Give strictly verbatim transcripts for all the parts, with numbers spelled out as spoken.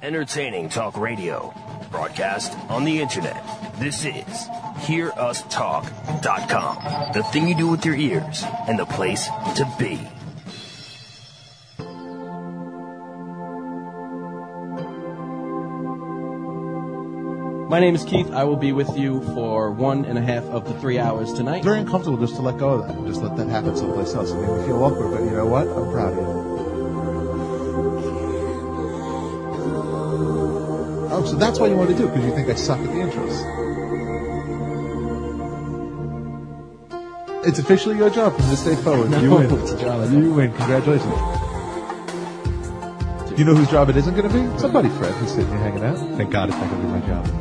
Entertaining talk radio. Broadcast on the internet. This is hear us talk dot com. The thing you do with your ears and the place to be. My name is Keith. I will be with you for one and a half of the three hours tonight. Very uncomfortable just to let go of that and just let that happen someplace else. It made me feel awkward, but you know what? I'm proud of you. Oh, so that's why you want to do it, because you think I suck at the intros. It's officially your job from this day forward. No, you win. it's a job. You win. Congratulations. You know whose job it isn't going to be? Somebody, Fred, who's sitting here hanging out. Thank God it's not going to be my job.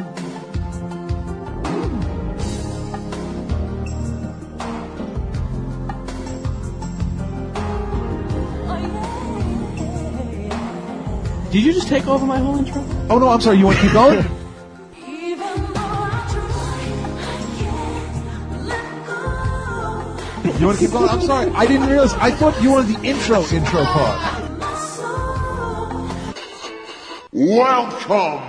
Did you just take over my whole intro? Oh, no, I'm sorry. You want to keep going? You want to keep going? I'm sorry. I didn't realize. I thought you wanted the intro, intro part. Welcome.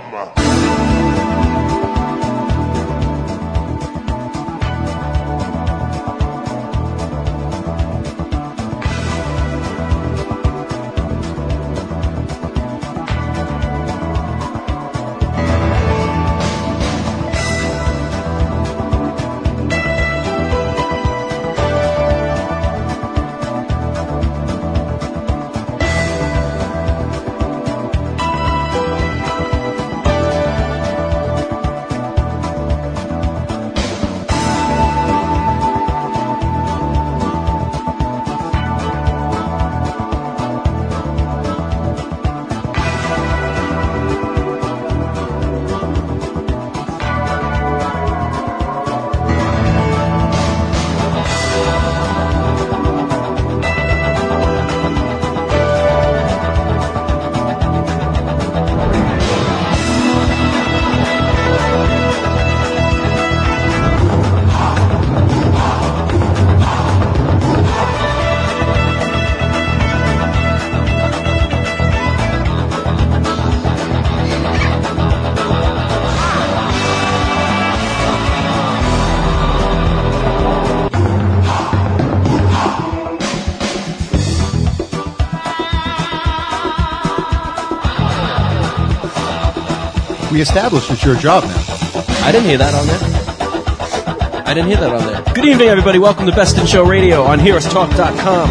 We established it's your job now. I didn't hear that on there. I didn't hear that on there. Good evening, everybody. Welcome to Best in Show Radio on hear us talk dot com.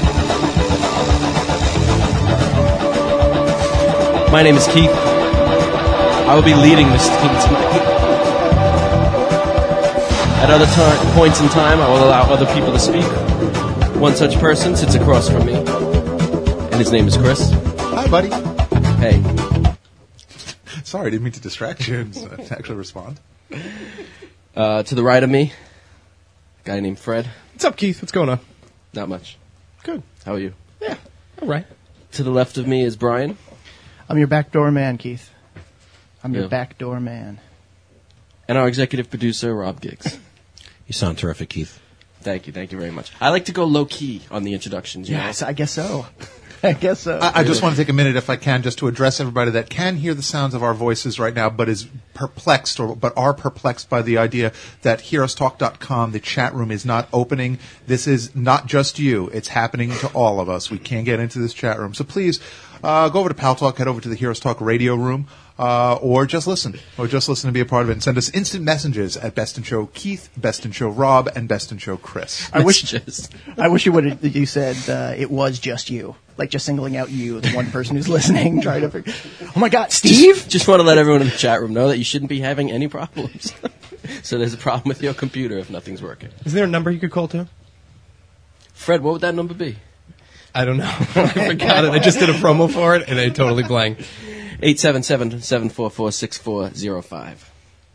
My name is Keith. I will be leading this team tonight. At other time, points in time, I will allow other people to speak. One such person sits across from me, and his name is Chris. Hi, buddy. Hey. Sorry, I didn't mean to distract you and actually respond. Uh, to the right of me, a guy named Fred. What's up, Keith? What's going on? Not much. Good. How are you? Yeah. All right. To the left of me is Brian. I'm your backdoor man, Keith. I'm your Yeah. backdoor man. And our executive producer, Rob Giggs. You sound terrific, Keith. Thank you. Thank you very much. I like to go low-key on the introductions. You Yes, know? I guess so. I guess so. I, I just want to take a minute, if I can, just to address everybody that can hear the sounds of our voices right now, but is perplexed, or but are perplexed by the idea that hear us talk dot com, the chat room, is not opening. This is not just you; it's happening to all of us. We can't get into this chat room, so please uh, go over to Pal Talk, head over to the Hear Us Talk radio room. Uh, or just listen, or just listen to be a part of it, and send us instant messages at Best in Show Keith, Best in Show Rob, and Best in Show Chris. I wish Messages. I wish you would have you said uh, it was just you, like just singling out you, the one person who's listening, trying to figure. Oh my God, Steve! Just, just want to let everyone in the chat room know that you shouldn't be having any problems. So there's a problem with your computer if nothing's working. Is there a number you could call to? Fred, what would that number be? I don't know. I forgot it. I just did a promo for it, and I totally blanked. eight seven seven, seven four four, six four zero five.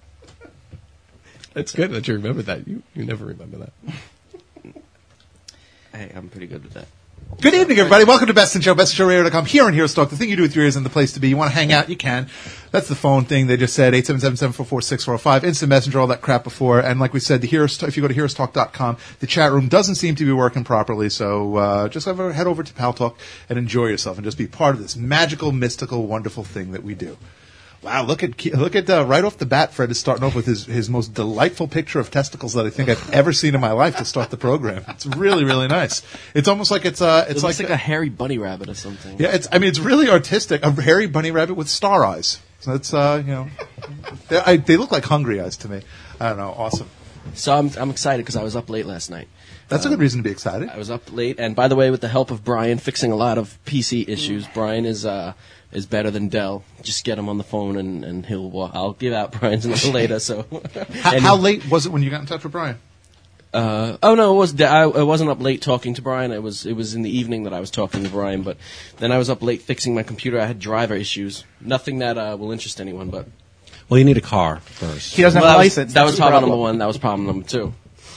It's good that you remember that. You you never remember that. Hey, I'm pretty good with that. Good evening, everybody. Welcome to Best in Show, best in show radio dot com. Here on Heroes Talk, the thing you do with your ears and the place to be. You want to hang out, you can. That's the phone thing. They just said eight seven seven, seven four four, six four zero five. Instant Messenger, all that crap before. And like we said, the Heroes, if you go to heroes talk dot com, the chat room doesn't seem to be working properly. So uh, just have a, head over to Pal Talk and enjoy yourself and just be part of this magical, mystical, wonderful thing that we do. Wow, look at look at uh, right off the bat, Fred is starting off with his, his most delightful picture of testicles that I think I've ever seen in my life to start the program. It's really, really nice. It's almost like it's uh, it's it like, looks like a hairy bunny rabbit or something. Yeah, it's I mean it's really artistic. A hairy bunny rabbit with star eyes. So it's uh, you know, they, I, they look like hungry eyes to me. I don't know, awesome. So I'm I'm excited because I was up late last night. That's um, a good reason to be excited. I was up late, and by the way, with the help of Brian, fixing a lot of P C issues. Brian is uh. is better than Dell. Just get him on the phone and, and he'll, well, I'll give out Brian's number later, so. how, how late was it when you got in touch with Brian? Uh, oh no, it was, I, I wasn't up late talking to Brian. It was, it was in the evening that I was talking to Brian, but then I was up late fixing my computer. I had driver issues. Nothing that, uh, will interest anyone, but. Well, you need a car first. He doesn't well, have a that was, license. That was problem number one. That was problem number two.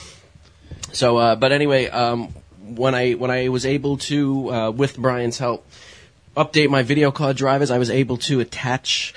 So, uh, but anyway, um, when I, when I was able to, uh, with Brian's help, update my video card drivers, I was able to attach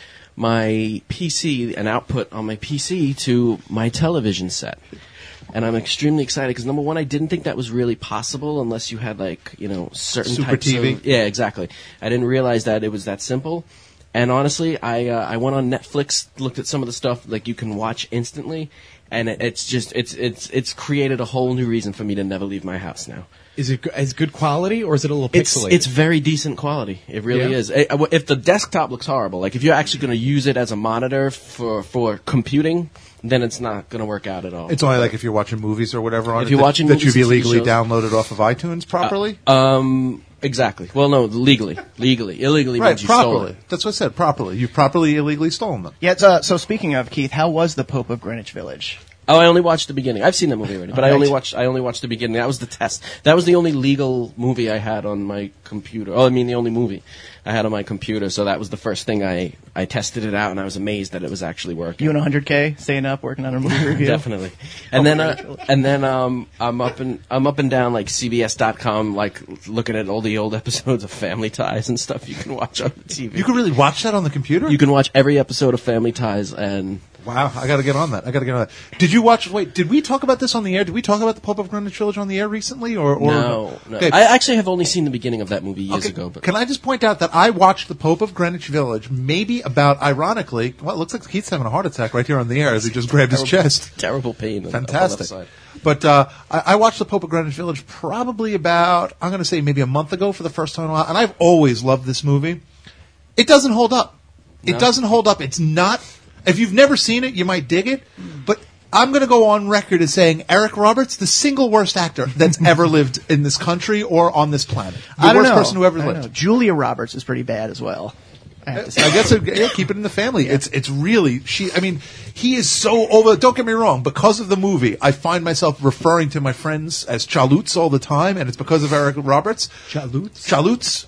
my P C, an output on my P C, to my television set. And I'm extremely excited because, number one, I didn't think that was really possible unless you had, like, you know, certain Super types T V? of... Yeah, exactly. I didn't realize that it was that simple. And honestly, I uh, I went on Netflix, looked at some of the stuff, like, you can watch instantly, and it, it's just, it's it's it's created a whole new reason for me to never leave my house now. Is it is good quality or is it a little It's pixelated? it's very decent quality. It really Yeah? is. It- if the desktop looks horrible, like if you're actually going to use it as a monitor for for computing, then it's not going to work out at all. It's only like if you're watching movies or whatever on If it you're that, watching that movies you've and T V illegally shows. downloaded off of iTunes properly. Um, exactly. Well, no, legally, legally, illegally right, means you stole properly. it. That's what I said. Properly, you've properly illegally stolen them. Yeah, so, so speaking of, Keith, how was the Pope of Greenwich Village? Oh, I only watched the beginning. I've seen that movie already, but I Alright. only watched I only watched the beginning. That was the test. That was the only legal movie I had on my computer. Oh, I mean the only movie I had on my computer. So that was the first thing I I tested it out, and I was amazed that it was actually working. You and one hundred K staying up working on a movie review? Definitely. And then uh, and then um I'm up and I'm up and down like C B S dot com, like looking at all the old episodes of Family Ties and stuff you can watch on the T V. You can really watch that on the computer. You can watch every episode of Family Ties, and Wow, I got to get on that. I got to get on that. Did you watch? Wait, did we talk about this on the air? Did we talk about the Pope of Greenwich Village on the air recently? Or, or no, no. Okay. I actually have only seen the beginning of that movie years Okay, ago. But can I just point out that I watched the Pope of Greenwich Village maybe about, ironically, well, it looks like Keith's having a heart attack right here on the air as he just grabbed his chest. terrible pain. on the left Fantastic. side. But uh, I, I watched the Pope of Greenwich Village probably about, I'm going to say maybe a month ago for the first time in a while, and I've always loved this movie. It doesn't hold up. It No? doesn't hold up. It's not, if you've never seen it, you might dig it, but I'm going to go on record as saying Eric Roberts, the single worst actor that's ever lived in this country or on this planet. The I don't worst know. person who ever I don't lived. know. Julia Roberts is pretty bad as well. I have to say. I guess it, yeah, keep it in the family. It's it's really she. I mean, he is so over. Don't get me wrong. Because of the movie, I find myself referring to my friends as Chaloots all the time, and it's because of Eric Roberts. Chaloots? Chaloots.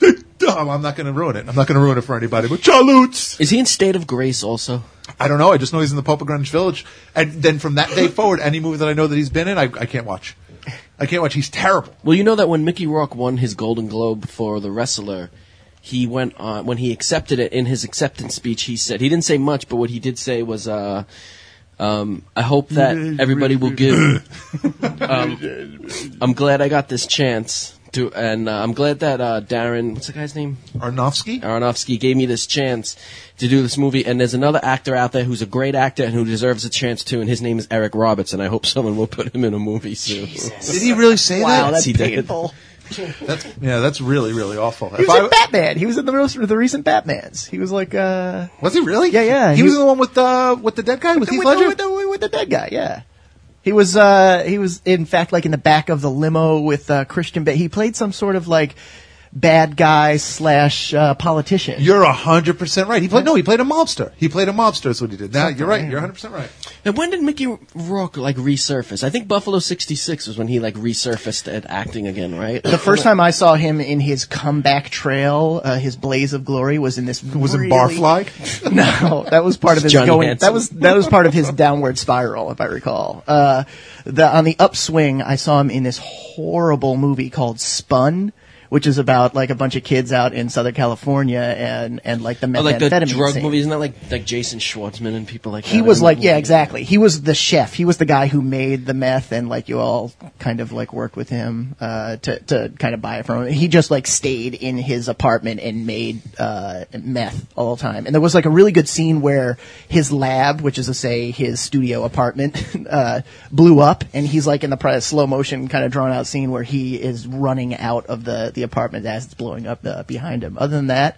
I'm not going to ruin it. I'm not going to ruin it for anybody. But Chaloots. Is he in State of Grace also? I don't know. I just know he's in the Pope of Greenwich Village, and then from that day forward, any movie that I know that he's been in, I, I can't watch. I can't watch. He's terrible. Well, you know that when Mickey Rourke won his Golden Globe for The Wrestler, he went on, when he accepted it, in his acceptance speech, he said, he didn't say much, but what he did say was, uh, um, I hope that everybody will give, um, I'm glad I got this chance to, and uh, I'm glad that uh, Darren, what's the guy's name? Aronofsky? Aronofsky gave me this chance to do this movie, and there's another actor out there who's a great actor and who deserves a chance too, and his name is Eric Roberts, and I hope someone will put him in a movie soon. Did he really say Wow, that? that's He did. painful. That's, yeah, that's really, really awful. He was in Batman. He was in the most the recent Batmans. He was like, uh, Was he really? Yeah, yeah, He, he was was- the one with uh, with the dead guy with with, Heath the, Ledger. with, the, with the dead guy. Yeah, he was. Uh, he was in fact like in the back of the limo with uh, Christian Bale. He played some sort of like bad guy slash uh, politician. You're a hundred percent right. He played no. He played a mobster. He played a mobster. Is what he did. Now you're right. You're a hundred percent right. And when did Mickey Rourke like resurface? I think Buffalo sixty-six was when he like resurfaced at acting again, right? The first time I saw him in his comeback trail, uh, his blaze of glory, was in this. Was really... it Barfly? No, that was part of his Johnny going. Hanson. That was that was part of his downward spiral, if I recall. Uh, the on the upswing, I saw him in this horrible movie called Spun, which is about like a bunch of kids out in Southern California and, and like the Oh, like the methamphetamine drug scene. movie, isn't that like like Jason Schwartzman and people like that? He was in like, that yeah, movie? exactly. He was the chef. He was the guy who made the meth, and like you all kind of like worked with him uh, to to kind of buy it from him. He just like stayed in his apartment and made uh, meth all the time. And there was like a really good scene where his lab, which is to say his studio apartment, uh, blew up, and he's like in the pri- slow motion kind of drawn out scene where he is running out of the the apartment as it's blowing up uh, behind him. Other than that.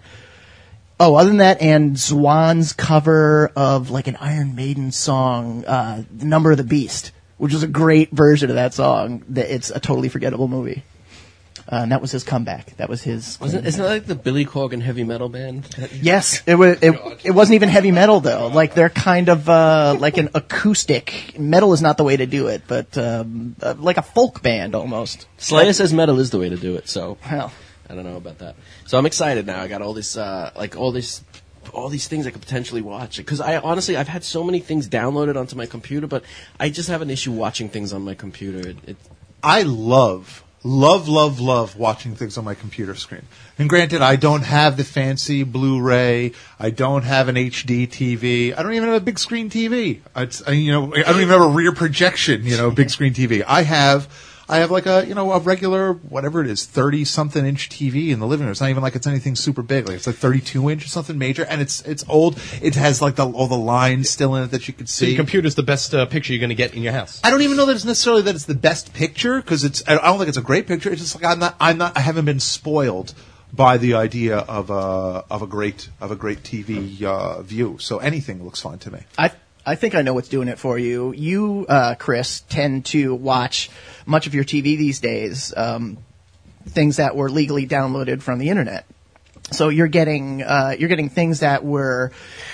Oh, other than that, and Zwan's cover of like an Iron Maiden song, uh, "The Number of the Beast," which was a great version of that song. That it's a totally forgettable movie, uh, and that was his comeback. That was his. Wasn't, isn't that like the Billy Corgan heavy metal band? Yes, it was. It, it wasn't even heavy metal though. Like they're kind of uh, like an acoustic. Metal is not the way to do it, but um, uh, like a folk band almost. Slayer says metal is the way to do it, so Well, I don't know about that. So I'm excited now. I got all this, uh, like all this, all these things I could potentially watch. Because I honestly, I've had so many things downloaded onto my computer, but I just have an issue watching things on my computer. It, it, I love, love, love, love watching things on my computer screen. And granted, I don't have the fancy Blu-ray. I don't have an H D T V. I don't even have a big screen T V. It's, I, you know, I don't even have a rear projection, you know, big screen T V. I have, I have like a, you know, a regular, whatever it is, thirty something inch T V in the living room. It's not even like it's anything super big. Like it's like thirty-two inch or something major. And it's, it's old. It has like the, all the lines still in it that you can So see. your computer's the best uh, picture you're going to get in your house. I don't even know that it's necessarily that it's the best picture because it's. I don't think it's a great picture. It's just like I'm not. I'm not. I haven't been spoiled by the idea of a of a great of a great T V uh, view. So anything looks fine to me. I I think I know what's doing it for you. You, uh, Chris, tend to watch much of your T V these days, um, things that were legally downloaded from the internet. So you're getting uh, you're getting things that were,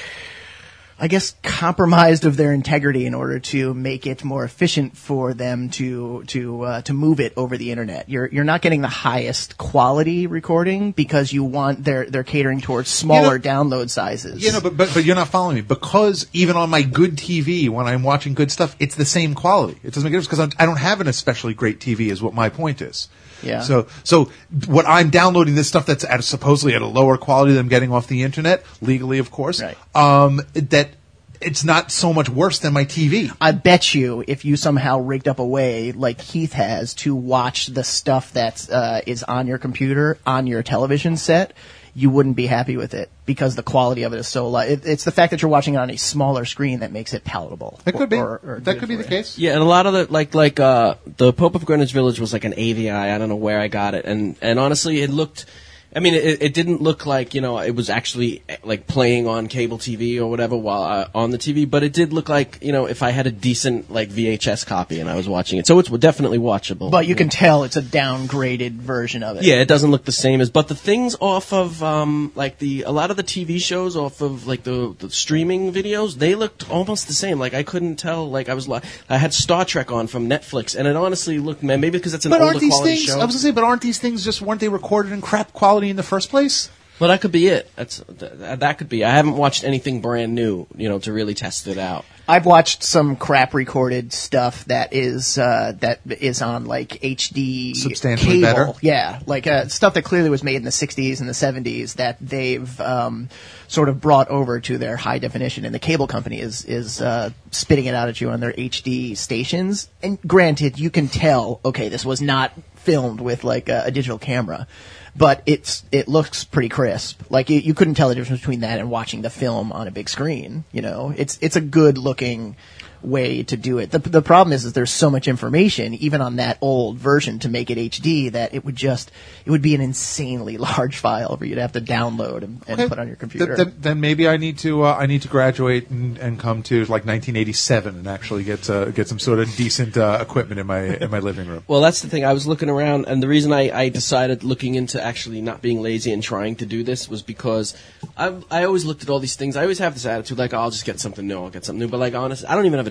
I guess, compromised of their integrity in order to make it more efficient for them to to uh, to move it over the internet. You're you're not getting the highest quality recording because you want they're they're catering towards smaller You know- download sizes. You know, but, but but you're not following me because even on my good T V when I'm watching good stuff, it's the same quality. It doesn't make a difference because I don't have an especially great T V. Is what my point is. Yeah. So so what I'm downloading this stuff that's at supposedly at a lower quality than I'm getting off the internet legally, of course. Right. Um, that it's not so much worse than my T V. I bet you if you somehow rigged up a way like Heath has to watch the stuff that uh, is on your computer on your television set, you wouldn't be happy with it because the quality of it is so low. It, it's the fact that you're watching it on a smaller screen that makes it palatable. That could be. Or- or that good could be for the you. case. yeah, and a lot of the like like uh, the Pope of Greenwich Village was like an A V I. I don't know where I got it, and and honestly, it looked. I mean, it, it didn't look like, you know, it was actually like playing on cable T V or whatever while uh, on the T V, but it did look like, you know, if I had a decent like V H S copy and I was watching it. So it's definitely watchable. But you can tell it's a downgraded version of it. Yeah, it doesn't look the same as, but the things off of, um, like the, a lot of the T V shows off of like the, the streaming videos, they looked almost the same. Like I couldn't tell, like I was, li- I had Star Trek on from Netflix and it honestly looked, man, maybe because it's an But older aren't these quality things? show. I was gonna say, but aren't these things just weren't they recorded in crap quality in the first place? Well, that could be it. That's, th- that could be. I haven't watched anything brand new, you know, to really test it out. I've watched some crap recorded stuff that is uh, that is on like H D Substantially cable. better? Yeah, like uh, stuff that clearly was made in the sixties and the seventies that they've um, sort of brought over to their high definition, and the cable company is is uh, spitting it out at you on their H D stations. And granted, you can tell, okay, this was not filmed with like a, a digital camera. But it's it looks pretty crisp. Like you, you couldn't tell the difference between that and watching the film on a big screen. You know, it's it's a good looking way to do it. The the problem is, is there's so much information even on that old version to make it H D that it would just it would be an insanely large file for you to have to download and, and Okay. put on your computer. Th- th- then maybe I need to uh, I need to graduate and, and come to like nineteen eighty-seven and actually get uh, get some sort of decent uh, equipment in my in my living room. Well, that's the thing. I was looking around, and the reason I, I decided looking into actually not being lazy and trying to do this was because I I always looked at all these things. I always have this attitude like, oh, I'll just get something new. I'll get something new. But like, honestly, I don't even have a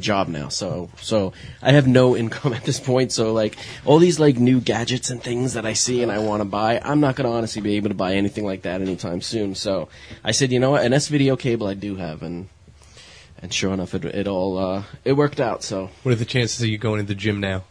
job now, so so I have no income at this point. So like all these like new gadgets and things that I see and I want to buy, I'm not going to honestly be able to buy anything like that anytime soon. So I said, you know what, an S-video cable I do have, and and sure enough, it it all uh, it worked out. So What are the chances of you going to the gym now?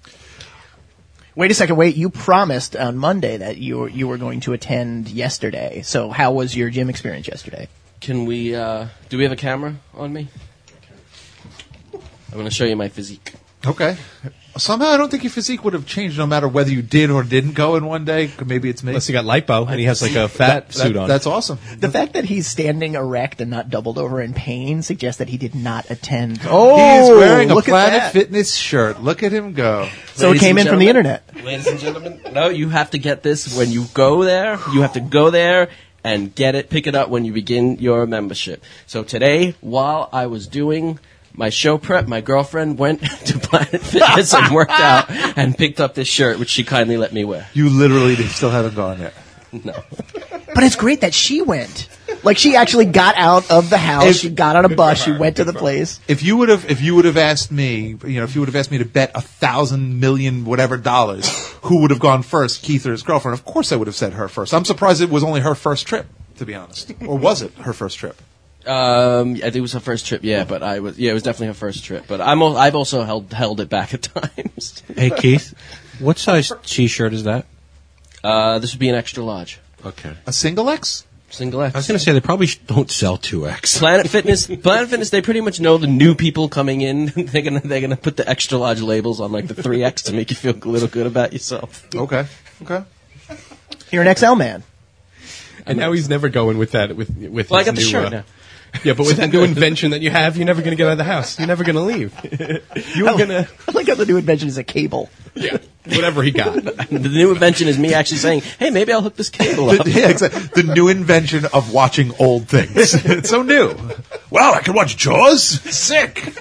Wait a second. Wait, you promised on Monday that you were, you were going to attend yesterday. So how was your gym experience yesterday? can we? Uh, do we have a camera on me? I'm going to show you my physique. Okay. Somehow I don't think your physique would have changed no matter whether you did or didn't go in one day. Maybe it's me. Unless he got lipo and he has like a fat That- suit that- on. That's awesome. The fact that he's standing erect and not doubled over in pain suggests that he did not attend. Oh, He's wearing a look at Planet that. Fitness shirt. Look at him go. So it Ladies came and in from the gentlemen- internet. Ladies and gentlemen, no, you have to get this when you go there. You have to go there and get it, pick it up when you begin your membership. So today, while I was doing my show prep, my girlfriend went to Planet Fitness and worked out and picked up this shirt, which she kindly let me wear. You literally still haven't gone there. No. But it's great that she went. Like, she actually got out of the house. If- she got on a bus. She went to the place. If you would have, if you would have asked me, you know, if you would have asked me to bet a thousand million whatever dollars, who would have gone first, Keith or his girlfriend? Of course, I would have said her first. I'm surprised it was only her first trip, to be honest, or was it her first trip? Um, I think it was her first trip, yeah, but I was, yeah, it was definitely her first trip, but I'm, al- I've also held, held it back at times. Hey, Keith, what size T-shirt is that? Uh, this would be an extra large. Okay. A single X? Single X. I was going to say they probably sh- don't sell two X. Planet Fitness, Planet Fitness, they pretty much know the new people coming in. they're gonna, they're gonna put the extra large labels on like the three X to make you feel a little good about yourself. Okay. Okay. You're an X L man. And now he's never going with that. With with Well, I his got the new, shirt uh, now. Yeah, but with that new invention that you have, you're never going to get out of the house. You're never going to leave. You were going to I like how the new invention is a cable. yeah, whatever he got. The new invention is me actually saying, hey, maybe I'll hook this cable up. The, yeah, exactly. The new invention of watching old things. It's so new. Wow, I can watch Jaws? Sick.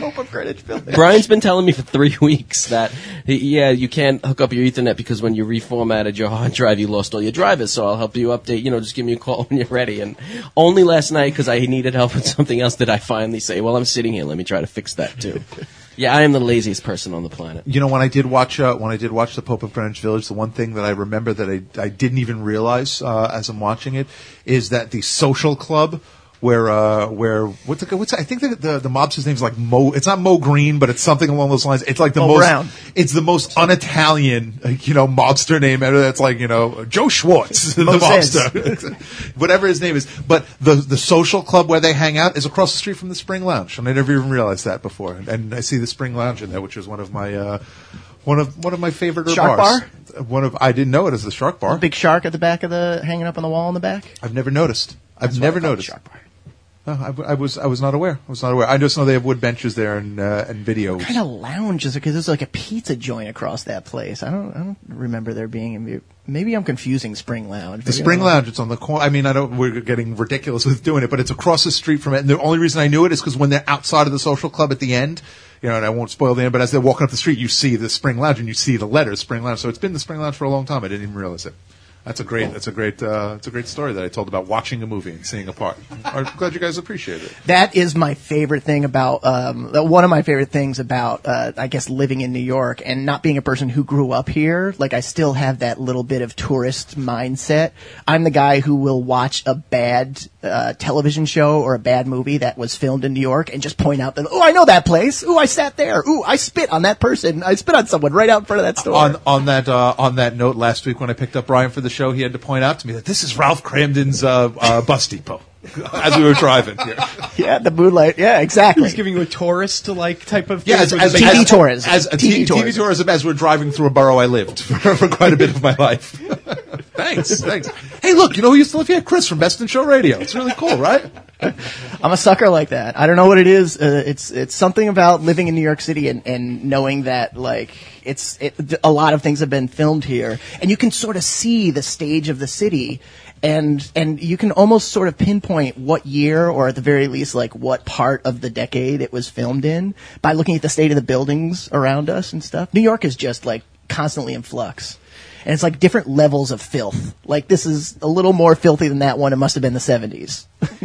Brian's been telling me for three weeks that, he, yeah, you can't hook up your Ethernet because when you reformatted your hard drive, you lost all your drivers. So I'll help you update. You know, just give me a call when you're ready. And only last night, because I needed help with something else, did I finally say, well, I'm sitting here. Let me try to fix that too. Yeah, I am the laziest person on the planet. You know, when I did watch uh, when I did watch the Pope of Greenwich Village, the one thing that I remember that I I didn't even realize uh, as I'm watching it is that the social club where uh, where what's the, what's I think the, the the mobster's name is like Mo. It's not Mo Green, but it's something along those lines. It's like the Mo most. Brown. It's the most un-Italian, uh, you know, mobster name ever. That's like you know Joe Schwartz, the Mo mobster, whatever his name is. But the the social club where they hang out is across the street from the Spring Lounge, and I never even realized that before. And I see the Spring Lounge in there, which is one of my. Uh, One of one of my favorite Shark bars. One of I didn't know it as the Shark Bar. Big shark at the back of the, hanging up on the wall in the back. I've never noticed. I've That's why never I call it noticed. Shark Bar. Oh, I, w- I was I was not aware. I was not aware. I just know they have wood benches there and uh, and videos. Kind of lounges because there's like a pizza joint across that place. I don't I don't remember there being a, maybe I'm confusing Spring Lounge. The Maybe Spring I'm- Lounge. It's on the corner. I mean, I don't. We're getting ridiculous with doing it, but it's across the street from it. And the only reason I knew it is because when they're outside of the social club at the end, you know, and I won't spoil the end, but as they're walking up the street, you see the Spring Lounge and you see the letters Spring Lounge. So it's been the Spring Lounge for a long time. I didn't even realize it. That's a great. That's a great. Uh, it's a great story that I told about watching a movie and seeing a part. I'm glad you guys appreciate it. That is my favorite thing about, um, one of my favorite things about, uh, I guess living in New York and not being a person who grew up here. Like I still have that little bit of tourist mindset. I'm the guy who will watch a bad, uh, television show or a bad movie that was filmed in New York and just point out that, oh, I know that place. Ooh, I sat there. Ooh, I spit on that person. I spit on someone right out in front of that store. On on that uh, on that note, last week when I picked up Brian for the show, he had to point out to me that this is Ralph Cramden's uh, uh, bus depot as we were driving here. Yeah, the moonlight. Yeah, exactly. He's giving you a tourist like type of Yeah, as, thing as, with T V as, tourism. as a T V T V, T V tourism. tourism as we're driving through a borough I lived for, for quite a bit of my life. Thanks, thanks. Hey, look, you know who used to live here? Chris from Best in Show Radio. It's really cool, right? I'm a sucker like that. I don't know what it is. Uh, it's it's something about living in New York City and, and knowing that like it's it, a lot of things have been filmed here, and you can sort of see the stage of the city, and and you can almost sort of pinpoint what year or at the very least like what part of the decade it was filmed in by looking at the state of the buildings around us and stuff. New York is just like constantly in flux. And it's like different levels of filth. Like this is a little more filthy than that one. It must have been the seventies.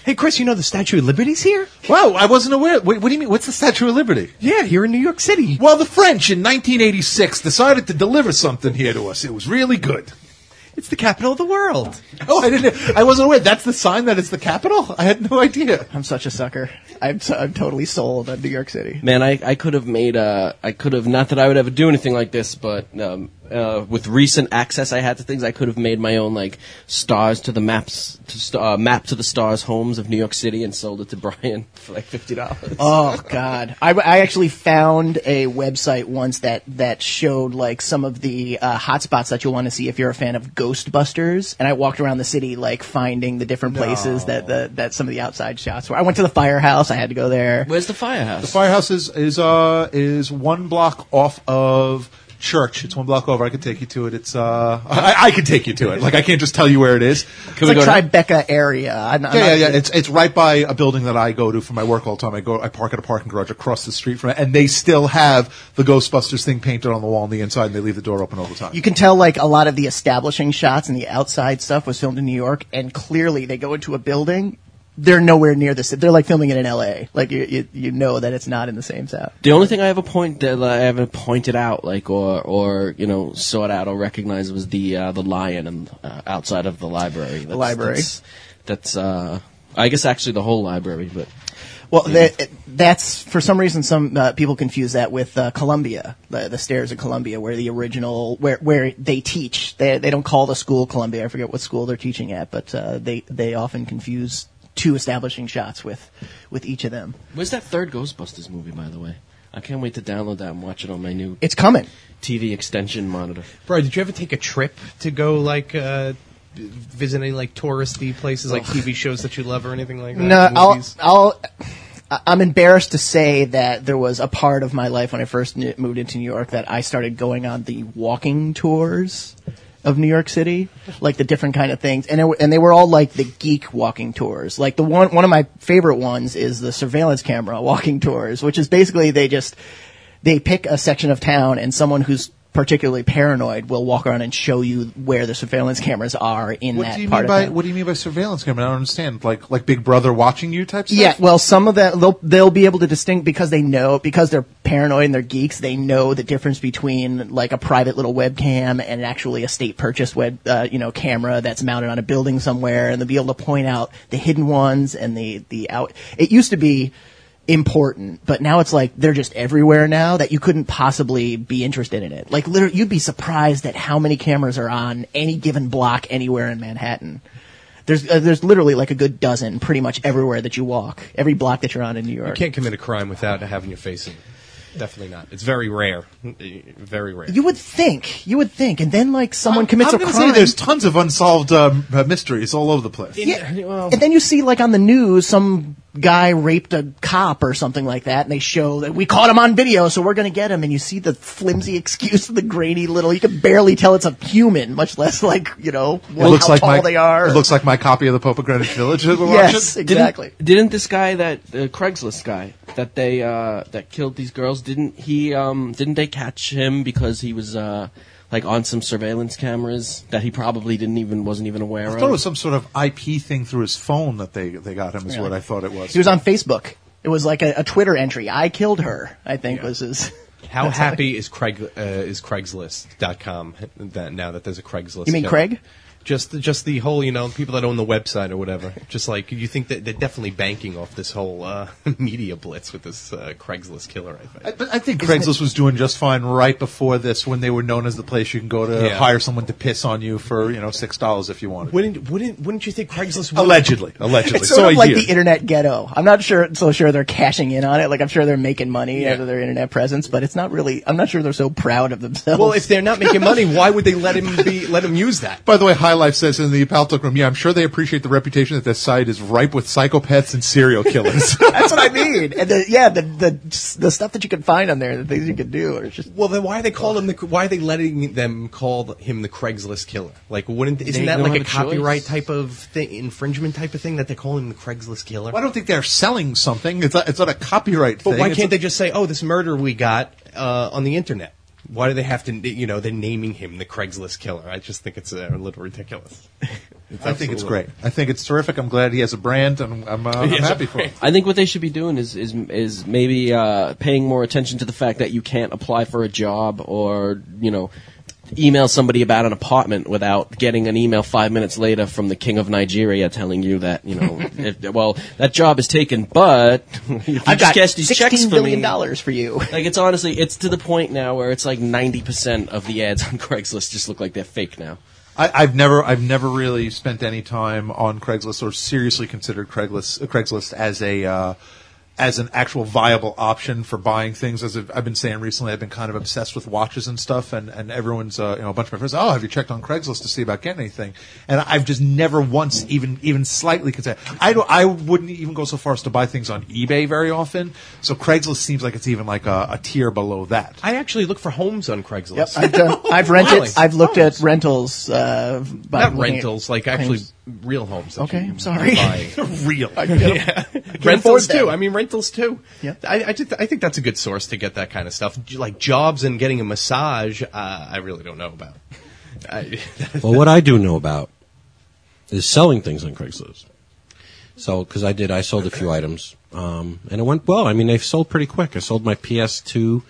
Hey, Chris, you know the Statue of Liberty's here? Wow, I wasn't aware. What, what do you mean? What's the Statue of Liberty? Yeah, here in New York City. Well, the French in nineteen eighty-six decided to deliver something here to us. It was really good. It's the capital of the world. Oh, I didn't. I wasn't aware. That's the sign that it's the capital. I had no idea. I'm such a sucker. I'm, t- I'm totally sold on New York City. Man, I, I could have made uh I could have, not that I would ever do anything like this, but um, uh, with recent access I had to things, I could have made my own like stars to the maps to st- uh, map to the stars homes of New York City and sold it to Brian for like fifty dollars. Oh God! I, I actually found a website once that that showed like some of the uh, hotspots that you'll want to see if you're a fan of Ghostbusters, and I walked around the city like finding the different places that the that some of the outside shots were. I went to the firehouse. I had to go there. Where's the firehouse? The firehouse is is uh is one block off of Church. It's one block over. I could take you to it. It's uh I, I could take you to it. Like I can't just tell you where it is. It's like Tribeca area. I'm, I'm Yeah, yeah, not- yeah. It's it's right by a building that I go to for my work all the time. I go, I park at a parking garage across the street from it, and they still have the Ghostbusters thing painted on the wall on the inside, and they leave the door open all the time. You can tell like a lot of the establishing shots and the outside stuff was filmed in New York, and clearly they go into a building. They're nowhere near the city. They're like filming it in L A. Like you, you, you know that it's not in the same set. The only thing I ever point that I ever pointed out, like or or you know sought out or recognized was the uh, the lion and uh, outside of the library. That's, library. That's, that's uh, I guess actually the whole library, but. Well, that, that's for some reason some uh, people confuse that with uh, Columbia, the, the stairs of Columbia, where the original where where they teach. They they don't call the school Columbia. I forget what school they're teaching at, but uh, they they often confuse two establishing shots with with each of them. Where's that third Ghostbusters movie, by the way? I can't wait to download that and watch it on my new It's coming. T V extension monitor. Brian, did you ever take a trip to go, like, uh, visit any, like, touristy places, like T V shows that you love or anything like that? No, I'll, Movies? I'll, I'm embarrassed to say that there was a part of my life when I first n- moved into New York that I started going on the walking tours of New York City, like the different kind of things, and it, and they were all like the geek walking tours. Like the one, one of my favorite ones is the surveillance camera walking tours, which is basically they just they pick a section of town and someone who's particularly paranoid will walk around and show you where the surveillance cameras are in What that do you part mean of by town. what do you mean by surveillance camera? I don't understand. Like like Big Brother watching you type stuff? Yeah, well, some of that they'll they'll be able to distinct because they know because they're paranoid and they're geeks. They know the difference between like a private little webcam and actually a state purchased web uh, you know camera that's mounted on a building somewhere, and they'll be able to point out the hidden ones and the the out. It used to be important, but now it's like they're just everywhere now that you couldn't possibly be interested in it. Like literally, you'd be surprised at how many cameras are on any given block anywhere in Manhattan. There's uh, there's literally like a good dozen pretty much everywhere that you walk, every block that you're on in New You York. can't commit a crime without having your face in it. Definitely not. It's very rare. Very rare. You would think, you would think, and then like someone commits I'm a gonna crime. say there's tons of unsolved um, uh, mysteries all over the place. Yeah, and then you see like on the news some guy raped a cop or something like that, and they show that we caught him on video, so we're going to get him. And you see the flimsy excuse of the grainy little. You can barely tell it's a human, much less like you know It what, looks how like tall my they are. It looks like my copy of the Pope of Greenwich Village that we're yes, watching. exactly. Didn't, didn't this guy that uh, Craigslist guy that they uh, that killed these girls? Didn't he? Um, didn't they catch him because he was uh, like on some surveillance cameras that he probably didn't even wasn't even aware I of? thought it was some sort of I P thing through his phone that they they got him. Is Yeah. what I thought it was. He was on Facebook. It was like a, a Twitter entry. I killed her. I think was his. How happy is Craig uh, is Craigslist dot com that now that there's a Craigslist? You mean killer? Craig? Just just the whole, you know, people that own the website or whatever. Just like you think that they're definitely banking off this whole uh, media blitz with this uh, Craigslist killer. I think. I, but I think Craigslist was doing just fine right before this, when they were known as the place you can go to Yeah. hire someone to piss on you for you know six dollars if you wanted. Wouldn't wouldn't wouldn't you think Craigslist would Allegedly, allegedly. It's sort so of I like hear. the internet ghetto. I'm not sure, so sure they're cashing in on it. Like I'm sure they're making money Yeah. out of their internet presence, but it's not really. I'm not sure they're so proud of themselves. Well, if they're not making money, why would they let him be let him use that? By the way, High Life says in the Paltalk room, yeah, I'm sure they appreciate the reputation that this site is ripe with psychopaths and serial killers. that's what I mean. And the, yeah, the the the stuff that you can find on there, the things you can do, are just. Well, then why are they calling him the? Why are they letting them call him the Craigslist killer? Like, wouldn't isn't They that don't like a have a choice. copyright type of thing, infringement type of thing that they're calling him the Craigslist killer? Well, I don't think they're selling something. It's not, it's not a copyright But thing. why It's can't a- they just say, "Oh, this murder we got uh, on the internet"? Why do they have to? You know, they're naming him the Craigslist killer. I just think it's uh, a little ridiculous. I think it's great. I think it's terrific. I'm glad he has a brand, and I'm, uh, I'm happy for him. I think what they should be doing is is is maybe uh, paying more attention to the fact that you can't apply for a job or you know email somebody about an apartment without getting an email five minutes later from the king of Nigeria telling you that you know if, well that job is taken, but if you I've just got cash these checks sixteen for billion me. dollars for you. Like it's honestly, it's to the point now where it's like ninety percent of the ads on Craigslist just look like they're fake now. I, I've never, I've never really spent any time on Craigslist or seriously considered Craigslist, uh, Craigslist as a, uh, as an actual viable option for buying things. As I've, I've been saying recently, I've been kind of obsessed with watches and stuff, and, and everyone's, uh, you know, a bunch of my friends, oh, have you checked on Craigslist to see about getting anything? And I've just never once even, even slightly considered. I don't, I wouldn't even go so far as to buy things on eBay very often. So Craigslist seems like it's even like a, a tier below that. I actually look for homes on Craigslist. Yep, I've done. I've rented. Really? I've looked Homes. at rentals. Uh, by Not looking at rentals, like actually things. real homes. that Okay, you I'm sorry. buy. Real. Yeah. afford Rentals them. too. I mean, rentals too. Yeah. I, I, just, I think that's a good source to get that kind of stuff. Like jobs and getting a massage, uh, I really don't know about. I, Well, what I do know about is selling things on Craigslist. So, because I did, I sold a few items, um, and it went well. I mean, they sold pretty quick. I sold my P S two.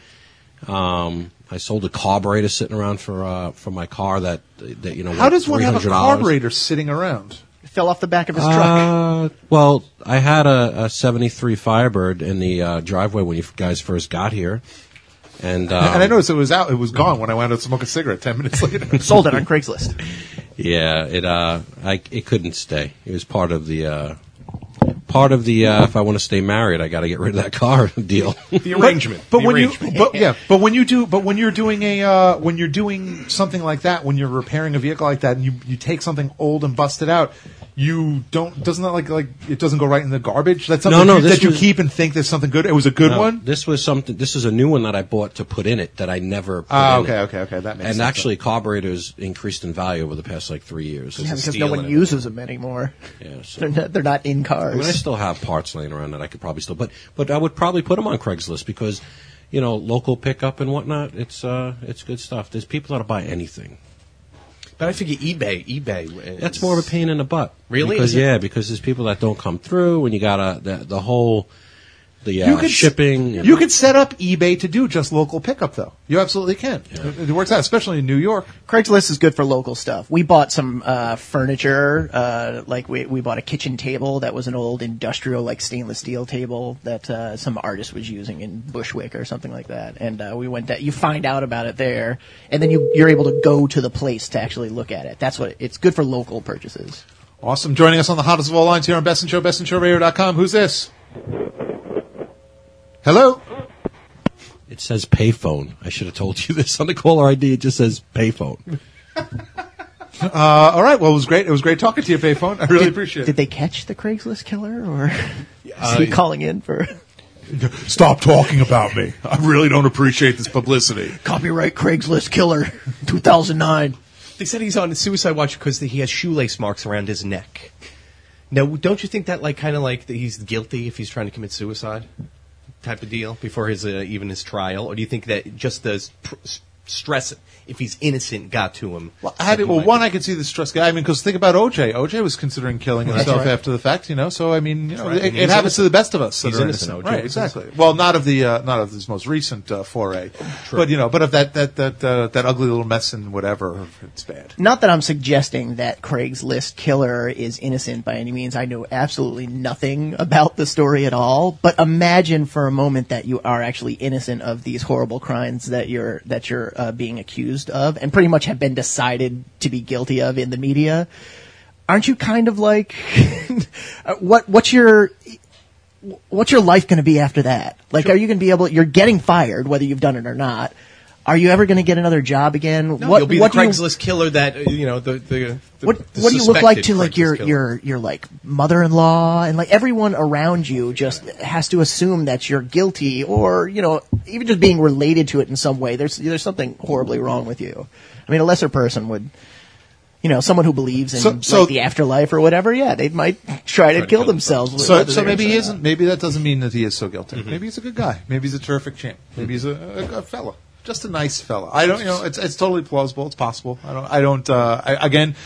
Um, I sold a carburetor sitting around for uh, for my car that that you know. How does one have a three hundred dollars. carburetor sitting around? It fell off the back of his truck. Uh, well, I had a, a seventy-three Firebird in the uh, driveway when you guys first got here, and um, And I noticed it was out, it was gone when I went out to smoke a cigarette ten minutes later. Sold it on Craigslist. yeah, it uh, I it couldn't stay. It was part of the uh, part of the uh, if I want to stay married, I got to get rid of that car deal. the arrangement. But the when arrangement. you, but yeah, but when you do, but when you're doing a, uh, when you're doing something like that, when you're repairing a vehicle like that, and you you take something old and bust it out, you don't doesn't that like like it doesn't go right in the garbage? That's something No, no, you, this that you was- keep and think there's something good. It was a good No, one. This was something. This is a new one that I bought to put in it that I never. Put Ah, in okay, it. okay, okay, that makes And sense. actually, carburetors increased in value over the past like three years. Yeah, because steal no one in it. uses them anymore. Yeah, so- They're not, they're not in I mean, I cars. still have parts laying around that I could probably still, but but I would probably put them on Craigslist because, you know, local pickup and whatnot. It's uh, it's good stuff. There's people that'll buy anything. But I figure eBay, eBay. Is, That's more of a pain in the butt. Really? Because Is it? yeah, because there's people that don't come through, and you gotta the, the whole the uh, You could s- shipping. You could set up eBay to do just local pickup, though. You absolutely can. It, it works out, especially in New York. Craigslist is good for local stuff. We bought some uh, furniture. Uh, like we we bought a kitchen table that was an old industrial like stainless steel table that uh, some artist was using in Bushwick or something like that. And uh, we went that you find out about it there, and then you you're able to go to the place to actually look at it. That's what it's good for local purchases. Awesome. Joining us on the hottest of all lines here on Best in Show, best in show radio dot com. Who's this? Hello? It says payphone. I should have told you this on the caller I D. It just says payphone. Uh, all right. Well, it was great. It was great talking to you, Payphone. I really Did, appreciate did it. they catch the Craigslist killer, or Uh, is he calling in for Stop talking about me. I really don't appreciate this publicity. copyright Craigslist killer two thousand nine? They said he's on suicide watch because he has shoelace marks around his neck. Now, don't you think that, like, kind of like that he's guilty if he's trying to commit suicide, type of deal before his uh, even his trial, or do you think that just the pr- stress if he's innocent got to him? Well, I had, well, one, I could see the stress guy. I mean, because think about O J. O J was considering killing himself right. after the fact, you know. So I mean, you know, right. it, And it he's happens to the best of us. that He's are innocent, O J right? was Exactly. Well, not of the uh, not of his most recent uh, foray, but you know, but of that that that uh, that ugly little mess and whatever. It's bad. Not that I'm suggesting that Craigslist killer is innocent by any means. I know absolutely nothing about the story at all. But imagine for a moment that you are actually innocent of these horrible crimes that you're that you're uh, being accused of, and pretty much have been decided to be guilty of in the media. Aren't you kind of like, what? What's your what's your life going to be after that? Like, are you going to be able? You're getting fired, whether you've done it or not. Are you ever going to get another job again? No, what, you'll be what the do you- Craigslist killer that uh, you know the the. the what the what do you look like suspected to like Craigslist your killer. your your like mother-in-law and like everyone around you just has to assume that you're guilty, or you know, even just being related to it in some way, there's there's something horribly wrong with you. I mean, a lesser person would, you know, someone who believes in So- so- like the afterlife or whatever, yeah, they might try to to kill kill themselves. So, whether so they're maybe he innocent or isn't. Maybe that doesn't mean that he is so guilty. Mm-hmm. Maybe he's a good guy. Maybe he's a terrific champ. Maybe he's a, a, a fella, just a nice fella. I don't, you know, it's it's totally plausible. It's possible. I don't. I don't. Uh, I, again,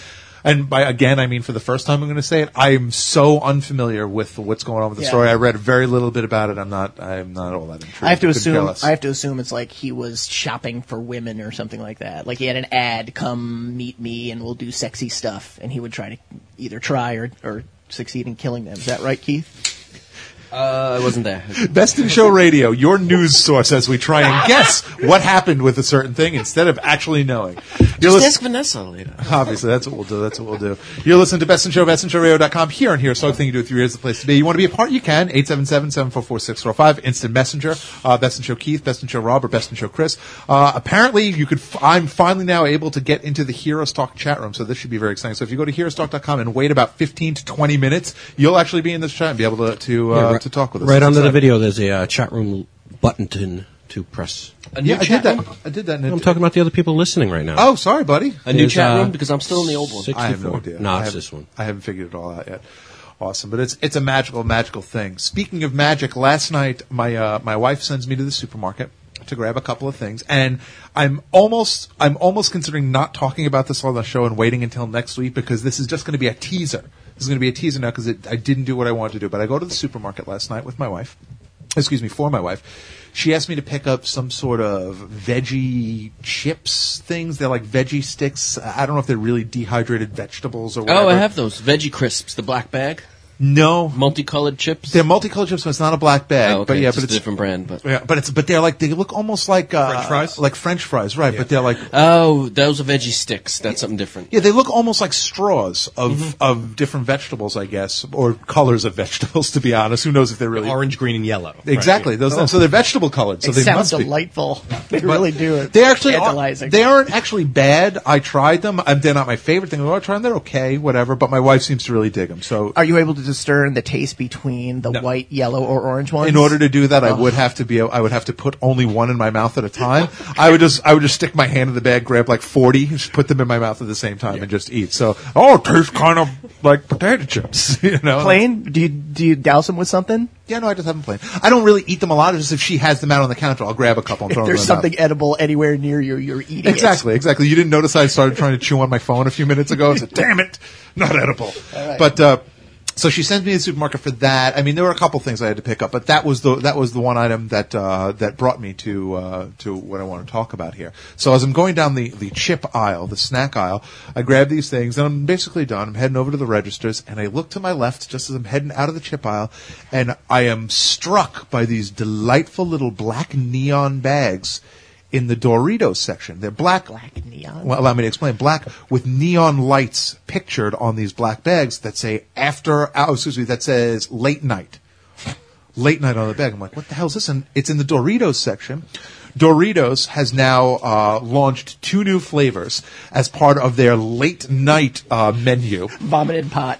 and by again, I mean for the first time I'm going to say it, I am so unfamiliar with what's going on with the Yeah. story. I read very little bit about it. I'm not, I'm not all that intrigued. I have to Couldn't care assume. less. I have to assume it's like he was shopping for women or something like that. Like he had an ad, "Come meet me, and we'll do sexy stuff," and he would try to either try or or succeed in killing them. Is that right, Keith? Uh, I wasn't there. Best in Show Radio, your news source as we try and guess what happened with a certain thing instead of actually knowing. You're Just listen- ask Vanessa later. Obviously, that's what we'll do. That's what we'll do. You're listening to Best in Show, best in show radio dot com. Here and here, so everything you do with your ears is the place to be. You want to be a part? You can. eight seven seven, seven four four, six four five. Instant Messenger. Uh, Best in Show Keith, Best in Show Rob, or Best in Show Chris. Uh, apparently, you could. F- I'm finally now able to get into the Heroes Talk chat room, so this should be very exciting. So if you go to heroes talk dot com and wait about fifteen to twenty minutes, you'll actually be in this chat and be able to to, uh, Yeah, right- to talk with us. Right It's under the exciting. video, there's a uh, chat room button to, to press. A new Yeah, I did chat that. room? I did that. In I'm talking about the other people listening right now. Oh, sorry, buddy. A new There's, chat uh, room because I'm still in the old one. six- I have no sixty-four. idea. No, I it's haven't- this one. I haven't figured it all out yet. Awesome, but it's it's a magical, magical thing. Speaking of magic, last night my uh, my wife sends me to the supermarket to grab a couple of things, and I'm almost I'm almost considering not talking about this on the show and waiting until next week because this is just going to be a teaser. This is going to be a teaser now because I didn't do what I wanted to do. But I go to the supermarket last night with my wife. Excuse me, for my wife. She asked me to pick up some sort of veggie chips things. They're like veggie sticks. I don't know if they're really dehydrated vegetables or whatever. Oh, I have those veggie crisps, the black bag, No, multicolored chips. they're multicolored chips, so it's not a black bag. Oh, okay, But yeah, just but a it's different brand. But yeah, but it's but they're like they look almost like uh, French fries? like French fries, right? But they're like oh, those are veggie sticks. That's something different. yeah, they look almost like straws of Mm-hmm. of different vegetables, I guess, or colors of vegetables. To be honest, who knows if they're really Orange, green, and yellow. exactly Right. those? So they're vegetable colored. So They they sound must be. delightful. They But really do. They actually are, tantalizing. they aren't actually bad. I tried them. Um, they're not my favorite thing. I tried them. They're okay, whatever. But my wife seems to really dig them. So Are you able to discern the taste between the white, yellow, or orange ones? in order to do that, I would have to be. I would have to put only one in my mouth at a time. I would just. I would just stick my hand in the bag, grab like forty, just put them in my mouth at the same time, and just eat. So, oh, it tastes kind of like potato chips, you know. plain? Do you do you douse them with something? Yeah, no, I just have them plain. I don't really eat them a lot. It's just if she has them out on the counter, I'll grab a couple and If throw there's them in my mouth. something edible anywhere near you, you're eating it. Exactly, exactly. You didn't notice I started trying to chew on my phone a few minutes ago. I said, damn it, not edible. But, uh, so she sends me to the supermarket for that. I mean, there were a couple things I had to pick up, but that was the that was the one item that uh, that brought me to uh, to what I want to talk about here. So as I'm going down the, the chip aisle, the snack aisle, I grab these things, and I'm basically done. I'm heading over to the registers, and I look to my left just as I'm heading out of the chip aisle, and I am struck by these delightful little black neon bags in the Doritos section. They're black. Black neon. Well, allow me to explain. Black with neon lights pictured on these black bags that say after, oh, excuse me, that says late night. Late night on the bag. I'm like, what the hell is this? And it's in the Doritos section. Doritos has now uh, launched two new flavors as part of their late night uh, menu. Vomited pot.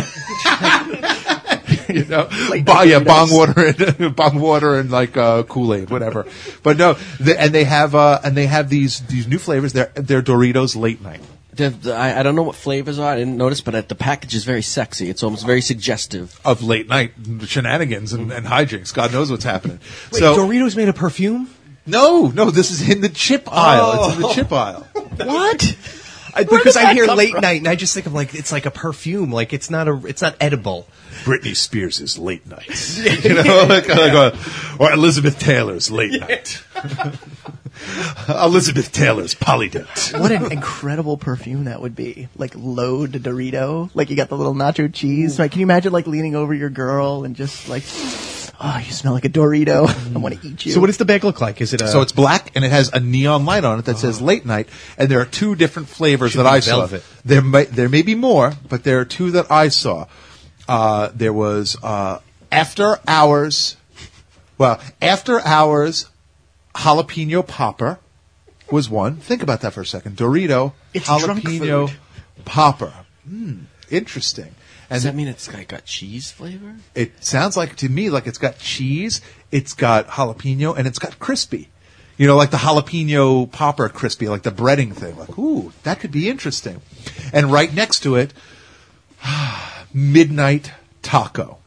You know, Late Ba- night yeah, Doritos. bong water and bong water and like uh, Kool Aid, whatever. But no, the, and they have uh, and they have these these new flavors. They're they're Doritos late night. The, the, I, I don't know what flavors are. I didn't notice, but uh, the package is very sexy. It's almost very suggestive. Of late night shenanigans and, and hijinks. God knows what's happening. Wait, so Doritos made a perfume? no, no, this is in the chip aisle. It's in the chip aisle. What? I, because did I that hear come late from? night, and I just think of like it's like a perfume. Like it's not a, it's not edible. Britney Spears' late night. You know, like, like, uh, or Elizabeth Taylor's late night. Elizabeth Taylor's polydent. What an incredible perfume that would be. Like load Dorito. Like you got the little nacho cheese. Like, can you imagine like leaning over your girl and just like, oh, you smell like a Dorito. I want to eat you. So what does the bag look like? Is it a? So it's black and it has a neon light on it that says late night, and there are two different flavors Should that be I saw. velvet. There may there may be more, but there are two that I saw. Uh, there was uh, after hours, well, after hours jalapeno popper was one. Think about that for a second. Dorito It's drunk jalapeno food. popper. Hmm, interesting. And Does that mean it's got, got cheese flavor? it sounds like to me like it's got cheese, it's got jalapeno, and it's got crispy. You know, like the jalapeno popper crispy, like the breading thing. Like, ooh, that could be interesting. And right next to it, midnight taco.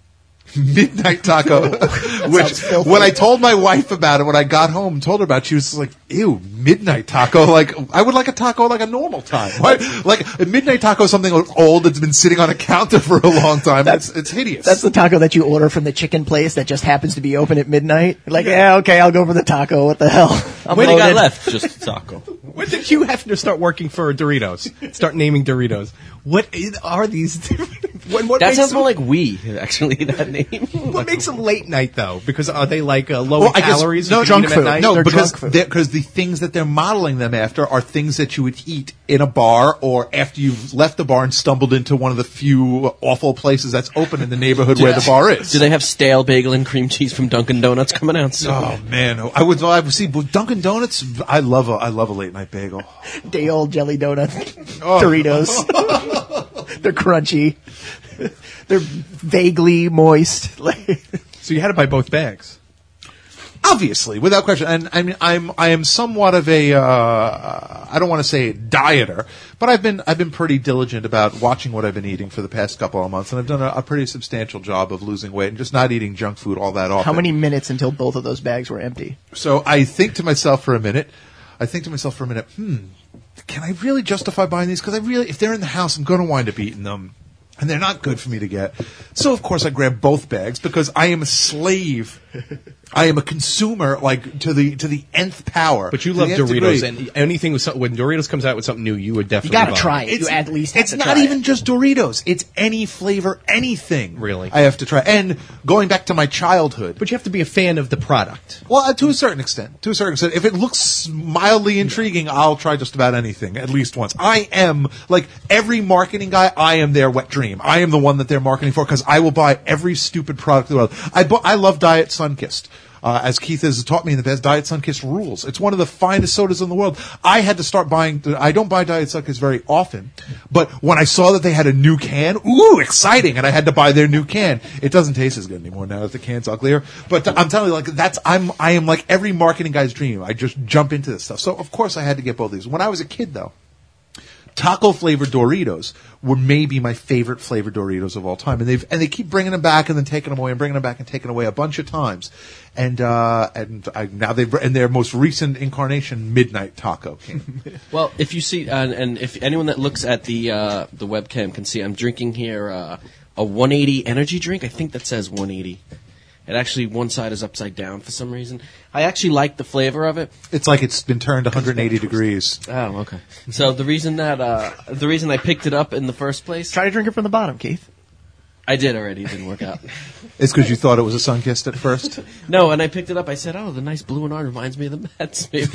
Midnight Taco, which when I told my wife about it, when I got home and told her about it, she was like, ew, Midnight Taco. Like, I would like a taco like a normal time. Why? Like, a Midnight Taco is something old that's been sitting on a counter for a long time. That's, it's, it's hideous. That's the taco that you order from the chicken place that just happens to be open at midnight. Like, yeah, okay, I'll go for the taco. What the hell? I'm What do you got loaded. left? Just taco. When did Hugh Hefner start working for Doritos? Start naming Doritos. What is, are these? When, what That makes sounds them, more like we, actually, that name. What makes them late night though? Because are they like uh, low Well, in I guess- calories? no, if you eat junk them at food. night? No, They're because junk food. they're- because the things that they're modeling them after are things that you would eat in a bar or after you've left the bar and stumbled into one of the few awful places that's open in the neighborhood where the bar is. Do they have stale bagel and cream cheese from Dunkin' Donuts coming out soon? Oh man, I would. I would see Dunkin' Donuts. I love a. I love a late night bagel. Day old jelly donuts, Oh. Doritos. They're crunchy. They're vaguely moist. Like, So you had to buy both bags. Obviously, without question. And I mean, I'm I am somewhat of a. Uh, I don't want to say dieter, but I've been I've been pretty diligent about watching what I've been eating for the past couple of months, and I've done a, a pretty substantial job of losing weight and just not eating junk food all that often. how many minutes until both of those bags were empty? So I think to myself for a minute. I think to myself for a minute. Hmm. Can I really justify buying these? Because I really, if they're in the house, I'm going to wind up eating them. And they're not good for me to get. So, of course, I grabbed both bags because I am a slave. I am a consumer, like, to the to the nth power. But you To love the nth Doritos, degree. and anything with some, when Doritos comes out with something new, you would You definitely. gotta buy try it. it. You at least have it's to not try even it. just Doritos. It's any flavor, anything. Really? I have to try. And going back to my childhood. But you have to be a fan of the product. Well, uh, to a certain extent. To a certain extent. If it looks mildly intriguing, I'll try just about anything, at least once. I am, like, every marketing guy, I am their wet dream. I am the one that they're marketing for because I will buy every stupid product in the world. I, bu- I love Diet Sunkist. Uh, as Keith has taught me in the past, Diet Sunkist rules. It's one of the finest sodas in the world. I had to start buying, I don't buy Diet Sunkist very often, but when I saw that they had a new can, ooh, exciting, and I had to buy their new can. It doesn't taste as good anymore now that the can's uglier, but I'm telling you, like, that's, I'm, I am like every marketing guy's dream. I just jump into this stuff. So, of course, I had to get both of these. When I was a kid, though, taco flavored Doritos were maybe my favorite flavored Doritos of all time, and they've and they keep bringing them back and then taking them away and bringing them back and taking them away a bunch of times, and uh, and I, now they in their most recent incarnation, Midnight Taco came. Well, if you see, uh, and if anyone that looks at the uh, the webcam can see, I'm drinking here uh, a one eighty energy drink. I think that says one eighty. It actually, one side is upside down for some reason. I actually like the flavor of it. It's like it's been turned one hundred eighty degrees. Oh, okay. So the reason that uh, the reason I picked it up in the first place, Try to drink it from the bottom, Keith. I did already. It didn't work out. It's because you thought it was a Sunkist at first. No, when I picked it up, I said, "Oh, the nice blue and orange reminds me of the Mets." Maybe.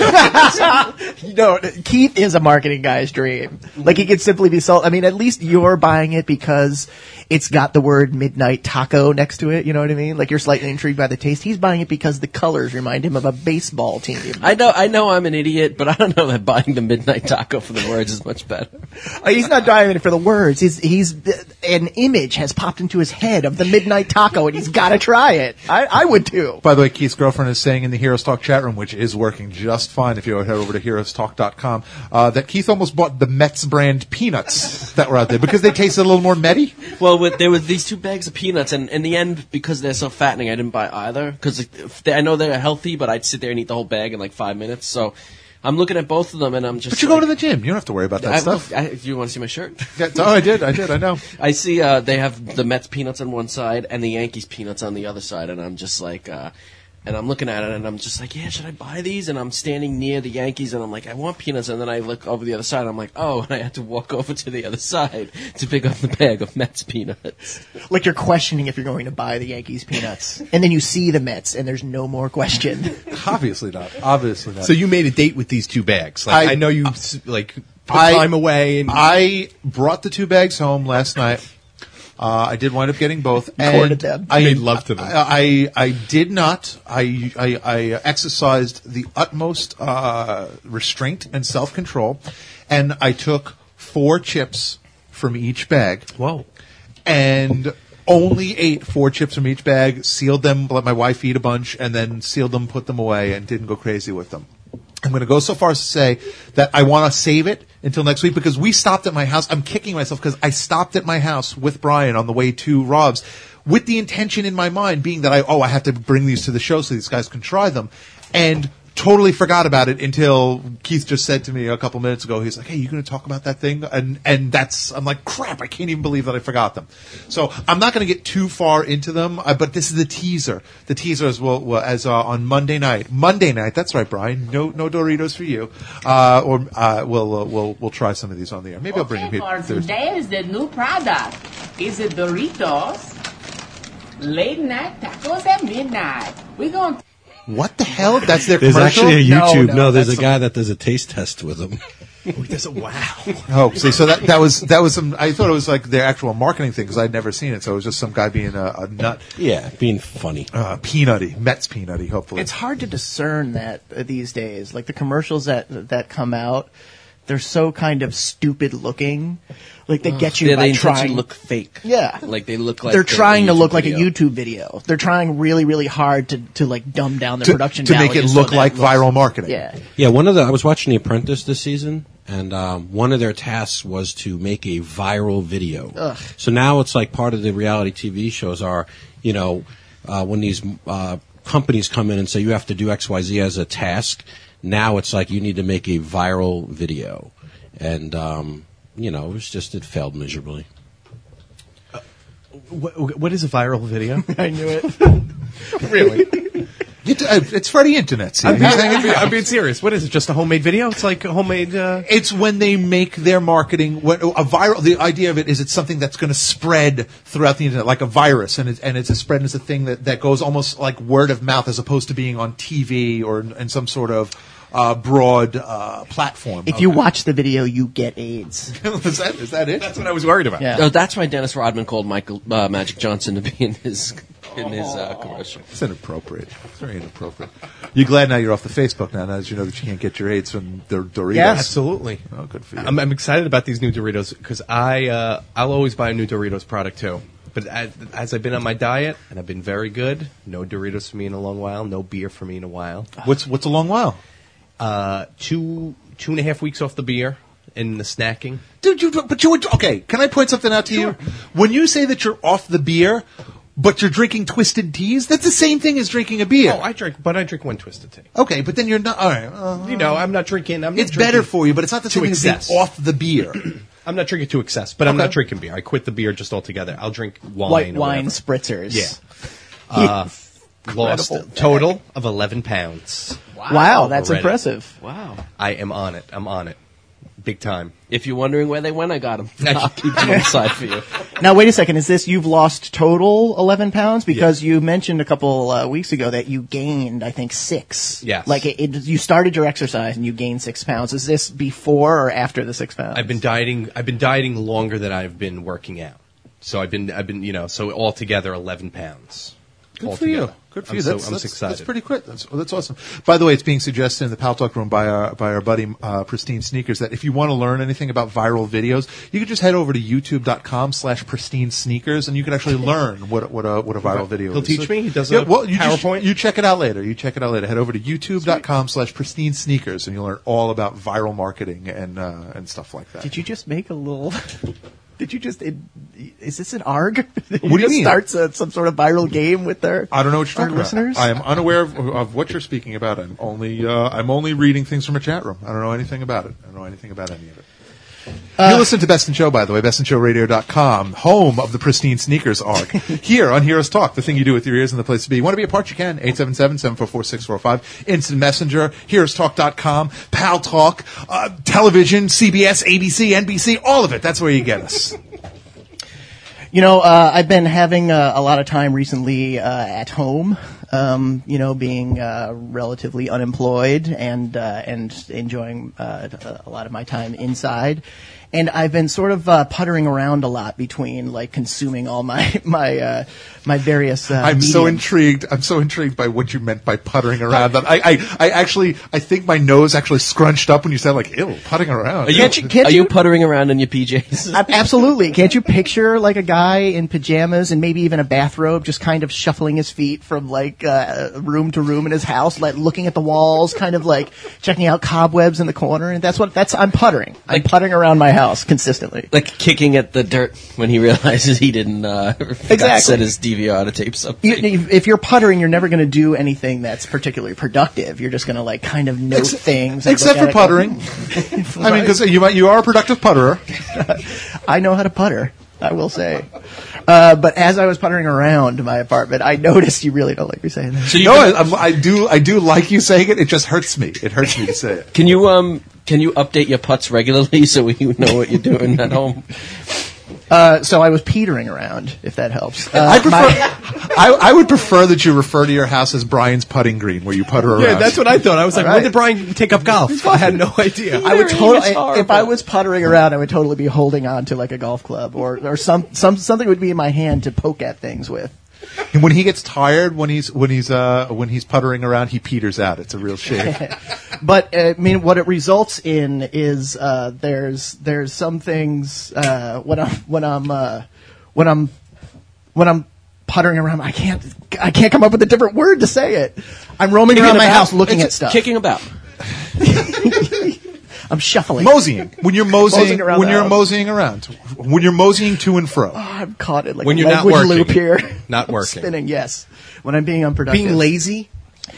No, Keith is a marketing guy's dream. Like, he could simply be sold. I mean, at least you're buying it because it's got the word Midnight Taco next to it. You know what I mean? Like, you're slightly intrigued by the taste. He's buying it because the colors remind him of a baseball team. I know, I know, I'm an idiot, but I don't know that buying the Midnight Taco for the words is much better. Uh, He's not driving it for the words. He's, he's, an image has popped into his head of the Midnight Taco, and he's got to try it. I, I would too. By the way, Keith's girlfriend is saying in the Heroes Talk chat room, which is working just fine if you head over to heroes talk dot com, uh, that Keith almost bought the Mets brand peanuts that were out there because they tasted a little more Metty. Well, with, there were these two bags of peanuts, and in the end, because they're so fattening, I didn't buy either. Because I know they're healthy, but I'd sit there and eat the whole bag in like five minutes. So I'm looking at both of them, and I'm just. But you're like, going to the gym. You don't have to worry about that I, stuff. I, do you want to see my shirt? Yeah, oh, I did. I did. I know. I see uh, they have the Mets peanuts on one side and the Yankees peanuts on the other side, and I'm just like, uh, and I'm looking at it, and I'm just like, yeah, should I buy these? And I'm standing near the Yankees, and I'm like, I want peanuts, and then I look over the other side, and I'm like, oh, and I had to walk over to the other side to pick up the bag of Mets peanuts. Like, you're questioning if you're going to buy the Yankees peanuts. And then you see the Mets, and there's no more question. Obviously not. Obviously not. So you made a date with these two bags. Like, I, I- know you s like put I- time away and I brought the two bags home last night. Uh, I did wind up getting both. And Courted them. I Made love to them. I, I, I did not. I, I, I exercised the utmost uh, restraint and self-control, and I took four chips from each bag. whoa. And only ate four chips from each bag, sealed them, let my wife eat a bunch, and then sealed them, put them away, and didn't go crazy with them. I'm going to go so far as to say that I want to save it until next week because we stopped at my house. I'm kicking myself because I stopped at my house with Brian on the way to Rob's. with the intention in my mind being that I, oh, I have to bring these to the show so these guys can try them. And totally forgot about it until Keith just said to me a couple minutes ago, he's like, hey, you going to talk about that thing? And, and that's, I'm like, crap, I can't even believe that I forgot them. So I'm not going to get too far into them, uh, but this is the teaser. The teaser is, well, well as, uh, on Monday night, Monday night, that's right, Brian, no, no Doritos for you. Uh, or, uh, we'll, uh, we'll, we'll try some of these on the air. Maybe I'll bring them here for Thursday. today is the new product. Is it Doritos? Late night tacos at midnight. We're going to What the hell? That's their There's commercial? actually a No, YouTube. no, No, there's a that's guy that does a taste test with them. There's a wow. Oh, see, so that that was that was some. I thought it was like their actual marketing thing because I'd never seen it. So it was just some guy being a, a nut, Yeah, being funny. uh, peanutty, Mets peanutty. Hopefully, It's hard to discern that uh, these days. Like the commercials that that come out, they're so kind of stupid looking. Like they get you Yeah, by they intentionally trying. look fake. Yeah. Like they look like they're trying to look like video. a YouTube video. They're trying really, really hard to, to like dumb down their to, production to make it value so look that like looks- viral marketing. Yeah. Yeah, one of the I was watching The Apprentice this season, and um, one of their tasks was to make a viral video. Ugh. So now it's like part of the reality T V shows are, you know, uh, when these uh, companies come in and say you have to do X Y Z as a task. Now it's like you need to make a viral video, and um, you know, it was just it failed miserably. What, what is a viral video? I knew it. Really? It, uh, it's for the internet. See? I'm being, I'm, being, I'm being serious. What is it? Just a homemade video? It's like a homemade. Uh... It's when they make their marketing what, a viral. The idea of it is it's something that's going to spread throughout the internet, like a virus, and it's and it's a spread. And it's a thing that, that goes almost like word of mouth, as opposed to being on T V or in, in some sort of uh, broad uh, platform. If you watch the video, you get AIDS. is that is that it? That's what I was worried about. Yeah. Oh, that's why Dennis Rodman called Michael uh, Magic Johnson to be in his in his uh, commercial. It's inappropriate. It's very inappropriate. You're glad now you're off the Facebook now, now that you know that you can't get your AIDS from the Doritos. Yes. Absolutely. Oh, good for you. I'm, I'm excited about these new Doritos because I uh, I'll always buy a new Doritos product too. But as, as I've been on my diet and I've been very good, no Doritos for me in a long while, no beer for me in a while. What's what's a long while? Uh, two two and a half weeks off the beer and the snacking. Dude, you but you would okay. Can I point something out to you? When you say that you're off the beer, but you're drinking twisted teas, that's the same thing as drinking a beer. Oh, I drink, but I drink one twisted tea. Okay, but then you're not. All right, uh, You know, I'm not drinking. I'm not it's drinking better for you, but it's not the to same thing as excess. being off the beer. I'm not drinking to excess, but I'm Okay. not drinking beer. I quit the beer just altogether. I'll drink wine. White or wine whatever. spritzers. Yeah. Uh, lost a Incredible. total of eleven pounds. Wow, that's Already. impressive. Wow. I am on it. I'm on it. Big time. If you're wondering where they went, I got them. I'll keep them on the side for you. Now, wait a second. Is this you've lost total eleven pounds? Because you mentioned a couple uh, weeks ago that you gained, I think, six. Yes. Like it, it, you started your exercise and you gained six pounds. Is this before or after the six pounds? I've been dieting. I've been dieting longer than I've been working out. So I've been. I've been. You know. So altogether, eleven pounds. Good altogether. for you. Good for I'm you. So, That's, I'm that's, excited. that's pretty quick. That's, that's awesome. By the way, it's being suggested in the Pal Talk room by our by our buddy uh, Pristine Sneakers that if you want to learn anything about viral videos, you can just head over to youtube dot com slash pristine sneakers and you can actually learn what what a what a viral video He'll is. teach me? He does yeah, a well, you just- PowerPoint? you check it out later. You check it out later. Head over to youtube dot com slash pristine sneakers and you'll learn all about viral marketing and uh, and stuff like that. Did you just make a little? Did you just? It, is this an arg? Did What do you just mean? Start some, some sort of viral game with their? I don't know what you're our talking listeners? about. I am unaware of, of what you're speaking about. I'm only uh, I'm only reading things from a chat room. I don't know anything about it. I don't know anything about any of it. you listen to Best in Show, by the way, best in show radio dot com, home of the Pristine Sneakers arc. Here on Heroes Talk, the thing you do with your ears and the place to be. You want to be a part, you can. eight seven seven, seven four four, six four five. Instant Messenger, heroes talk dot com, Pal Talk, uh, television, C B S, A B C, N B C, all of it. That's where you get us. You know, uh, I've been having uh, a lot of time recently uh, at home. Um, you know, being uh, relatively unemployed and uh, and enjoying uh, a lot of my time inside. And I've been sort of uh, puttering around a lot between like consuming all my my uh, my various. Uh, I'm so mediums. intrigued. I'm so intrigued by what you meant by puttering around. That I, I, I actually, I think my nose actually scrunched up when you said like, "Ew, putting around." Are you, Can't you- can't are you you- puttering around in your P Js? Ab- Absolutely. Can't you picture like a guy in pajamas and maybe even a bathrobe just kind of shuffling his feet from like uh, room to room in his house, like looking at the walls, kind of like checking out cobwebs in the corner? And that's what that's I'm puttering. I'm puttering around my house. house consistently. Like kicking at the dirt when he realizes he didn't uh, forgot Exactly. to set his D V R to tape something. You, you- if you're puttering, you're never going to do anything that's particularly productive. You're just going to like kind of note Ex- things. and Except look for at it. puttering. I mean, because you might, you are a productive putterer. I know how to putter, I will say. Uh, but as I was puttering around my apartment, I noticed you really don't like me saying that. So you No, can, I, I'm- I do. I do like you saying it. It just hurts me. It hurts me to say it. can you um can you update your putts regularly so we know what you're doing at home? Uh, so I was petering around, if that helps. Uh, I prefer. my- I, I would prefer that you refer to your house as Brian's putting green, where you putter around. Yeah, that's what I thought. I was like, All when right. did Brian take up golf? I had no idea. I would Petering totally, is horrible. if I was puttering around, I would totally be holding on to like a golf club or, or some, some, something would be in my hand to poke at things with. And when he gets tired, when he's when he's uh when he's puttering around, he peters out. It's a real shame. But uh, I mean, what it results in is uh, there's there's some things uh, when I'm when I'm uh, when I'm when I'm puttering around, I can't I can't come up with a different word to say it. I'm roaming around Kicking my about? house looking It's at stuff. Kicking about. I'm shuffling. Moseying. When you're moseying, Moseying around when the you're house. moseying around, when you're moseying to and fro. Oh, I'm caught in like When a you're not language working. loop here. Not I'm working. Spinning, yes. When I'm being unproductive. Being lazy?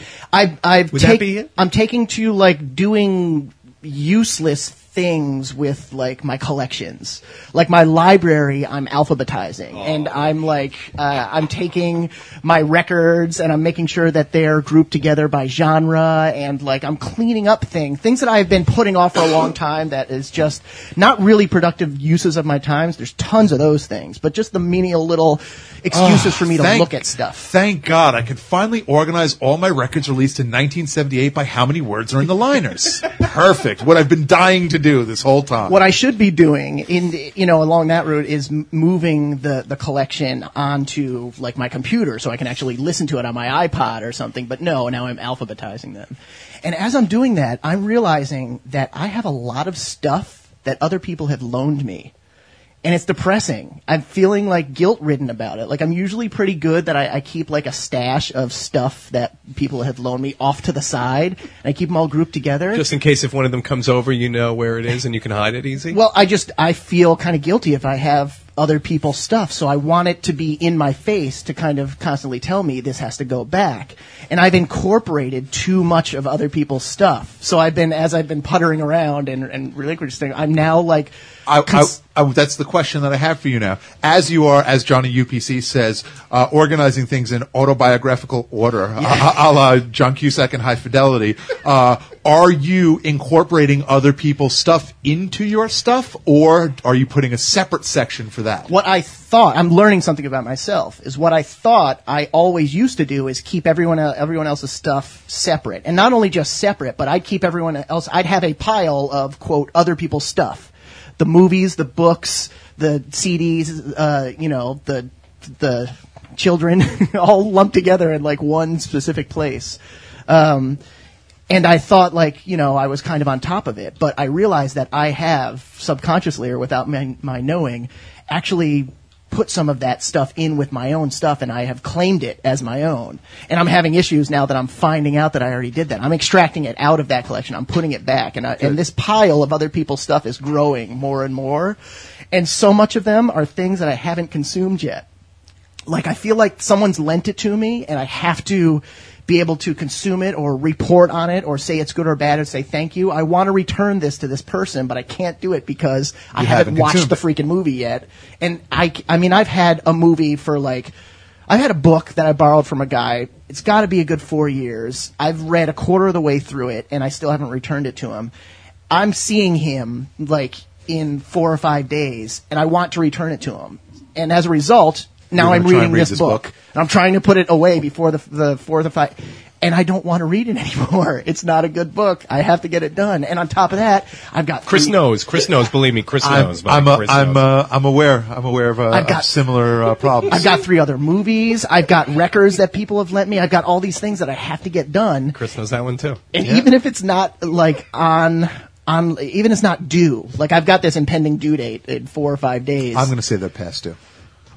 I, I've Would take- that be it? I'm taking to like doing useless things with like my collections. Like my library, I'm alphabetizing, and I'm like uh, I'm taking my records and I'm making sure that they're grouped together by genre, and like I'm cleaning up things, things that I've been putting off for a long time. That is just not really productive uses of my times. There's tons of those things, but just the menial little excuses for me to Thank- look at stuff. Thank God I can finally organize all my records released in nineteen seventy-eight by how many words are in the liners. Perfect. What I've been dying to do this whole time. What I should be doing in you know along that route is m- moving the the collection onto like my computer so I can actually listen to it on my iPod or something. But no, now I'm alphabetizing them. And as I'm doing that, I'm realizing that I have a lot of stuff that other people have loaned me. And it's depressing. I'm feeling like guilt-ridden about it. Like I'm usually pretty good that I, I keep like a stash of stuff that people have loaned me off to the side, and I keep them all grouped together. Just in case if one of them comes over, you know where it is and you can hide it easy? Well, I just I feel kind of guilty if I have other people's stuff, so I want it to be in my face to kind of constantly tell me this has to go back. And I've incorporated too much of other people's stuff. So I've been as I've been puttering around and and relinquishing, I'm now like I, I, cons- I, that's the question that I have for you now. As you are, as Johnny U P C says, uh, organizing things in autobiographical order, a, a la John Cusack and High Fidelity, uh, are you incorporating other people's stuff into your stuff, or are you putting a separate section for that? what I thought, I'm learning something about myself, is what I thought I always used to do is keep everyone el- everyone else's stuff separate. And not only just separate, but I'd keep everyone else, I'd have a pile of, quote, other people's stuff. The movies, the books, the C Ds, uh, you know, the the children, all lumped together in like one specific place. Um, and I thought, like, you know, I was kind of on top of it, but I realized that I have, subconsciously or without my, my knowing, actually put some of that stuff in with my own stuff, and I have claimed it as my own. And I'm having issues now that I'm finding out that I already did that. I'm extracting it out of that collection. I'm putting it back, and, I, and this pile of other people's stuff is growing more and more. And so much of them are things that I haven't consumed yet. Like, I feel like someone's lent it to me, and I have to be able to consume it or report on it or say it's good or bad or say thank you. I want to return this to this person, but I can't do it because I You haven't haven't watched the consumed freaking movie yet. And I, I mean, I've had a movie for like, I've had a book that I borrowed from a guy. It's got to be a good four years. I've read a quarter of the way through it, and I still haven't returned it to him. I'm seeing him like in four or five days, and I want to return it to him. And as a result, now You're I'm gonna try reading and read this, this book, book. and I'm trying to put it away before the the fourth or five. And I don't want to read it anymore. It's not a good book. I have to get it done. And on top of that, I've got Chris three- knows. Chris knows. Believe me, Chris I'm, knows. Mike. I'm, uh, Chris I'm, knows. uh, I'm aware. I'm aware of, uh, I've got- of similar uh, problems. I've got three other movies. I've got records that people have lent me. I've got all these things that I have to get done. Chris knows that one too. And even if it's not like on on even if it's not due, like I've got this impending due date in four or five days. I'm going to say they're past due.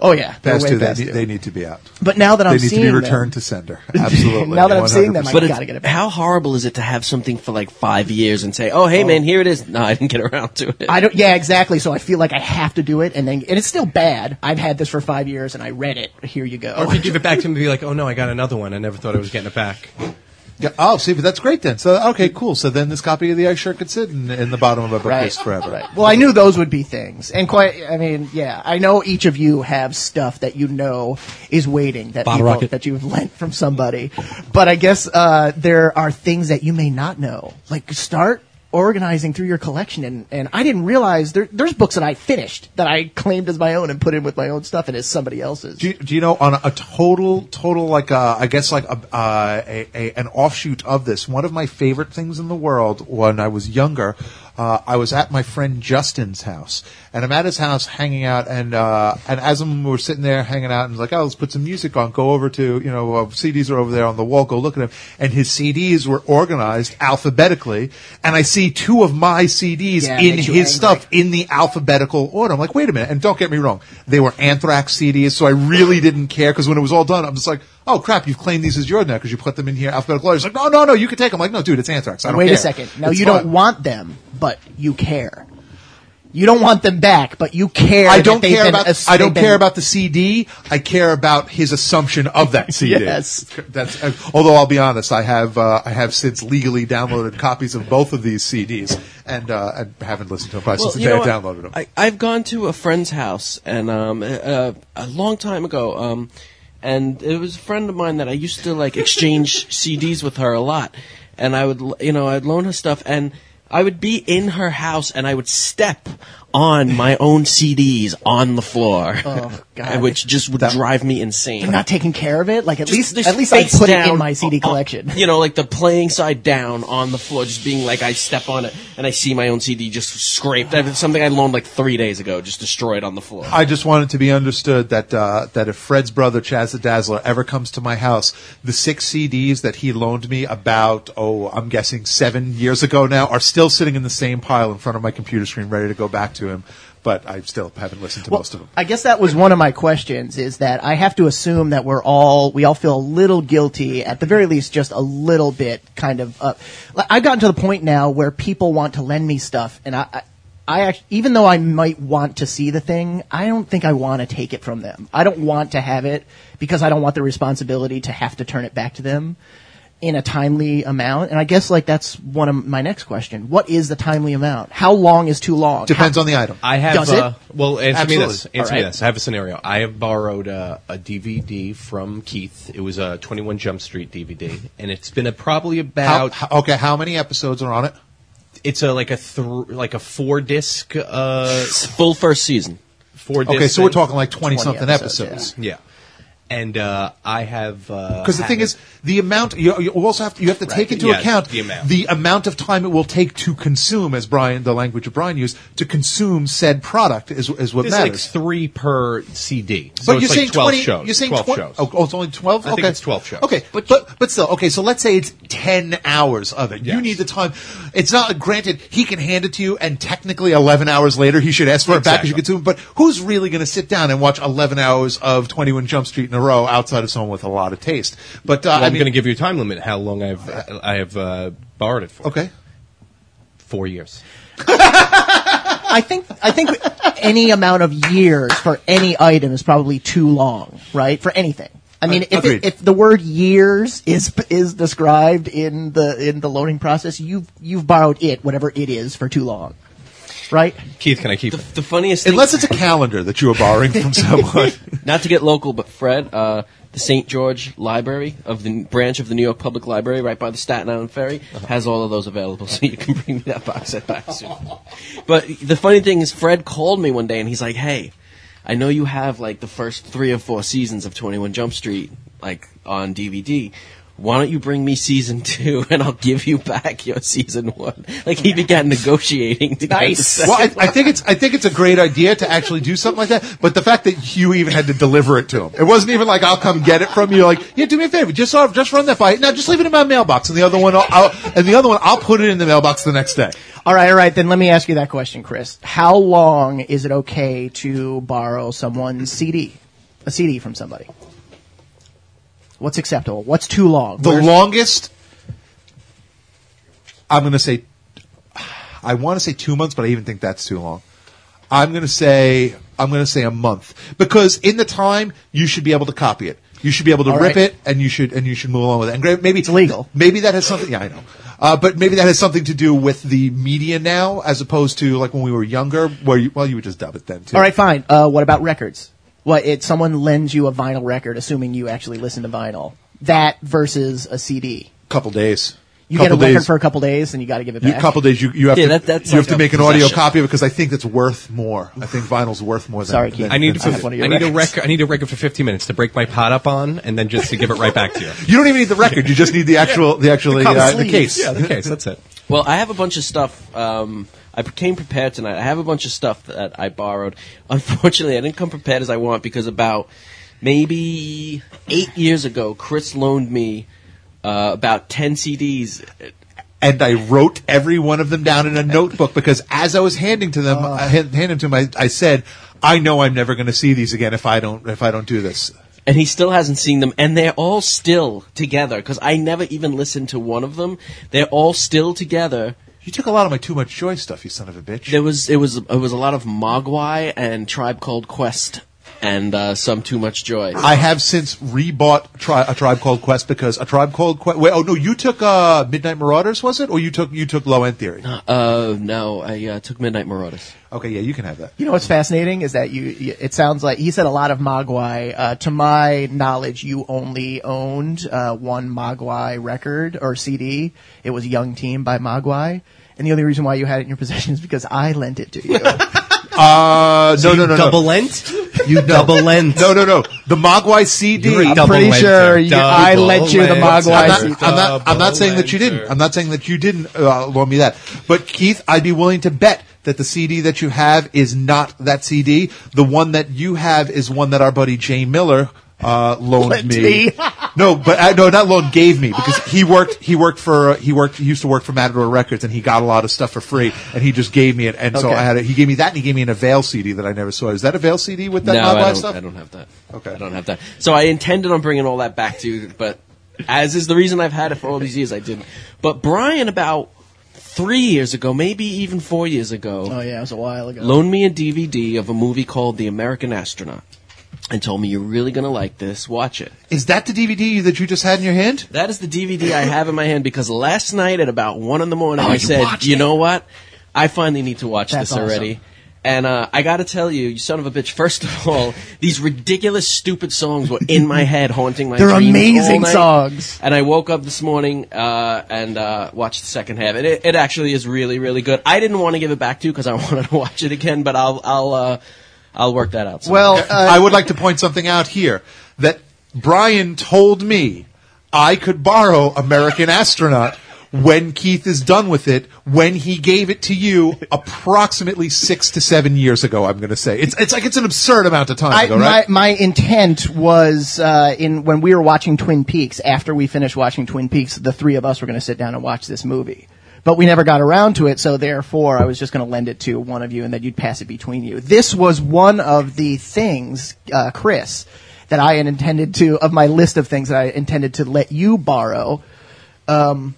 Oh yeah, they're Past way two, they past need, due. they need to be out. But now that I'm They need to seeing be them- returned to sender. Absolutely. Now that I'm seeing them, I But gotta it's- get it back. how horrible is it to have something for like five years and say, "Oh, hey man, here it is." No, I didn't get around to it. I don't. Yeah, exactly. So I feel like I have to do it, and then and it's still bad. I've had this for five years, and I read it. Here you go. Or if you give it back to him and be like, oh no, I got another one. I never thought I was getting it back. Yeah, oh, see, but that's great then. So, okay, cool. So then this copy of the Ice shirt could sit in, in the bottom of a bookcase forever. Right. Well, I knew those would be things, and quite. I mean, yeah, I know each of you have stuff that you know is waiting that Bottle people, rocket. that you've lent from somebody, but I guess uh, there are things that you may not know. Like start organizing through your collection, and, and I didn't realize there, there's books that I finished that I claimed as my own and put in with my own stuff, and it's somebody else's. Do you, do you know on a, a total, total like uh, I guess like a, uh, a, a an offshoot of this? One of my favorite things in the world when I was younger, uh, I was at my friend Justin's house, and I'm at his house hanging out, and uh, and as we were sitting there hanging out, and like, oh, let's put some music on. Go over to you know uh, C Ds are over there on the wall. Go look at them, and his C Ds were organized alphabetically, and I see two of my C Ds Yeah, it in makes his you angry. stuff in the alphabetical order. I'm like, wait a minute, and don't get me wrong, they were Anthrax C Ds, so I really didn't care because when it was all done, I'm just like, oh crap, you've claimed these as yours now because you put them in here alphabetical order. He's like, no, no, no, you can take them. I'm like, no, dude, it's Anthrax. I don't Wait care. a second. Now It's you fine. don't want them, but you care. You don't want them back, but you care. I that don't they've care been- about. as- I don't they've care been- about the C D. I care about his assumption of that C D. Yes. That's. Uh, although I'll be honest, I have. Uh, I have since legally downloaded copies of both of these C Ds, and uh, I haven't listened to them probably Well, since you the know day I what? downloaded them. I, I've gone to a friend's house, and um, uh, a long time ago, um, and it was a friend of mine that I used to like exchange C Ds with her a lot, and I would, l- you know, I'd loan her stuff, and I would be in her house, and I would step on my own C Ds on the floor, Oh, God. which just would drive me insane. You're not taking care of it. Like at Just- least, just at least I face put it in down my C D on- collection. You know, like the playing side down on the floor, just being like I step on it and I see my own C D just scraped. That was something I loaned like three days ago, just destroyed on the floor. I just want it to be understood that uh, that if Fred's brother Chaz the Dazzler ever comes to my house, the six C Ds that he loaned me about oh I'm guessing seven years ago now are still sitting in the same pile in front of my computer screen, ready to go back to him. But I still haven't listened to Well, most of them. I guess that was one of my questions, is that I have to assume that we're all, we all feel a little guilty, at the very least just a little bit, kind of, uh, like, I've gotten to the point now where people want to lend me stuff, and I, I, I actually, even though I might want to see the thing, I don't think I want to take it from them. I don't want to have it, because I don't want the responsibility to have to turn it back to them in a timely amount. And I guess, like, that's one of my next question. What is the timely amount? How long is too long? Depends How- on the item. I have. Does it? Uh, well, answer Absolutely. me this. Answer All me right. this. I have a scenario. I have borrowed uh, a D V D from Keith. It was a twenty-one Jump Street D V D, and it's been a probably How, about. how- okay, how many episodes are on it? It's a like a th- like a four disc. Uh, Full first season. four disc. Okay, so we're thing. talking like twenty something episodes, episodes. Yeah, and uh, I have Because the had thing it- is, the amount you, you also have to, you have to take into Yes, account the amount. the amount of time it will take to consume, as Brian, the language of Brian used, to consume said product is is what there's like matters. three per C D. So but it's you're like saying twelve twenty. shows. You're saying twelve twen- shows. Oh, oh, it's only twelve. I think okay. it's twelve shows. Okay, but, but but still, okay. So let's say it's ten hours of it. You Yes. need the time. It's not granted. He can hand it to you, and technically, eleven hours later, he should ask for it back because you Exactly. consume. But who's really going to sit down and watch eleven hours of twenty-one Jump Street in a row outside of someone with a lot of taste? But uh, Well, I I'm mean, going to give you a time limit. How long I've I have uh, borrowed it for? okay. Four years. I think I think any amount of years for any item is probably too long, right? For anything. I mean, if, Agreed. it, if the word years is is described in the in the loading process, you've you've borrowed it, whatever it is, for too long, right? Keith, can I keep The, it? the funniest thing, Unless it's a calendar that you are borrowing from someone. not to get local, but Fred, uh, the Saint George Library of the branch of the New York Public Library, right by the Staten Island Ferry, has all of those available, so you can bring me that box set back soon. But the funny thing is, Fred called me one day and he's like, "Hey, I know you have like the first three or four seasons of twenty-one Jump Street like on D V D. Why don't you bring me season two and I'll give you back your season one?" Like he began negotiating to get the Nice. second. Well, I, I think it's I think it's a great idea to actually do something like that. But the fact that you even had to deliver it to him, it wasn't even like I'll come get it from you. Like, yeah, do me a favor, just uh, just run that by. No, just leave it in my mailbox, and the other one, I'll, I'll and the other one, I'll put it in the mailbox the next day. All right, all right. Then let me ask you that question, Chris. How long is it okay to borrow someone's C D? a C D from somebody? What's acceptable? What's too long? The Where's- longest, I'm going to say, I want to say two months, but I even think that's too long. I'm going to say, I'm going to say a month, because in the time you should be able to copy it. You should be able to All rip right. it, and you should and you should move along with it. And gra- maybe It's illegal. Maybe that has something. Yeah, I know. Uh, but maybe that has something to do with the media now, as opposed to like when we were younger, where you, well, you would just dub it then too. All right, fine. Uh, what about records? What it someone lends you a vinyl record, assuming you actually listen to vinyl. That versus a C D. Couple days. You get a Couple record days. for a couple days, and you got to give it You, back. couple days, you, you have Yeah, to that- that's you have like to a make an audio possession. copy of it, because I think that's worth more. I think vinyl's worth more than. Sorry, Keith. than- I need than to. I have one of your I need a records. record. I need a record for fifteen minutes to break my pot up on, and then just to give it right back to you. You don't even need the record. You just need the actual, the actually, The uh, the sleeve. case. Yeah, the case. That's it. Well, I have a bunch of stuff. Um, I came prepared tonight. I have a bunch of stuff that I borrowed. Unfortunately, I didn't come prepared as I want, because about maybe eight years ago, Chris loaned me uh, about ten C Ds. And I wrote every one of them down in a notebook, because as I was handing to them, Oh. I hand, handing to him, I, I said, "I know I'm never going to see these again if I don't if I don't do this." And he still hasn't seen them, and they're all still together, because I never even listened to one of them. They're all still together. You took a lot of my Too Much Joy stuff, you son of a bitch. There was it was it was a lot of Mogwai and Tribe Called Quest and uh, some Too Much Joy. I have since rebought tri- a Tribe Called Quest, because a Tribe Called Quest. Wait, oh no, you took uh, Midnight Marauders, was it, or you took you took Low End Theory? Uh, no, I uh, took Midnight Marauders. Okay, yeah, you can have that. You know what's fascinating is that you, you it sounds like he said a lot of Mogwai. Uh, to my knowledge, you only owned uh, one Mogwai record or C D. It was Young Team by Mogwai. And the only reason why you had it in your possession is because I lent it to you. Uh, no, no, no, no. Double lent. You no. double lent. No, no, no. The Mogwai C D. You're a I'm double pretty lenter. sure you, I Double lent you the lenter. Mogwai I'm C D. not, I'm not, I'm not saying that you didn't. I'm not saying that you didn't uh, loan me that. But Keith, I'd be willing to bet that the C D that you have is not that C D. The one that you have is one that our buddy Jay Miller uh, loaned Lent me. me. no, but uh, no, not loaned. Gave me, because he worked. He worked for. Uh, he worked. He used to work for Matador Records, and he got a lot of stuff for free. And he just gave me it. And so Okay. I had it. He gave me that, and he gave me an Avail C D that I never saw. Is that a Avail C D with that no, Mogwai I don't, stuff? I don't have that. Okay. I don't have that. So I intended on bringing all that back to you, but as is the reason I've had it for all these years, I didn't. But Brian, about three years ago, maybe even four years ago, Oh yeah, it was a while ago. loaned me a D V D of a movie called The American Astronaut and told me, you're really going to like this. Watch it. Is that the D V D that you just had in your hand? That is the D V D I have in my hand, because last night at about one in the morning, Oh, I you said, watched you it? know what? I finally need to watch That's this already. awesome. And uh, I got to tell you, you son of a bitch, first of all, these ridiculous, stupid songs were in my head, haunting my They're dreams all amazing night. songs. And I woke up this morning uh, and uh, watched the second half. And it, it actually is really, really good. I didn't want to give it back to you because I wanted to watch it again, but I'll I'll uh, I'll work that out. somehow. Well, uh, I would like to point something out here, that Brian told me I could borrow American Astronaut when Keith is done with it, when he gave it to you approximately six to seven years ago, I'm going to say. It's it's like it's an absurd amount of time I, ago, right? my, my intent was uh, in when we were watching Twin Peaks. After we finished watching Twin Peaks, the three of us were going to sit down and watch this movie. But we never got around to it, so therefore I was just going to lend it to one of you, and then you'd pass it between you. This was one of the things, uh, Chris, that I had intended to, of my list of things that I intended to let you borrow, um,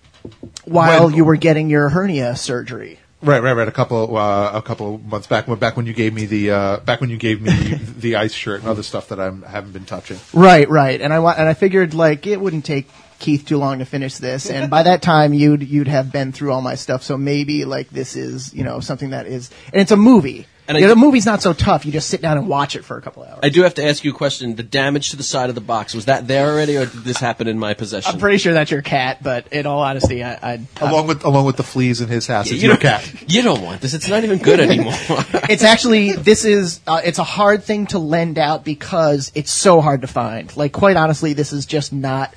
while When- you were getting your hernia surgery. Right, right, right. A couple, uh, a couple months back, back when you gave me the, uh, back when you gave me the, the ice shirt and other stuff that I haven't been touching. Right, right. And I wa- and I figured like it wouldn't take Keith too long to finish this, and by that time you'd you'd have been through all my stuff. So maybe like this is you know something that is, and it's a movie. And And I- the movie's not so tough. You just sit down and watch it for a couple hours. I do have to ask you a question. The damage to the side of the box, was that there already, or did this happen in my possession? I'm pretty sure that's your cat, but in all honesty, I, I Along with, along with the fleas in his house. It's you your don't, cat. You don't want this. It's not even good anymore. it's actually this is uh, it's a hard thing to lend out because it's so hard to find. Like quite honestly, this is just not.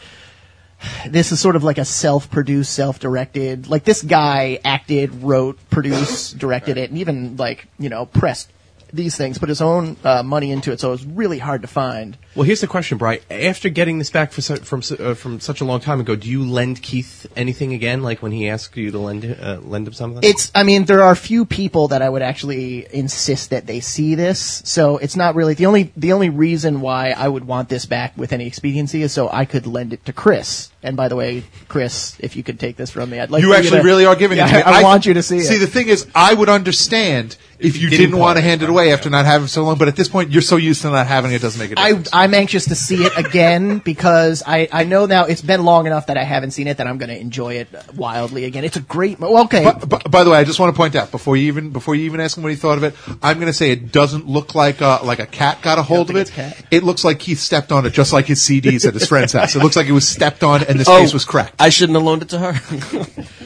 This is sort of like a self-produced, self-directed. Like this guy acted, wrote, produced, directed it, and even like you know pressed these things, put his own uh, money into it, so it was really hard to find. Well, here's the question, Brian. After getting this back for su- from su- uh, from such a long time ago, do you lend Keith anything again, like when he asked you to lend uh, lend him something? It's, I mean, there are few people that I would actually insist that they see this, so it's not really, the only the only reason why I would want this back with any expediency is so I could lend it to Chris. And by the way, Chris, if you could take this from me, I'd like You for actually to, really are giving yeah, it to me. I, I want you to see, see, it. the thing is, I would understand if you didn't didn't, want to part hand it, it away right, after not having it so long, but at this point, you're so used to not having it, it doesn't make a I, difference. I'm anxious to see it again because I, I know now it's been long enough that I haven't seen it that I'm going to enjoy it wildly again. It's a great, well, okay. But, but, by the way, I just want to point out before you even before you even ask him what he thought of it, I'm going to say it doesn't look like uh, like a cat got a hold of think it. it's cat? It looks like Keith stepped on it, just like his C Ds at his friend's house. It looks like it was stepped on and the Oh, space was cracked. I shouldn't have loaned it to her.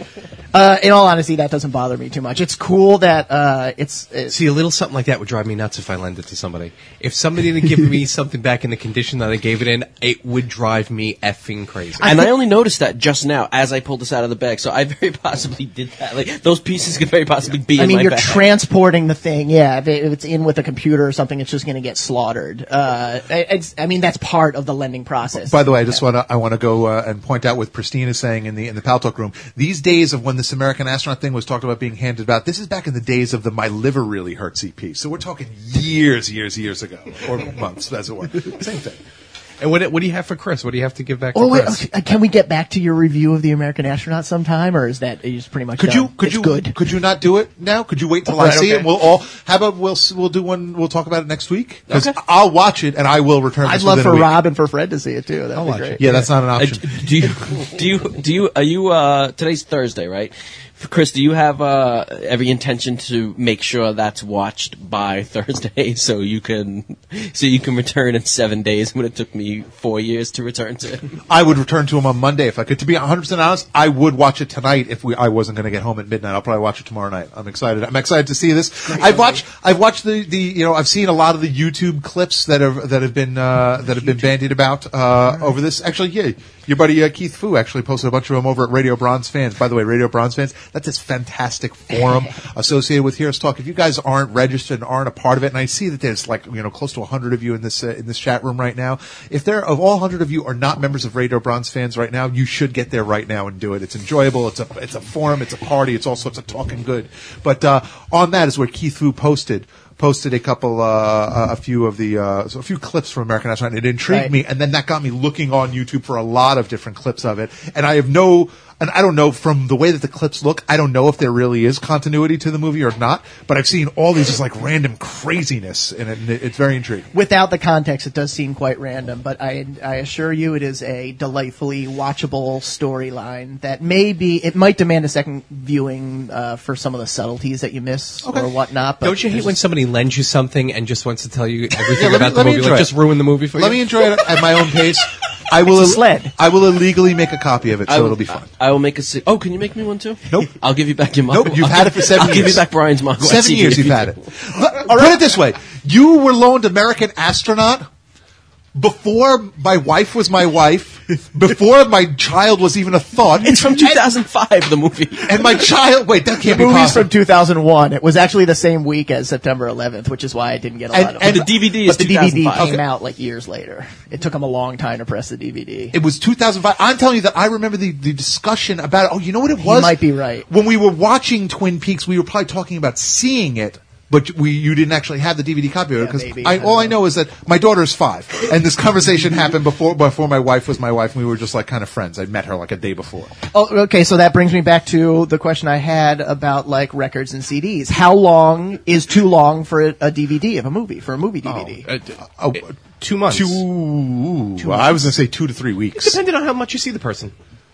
Uh, in all honesty, that doesn't bother me too much. It's cool that uh, it's, it's See, a little something like that would drive me nuts if I lend it to somebody. If somebody didn't give me something back in the condition that I gave it in, it would drive me effing crazy. and I only noticed that just now as I pulled this out of the bag, so I very possibly did that. Like those pieces could very possibly be I in mean, my you're bag. transporting the thing. Yeah, if, it, if it's in with a computer or something, it's just going to get slaughtered. Uh, it's, I mean, that's part of the lending process. By the way, I just want to I want to go uh, and point out what Pristine is saying in the in the Pal Talk room. These days of when this American astronaut thing was talked about being handed out, this is back in the days of the My Liver Really Hurts E P. So we're talking years, years, years ago, or months, as it were. Same thing. And what, what do you have for Chris? What do you have to give back to Oh wait, Chris? okay, can we get back to your review of the American Astronaut sometime, or is that is pretty much Could done? you could It's you good? could you not do it now? Could you wait till Right, I see okay. it? We'll all. How about we'll s- we'll do one. We'll talk about it next week. 'Cause Okay. I'll watch it and I will return. I'd this love within for a week. Rob and for Fred to see it too. That'd be watch great. it. Yeah, that's not an Uh, option. do you do you do you are you uh today's Thursday, right? Chris, do you have uh every intention to make sure that's watched by Thursday so you can so you can return in seven days when it took me four years to return to it? I would return to him on Monday if I could. To be one hundred percent honest, I would watch it tonight if we I wasn't going to get home at midnight. I'll probably watch it tomorrow night. I'm excited. I'm excited to see this. I've watched I've watched the, the you know I've seen a lot of the YouTube clips that have that have been uh, that have been bandied about uh, over this. Actually, yeah, your buddy uh, Keith Fu actually posted a bunch of them over at Radio Bronze Fans. By the way, Radio Bronze Fans, that's this fantastic forum associated with Heroes Talk. If you guys aren't registered and aren't a part of it, and I see that there's like you know close to one hundred of you in this uh, in this chat room right now, if there of all one hundred of you are not members of Radio Bronze Fans right now, you should get there right now and do it. It's enjoyable. It's a it's a forum. It's a party. It's all sorts of talking good. But uh, on that is where Keith Fu posted. Posted a couple, uh, a few of the, uh, so a few clips from American Astronaut. It intrigued Right. me, and then that got me looking on YouTube for a lot of different clips of it. And I have no, and I don't know from the way that the clips look, I don't know if there really is continuity to the movie or not. But I've seen all these just like random craziness, and it, and it- it's very intriguing. Without the context, it does seem quite random, but I, I assure you it is a delightfully watchable storyline that may be, it might demand a second viewing uh, for some of the subtleties that you miss or whatnot. But Don't you hate there's when just- somebody lends you something and just wants to tell you everything let me- about the let me movie? enjoy Like, it. just ruin the movie for Let you? me enjoy it at my own pace. I will, It's a sled. I will illegally make a copy of it, so I will- it'll be fun. I will make a. Si- oh, can you make me one too? Nope. I'll give you back your mug. Nope, you've I'll had give- it for seven I'll years. give you back Brian's mug. Seven years you've had it. Look, Put it this way: you were loaned American Astronaut before my wife was my wife, before my child was even a thought. It's from two thousand five, the movie. And my child, wait, that can't The be movie's possible. from two thousand one. It was actually the same week as September eleventh, which is why I didn't get a And- lot of and it. the D V D is But the D V D two thousand five. came Okay. out like years later. It took them a long time to press the D V D. It was two thousand five. I'm telling you that I remember the, the discussion about it. Oh, you know what it was? might be right. When we were watching Twin Peaks, we were probably talking about seeing it, but we you didn't actually have the D V D copy of it Yeah, because maybe. I, I don't all I know. know is that my daughter's five, and this conversation happened before before my wife was my wife, and we were just like kind of friends. I met her like a day before. Oh, okay, so that brings me back to the question I had about like records and C Ds. How long is too long for a, a D V D of a movie, for a movie D V D? Uh, d- Oh, uh, two months. Two. well, I was going to say two to three weeks. Depending on how much you see the person.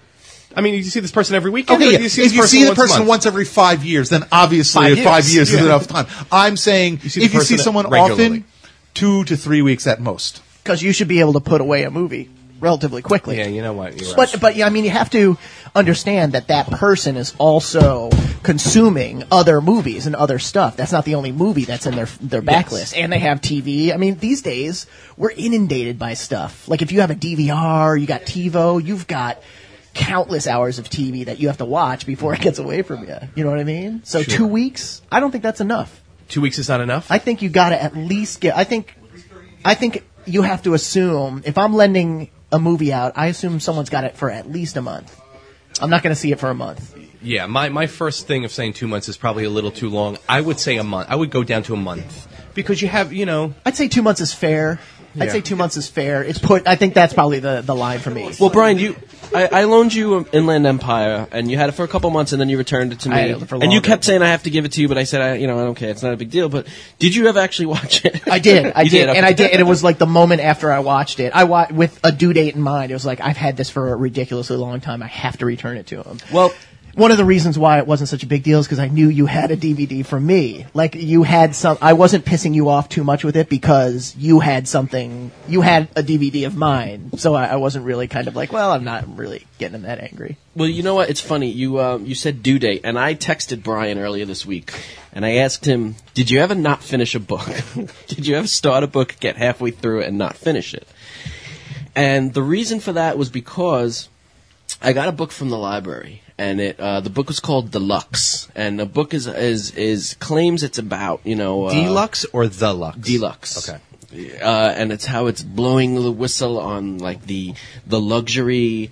I mean, you see this person every weekend? Okay, or yeah. do you see if this you person see the once a person month? once every five years, then obviously Five five, five years. years is Yeah. enough time. I'm saying You see the if you see person someone regularly. often, two to three weeks at most. Because you should be able to put away a movie relatively quickly. Yeah, you know what? You're right. But but yeah, I mean, you have to understand that that person is also consuming other movies and other stuff. That's not the only movie that's in their their backlist. And they have T V. I mean, these days we're inundated by stuff. Like if you have a D V R, you got TiVo, you've got countless hours of T V that you have to watch before it gets away from you. You know what I mean? So two weeks, I don't think that's enough. Two weeks is not enough? I think you got to at least get. I think, I think you have to assume if I'm lending a movie out, I assume someone's got it for at least a month. I'm not going to see it for a month. Yeah, my, my first thing of saying two months is probably a little too long. I would say a month. I would go down to a month because you have, you know. I'd say two months is fair. I'd Yeah. say two months is fair. It's put. I think that's probably the, the line for me. Well, Brian, you, I, I loaned you Inland Empire, and you had it for a couple months, and then you returned it to me. I had it for and you longer. kept saying I have to give it to you, but I said, I, you know, I don't care. It's not a big deal. But did you ever actually watch it? I did, I You did, okay. and I did, and it was like the moment after I watched it. I wa- with a due date in mind. It was like I've had this for a ridiculously long time. I have to return it to him. Well, one of the reasons why it wasn't such a big deal is because I knew you had a D V D from me. Like you had some. I wasn't pissing you off too much with it because you had something. You had a D V D of mine, so I, I wasn't really kind of like, well, I'm not really getting that angry. Well, you know what? It's funny. You um, you said due date, and I texted Brian earlier this week, and I asked him, "Did you ever not finish a book? Did you ever start a book, get halfway through it, and not finish it?" And the reason for that was because I got a book from the library, and it uh, the book was called Deluxe, and the book is is is claims it's about you know uh, Deluxe or the Lux? Deluxe. Okay. Uh, and it's how it's blowing the whistle on like the the luxury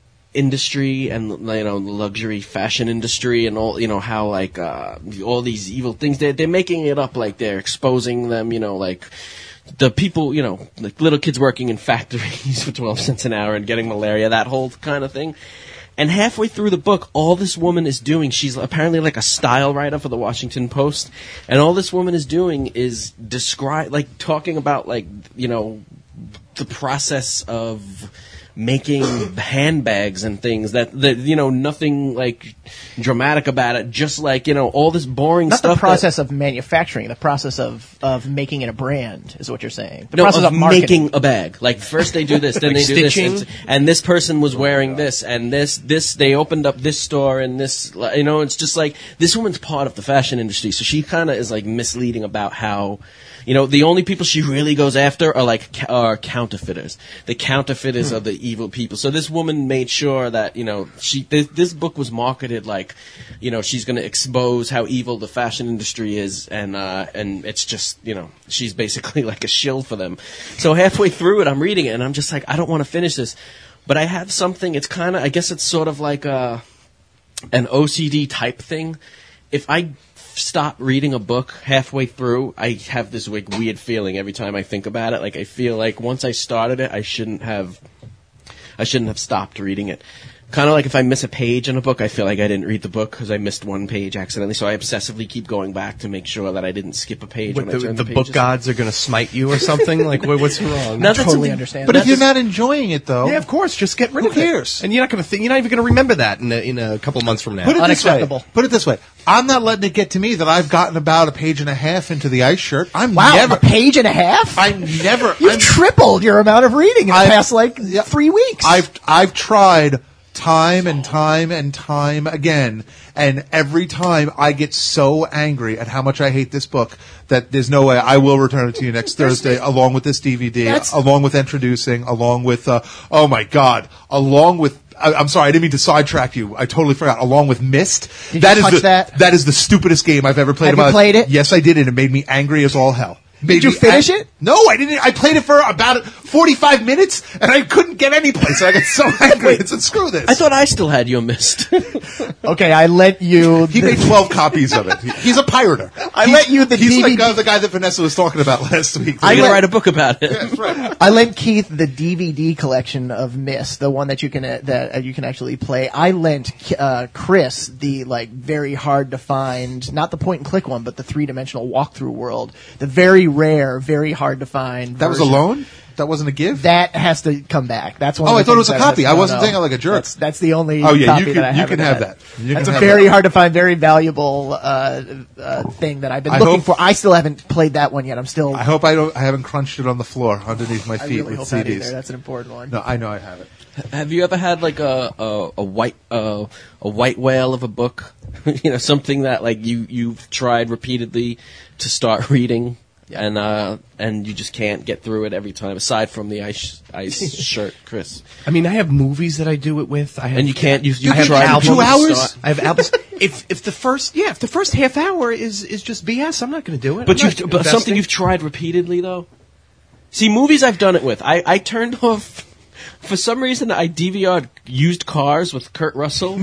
industry and you know the luxury fashion industry and all you know how like uh, all these evil things they're they're making it up like they're exposing them you know like the people you know like little kids working in factories for twelve cents an hour and getting malaria, that whole kind of thing. And halfway through the book, all this woman is doing, she's apparently like a style writer for the Washington Post, and all this woman is doing is describe, like talking about like, you know, the process of making handbags and things that, that, you know, nothing like dramatic about it, just like, you know, all this boring Not stuff. the process that, of manufacturing, the process of, of making it a brand is what you're saying. The no, process of, of, marketing. making a bag. Like first they do this, then Like they do stitching? this, and, and this person was wearing this, and this, this, they opened up this store, and this, you know, it's just like, this woman's part of the fashion industry, so she kind of is like misleading about how, you know, the only people she really goes after are like ca- are counterfeiters. The counterfeiters are the evil people. So this woman made sure that you know she this, this book was marketed like, you know, she's going to expose how evil the fashion industry is, and uh, and it's just you know she's basically like a shill for them. So halfway through it, I'm reading it and I'm just like, I don't want to finish this, but I have something. It's kind of I guess it's sort of like a an O C D type thing. If I stop reading a book halfway through, I have this like weird feeling every time I think about it. Like I feel like once I started it, I shouldn't have, I shouldn't have stopped reading it. Kind of like if I miss a page in a book, I feel like I didn't read the book because I missed one page accidentally. So I obsessively keep going back to make sure that I didn't skip a page What, when I the turn the the, book pages. gods are going to smite you or something? Like, what, what's wrong? No, that's Totally a- understand. But that. if you're not enjoying it, though, Yeah, of course. Just get rid Who of it. cares? And you're not going to think. You're not even going to remember that in a, in a couple months from now. put it this way. Unacceptable. Put it this way. I'm not letting it get to me that I've gotten about a page and a half into the ice shirt. I'm Wow, never. a page and a half? I'm never. You've I'm, tripled your amount of reading in the I've- past, like, yeah. three weeks. I've I've tried time and time and time again, and every time I get so angry at how much I hate this book that there's no way I will return it to you next Thursday, along with this D V D, That's- along with introducing, along with uh, oh my god, along with. I, I'm sorry, I didn't mean to sidetrack you. I totally forgot. Along with Myst, Did that you is touch the, that? That is the stupidest game I've ever played. Have in my you life. played it? Yes, I did, and it made me angry as all hell. Made you me finish ang- it? No, I didn't. I played it for about forty-five minutes, and I couldn't get any place. I got so angry. I said, "Screw this." I thought I still had your mist. okay, I let you. He made twelve copies of it. He's a pirater. I He's- let you the He's D V D. like uh, the guy that Vanessa was talking about last week. I'm I gonna let- write a book about it. That's right. I lent Keith the D V D collection of Myst, the one that you can uh, that uh, you can actually play. I lent uh, Chris the like very hard to find, not the point and click one, but the three dimensional walkthrough world, the very rare, very hard to find. That was a version. loan? That wasn't a gift? That has to come back. That's one. Oh, of the I thought it was things a that copy. has- I no, wasn't no. thinking like a jerk. That's, that's the only. Oh, yeah, copy you can- that I you have can of have that. You That's can a have very that. hard to find, very valuable uh, uh, thing that I've been I looking hope- for. I still haven't played that one yet. I'm still. I hope I don't. I haven't crunched it on the floor underneath my I feet really hope with not C either. Ds. That's an important one. No, I know I have it. Have you ever had like a a, a white uh, a white whale of a book? You know, something that like you you've tried repeatedly to start reading, Yeah. and uh, and you just can't get through it every time. Aside from the ice ice shirt, Chris, I mean, I have movies that I do it with. I have, and you can't. You you I have tried albums. two hours? Start- I have albums. If if the first yeah if the first half hour is is just B S, I'm not going to do it. But I'm you've not but investing. something you've tried repeatedly though. See, movies I've done it with. I, I turned off. For some reason, I D V R'd Used Cars with Kurt Russell,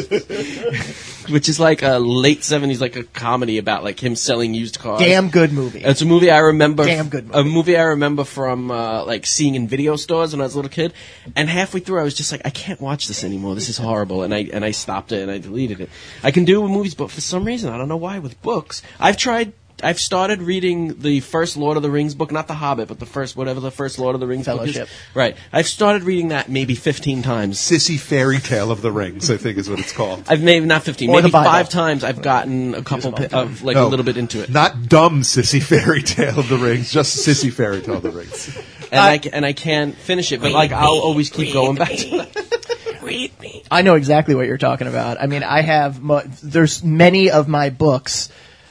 which is like a late seventies, like a comedy about like him selling used cars. Damn good movie. It's a movie I remember. Damn good movie. A movie I remember from uh, like seeing in video stores when I was a little kid. And halfway through, I was just like, I can't watch this anymore. This is horrible. And I and I stopped it and I deleted it. I can do it with movies, but for some reason, I don't know why. With books, I've tried. I've started reading the first Lord of the Rings book, not The Hobbit, but the first, whatever the first Lord of the Rings Fellowship. book is. Right. I've started reading that maybe fifteen times. Sissy Fairy Tale of the Rings, I think is what it's called. I've maybe, not fifteen, Or maybe the Bible. five times I've gotten a couple, pi- of, like No, a little bit into it. Not dumb Sissy Fairy Tale of the Rings, just Sissy Fairy Tale of the Rings. And I, ca- and I can't finish it, but like I'll always keep going back to it. Read me. I know exactly what you're talking about. I mean, I have, mo- there's many of my books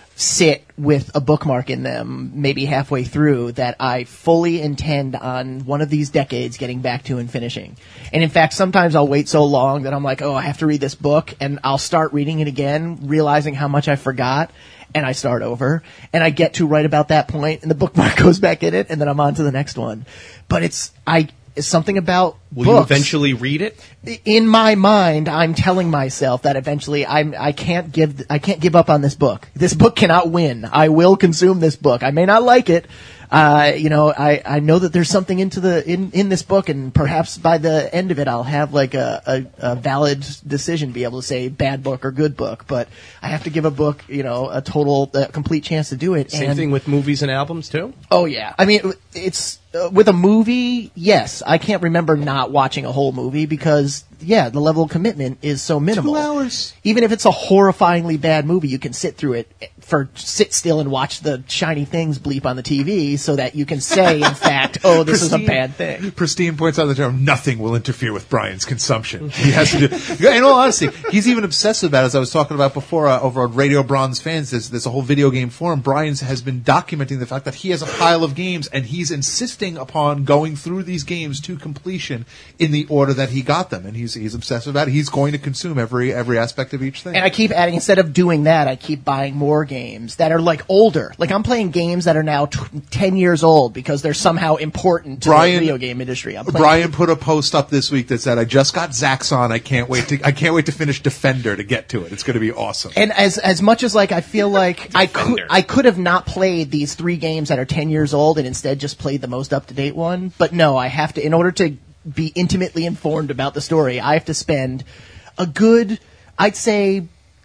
sit with a bookmark in them maybe halfway through that I fully intend on one of these decades getting back to and finishing. And in fact, sometimes I'll wait so long that I'm like, oh, I have to read this book, and I'll start reading it again, realizing how much I forgot, and I start over, and I get to right about that point, and the bookmark goes back in it, and then I'm on to the next one. But it's, I, it's something about Will books. you eventually read it? In my mind, I'm telling myself that eventually I'm, I can't give, I can't give up on this book. This book cannot win. I will consume this book. I may not like it. Uh, you know, I, I know that there's something into the, in, in this book, and perhaps by the end of it, I'll have like a, a, a valid decision, be able to say bad book or good book, but I have to give a book, you know, a total, a complete chance to do it. Same and, thing with movies and albums too. Oh yeah. I mean, it's, uh, with a movie, yes, I can't remember not watching a whole movie because, yeah, the level of commitment is so minimal. Two hours. Even if it's a horrifyingly bad movie, you can sit through it for sit still and watch the shiny things bleep on the T V so that you can say, in fact, oh, this is a bad thing. Pristine points out the term, nothing will interfere with Brian's consumption. He has to do, in all honesty, he's even obsessive about it, as I was talking about before uh, over on Radio Bronze Fans. There's, there's a whole video game forum. Brian has been documenting the fact that he has a pile of games, and he's insisting upon going through these games to completion in the order that he got them. And he's he's obsessive about it. He's going to consume every every aspect of each thing. And I keep adding, instead of doing that, I keep buying more games that are like older. Like I'm playing games that are now t- ten years old because they're somehow important to Brian- the video game industry. I'm playing Brian put a post up this week that said, "I just got Zaxxon. I can't wait to I can't wait to finish Defender to get to it. It's going to be awesome." And as as much as like I feel like I could I could have not played these three games that are ten years old and instead just played the most up to date one, but no, I have to, in order to be intimately informed about the story, I have to spend a good, I'd say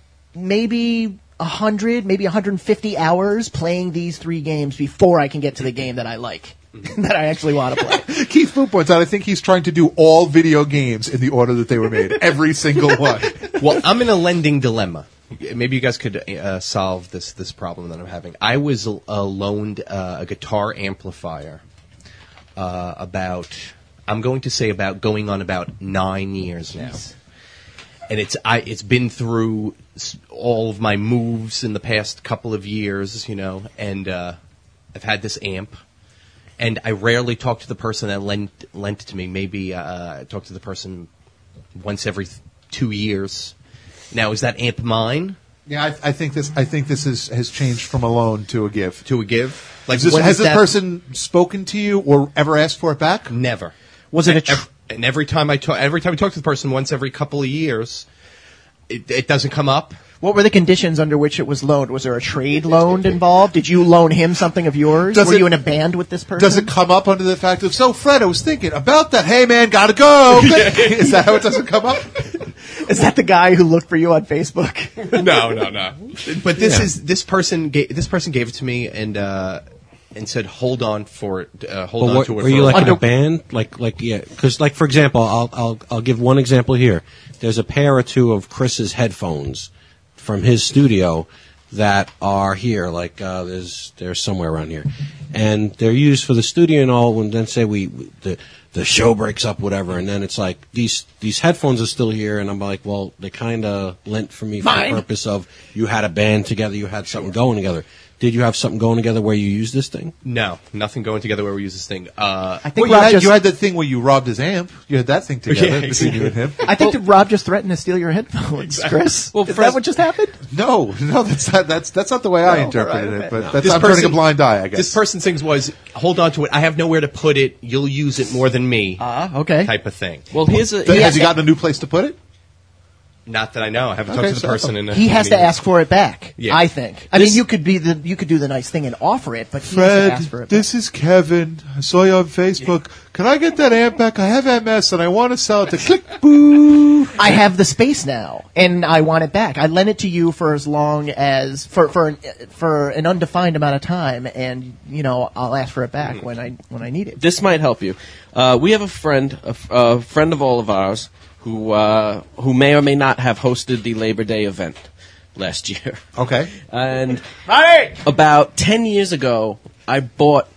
maybe a hundred, maybe one hundred fifty hours playing these three games before I can get to the game that I like, that I actually want to play. Keith Fu points out, I think he's trying to do all video games in the order that they were made, every single one. Well, I'm in a lending dilemma. Maybe you guys could uh, solve this this problem that I'm having. I was uh, loaned uh, a guitar amplifier uh, about, I'm going to say about going on about nine years now. And it's I it's been through s- all of my moves in the past couple of years, you know, and uh, I've had this amp. And I rarely talk to the person that lent lent it to me. Maybe uh, I talk to the person once every th- two years. Now, is that amp mine? Yeah, I, I think this. I think this is, has changed from a loan to a give. To a give? Like, Is this, when has is this that- person spoken to you or ever asked for it back? Never. Was it a tr- Ev- and every time I talk, every time I talk to the person, once every couple of years, it, it doesn't come up. What were the conditions under which it was loaned? Was there a trade loaned involved? Did you loan him something of yours? Does were it- you in a band with this person? Does it come up under the fact of, so Fred, I was thinking about that. Hey man, gotta go. Is that how it doesn't come up? Is that the guy who looked for you on Facebook? No, no, no. But this is this person. Gave, this person gave it to me and uh, and said, "Hold on for it. Uh, hold But on what, to it." were for you a like while." in a band? Like, like, yeah. Because, like, for example, I'll, I'll, I'll give one example here. There's a pair or two of Chris's headphones from his studio that are here. Like, uh, there's, there's somewhere around here, and they're used for the studio and all. And then say we, we the the show breaks up, whatever, and then it's like these these headphones are still here, and I'm like, well, they kind of lent for me for Mine. the purpose of you had a band together, you had something going together. Did you have something going together where you used this thing? No, nothing going together where we use this thing. Uh, I think Well, you Rob had, just, you had that thing where you robbed his amp. You had that thing together Yeah, between you and him. I think that Rob just threatened to steal your headphones, Chris. Well, Is first- that what just happened? No, no, that's not that's that's not the way I No, interpreted right, it. right. But No. that's This I'm turning person- a blind eye. I guess this person's things was, hold on to it. I have nowhere to put it. You'll use it more than me. Ah, okay. Type of thing. Well, here's a. Th- he- has he gotten a new place to put it? Not that I know. I haven't Okay, talked to the so- person in. A, He has in to years. ask for it back. Yeah. I think. I This- mean, you could be the you could do the nice thing and offer it, but he has to ask for it. this is Kevin. I saw you on Facebook. Can I get that amp back? I have M S and I want to sell it to Click Boo. I have the space now, and I want it back. I lent it to you for as long as for for an, for an undefined amount of time, and you know I'll ask for it back when I when I need it. This might help you. Uh, we have a friend, a, f- a friend of all of ours, who uh, who may or may not have hosted the Labor Day event last year. Okay. And about ten years ago, I bought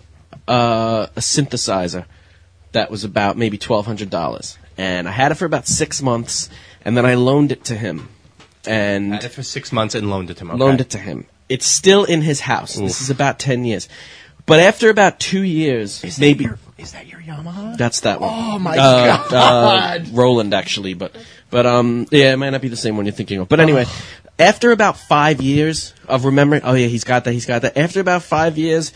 uh, a synthesizer that was about maybe twelve hundred dollars, and I had it for about six months, and then I loaned it to him, and Had it for six months and loaned it to him. Okay. loaned it to him. It's still in his house. This is about ten years, but after about two years, maybe. Your, is that your Yamaha? That's that one. Oh, my uh, God. Uh, Roland, actually, but but um, yeah, it might not be the same one you're thinking of. But anyway, after about five years of remembering, oh yeah, he's got that, he's got that. After about five years,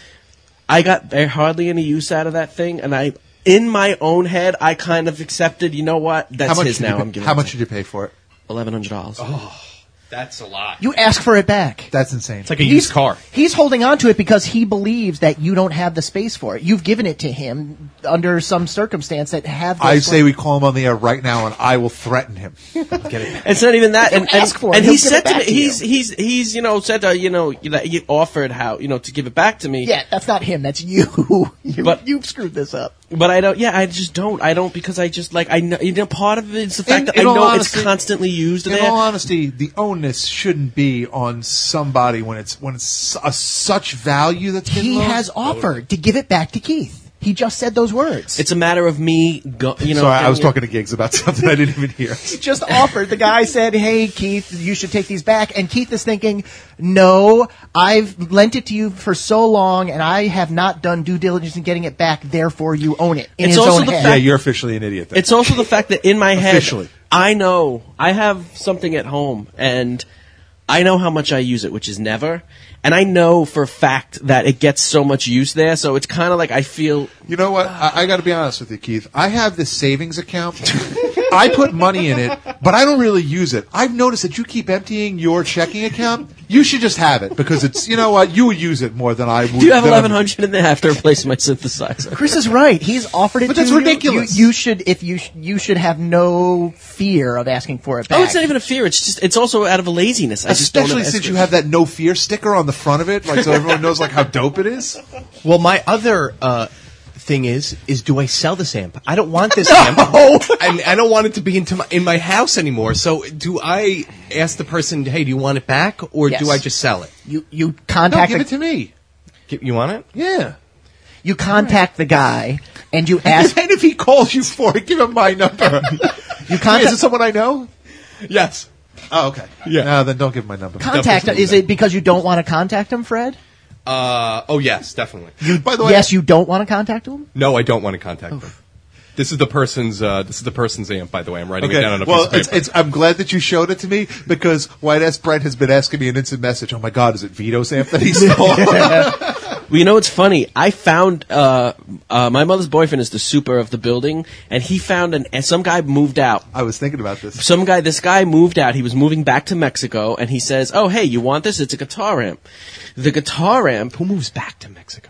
I got very hardly any use out of that thing, and I, in my own head, I kind of accepted. You know what? That's How much his did you now. pay- I'm giving. How it much to did you pay for it? Eleven hundred dollars. That's a lot. You ask for it back. That's insane. It's like a used car. He's holding on to it because he believes that you don't have the space for it. You've given it to him under some circumstance that have. I those- say we call him on the air right now, and I will threaten him. It's not even that, and, and, ask for it, and he'll he give said it to me, back to he's you. he's he's you know said uh, you know that he offered how you know to give it back to me. Yeah, that's not him. That's you. you But- you've screwed this up. But I don't. Yeah, I just don't. I don't because I just like I know. You know, part of it is the fact In- that in I all know honesty- it's constantly used In there. all honesty, the onus shouldn't be on somebody when it's when it's a, such value that's been He lost. has offered to give it back to Keith. He just said those words. It's a matter of me, go, you know. Sorry, I was getting it- talking to Gigs about something I didn't even hear. He just offered. The guy said, "Hey, Keith, you should take these back." And Keith is thinking, "No, I've lent it to you for so long, and I have not done due diligence in getting it back. Therefore, you own it." In It's his also own the head. Yeah, you're officially an idiot. Then. It's also the fact that in my head, Officially. I know I have something at home, and I know how much I use it, which is never. And I know for a fact that it gets so much use there, so it's kind of like I feel. You know what? I, I got to be honest with you, Keith. I have this savings account. I put money in it, but I don't really use it. I've noticed that you keep emptying your checking account. You should just have it because it's. You know what? You would use it more than I would. Do you have than I'm- eleven hundred in there after replacing my synthesizer? Chris is right. He's offered it But to that's you. ridiculous. You, you should, if you, sh- you should have no fear of asking for it back. Oh, it's not even a fear. It's just it's also out of a laziness. I just don't Especially know since you have that no fear sticker on the front of it, like so everyone knows like how dope it is. Well, my other uh, thing is, is do I sell this amp? I don't want this amp. I, I don't want it to be into my, in my house anymore. So do I ask the person, hey, do you want it back? Or Yes. do I just sell it? You, you No, contact. give the, it to me. You want it? Yeah. you contact the guy, and you ask. And if he calls you for it, give him my number. You Is contact. it someone I know? Yes. Oh, okay. Yeah. No, then don't give him my number. Contact. Definitely Is it because you don't want to contact him, Fred? Uh, oh, yes, definitely. By the way, Yes, you don't want to contact him. No, I don't want to contact them. This is the person's. Uh, this is the person's amp, by the way. I'm writing it Okay. down on a Well, piece it's, of paper. it's, I'm glad that you showed it to me because White Ass Brent has been asking me an instant message. Oh my God, is it Vito's amp that he stole? Well, you know what's funny? I found uh, uh, my mother's boyfriend is the super of the building, and he found an and some guy moved out. I was thinking about this. Some guy, this guy moved out. He was moving back to Mexico, and he says, "Oh, hey, you want this? It's a guitar amp." The guitar amp. Who moves back to Mexico?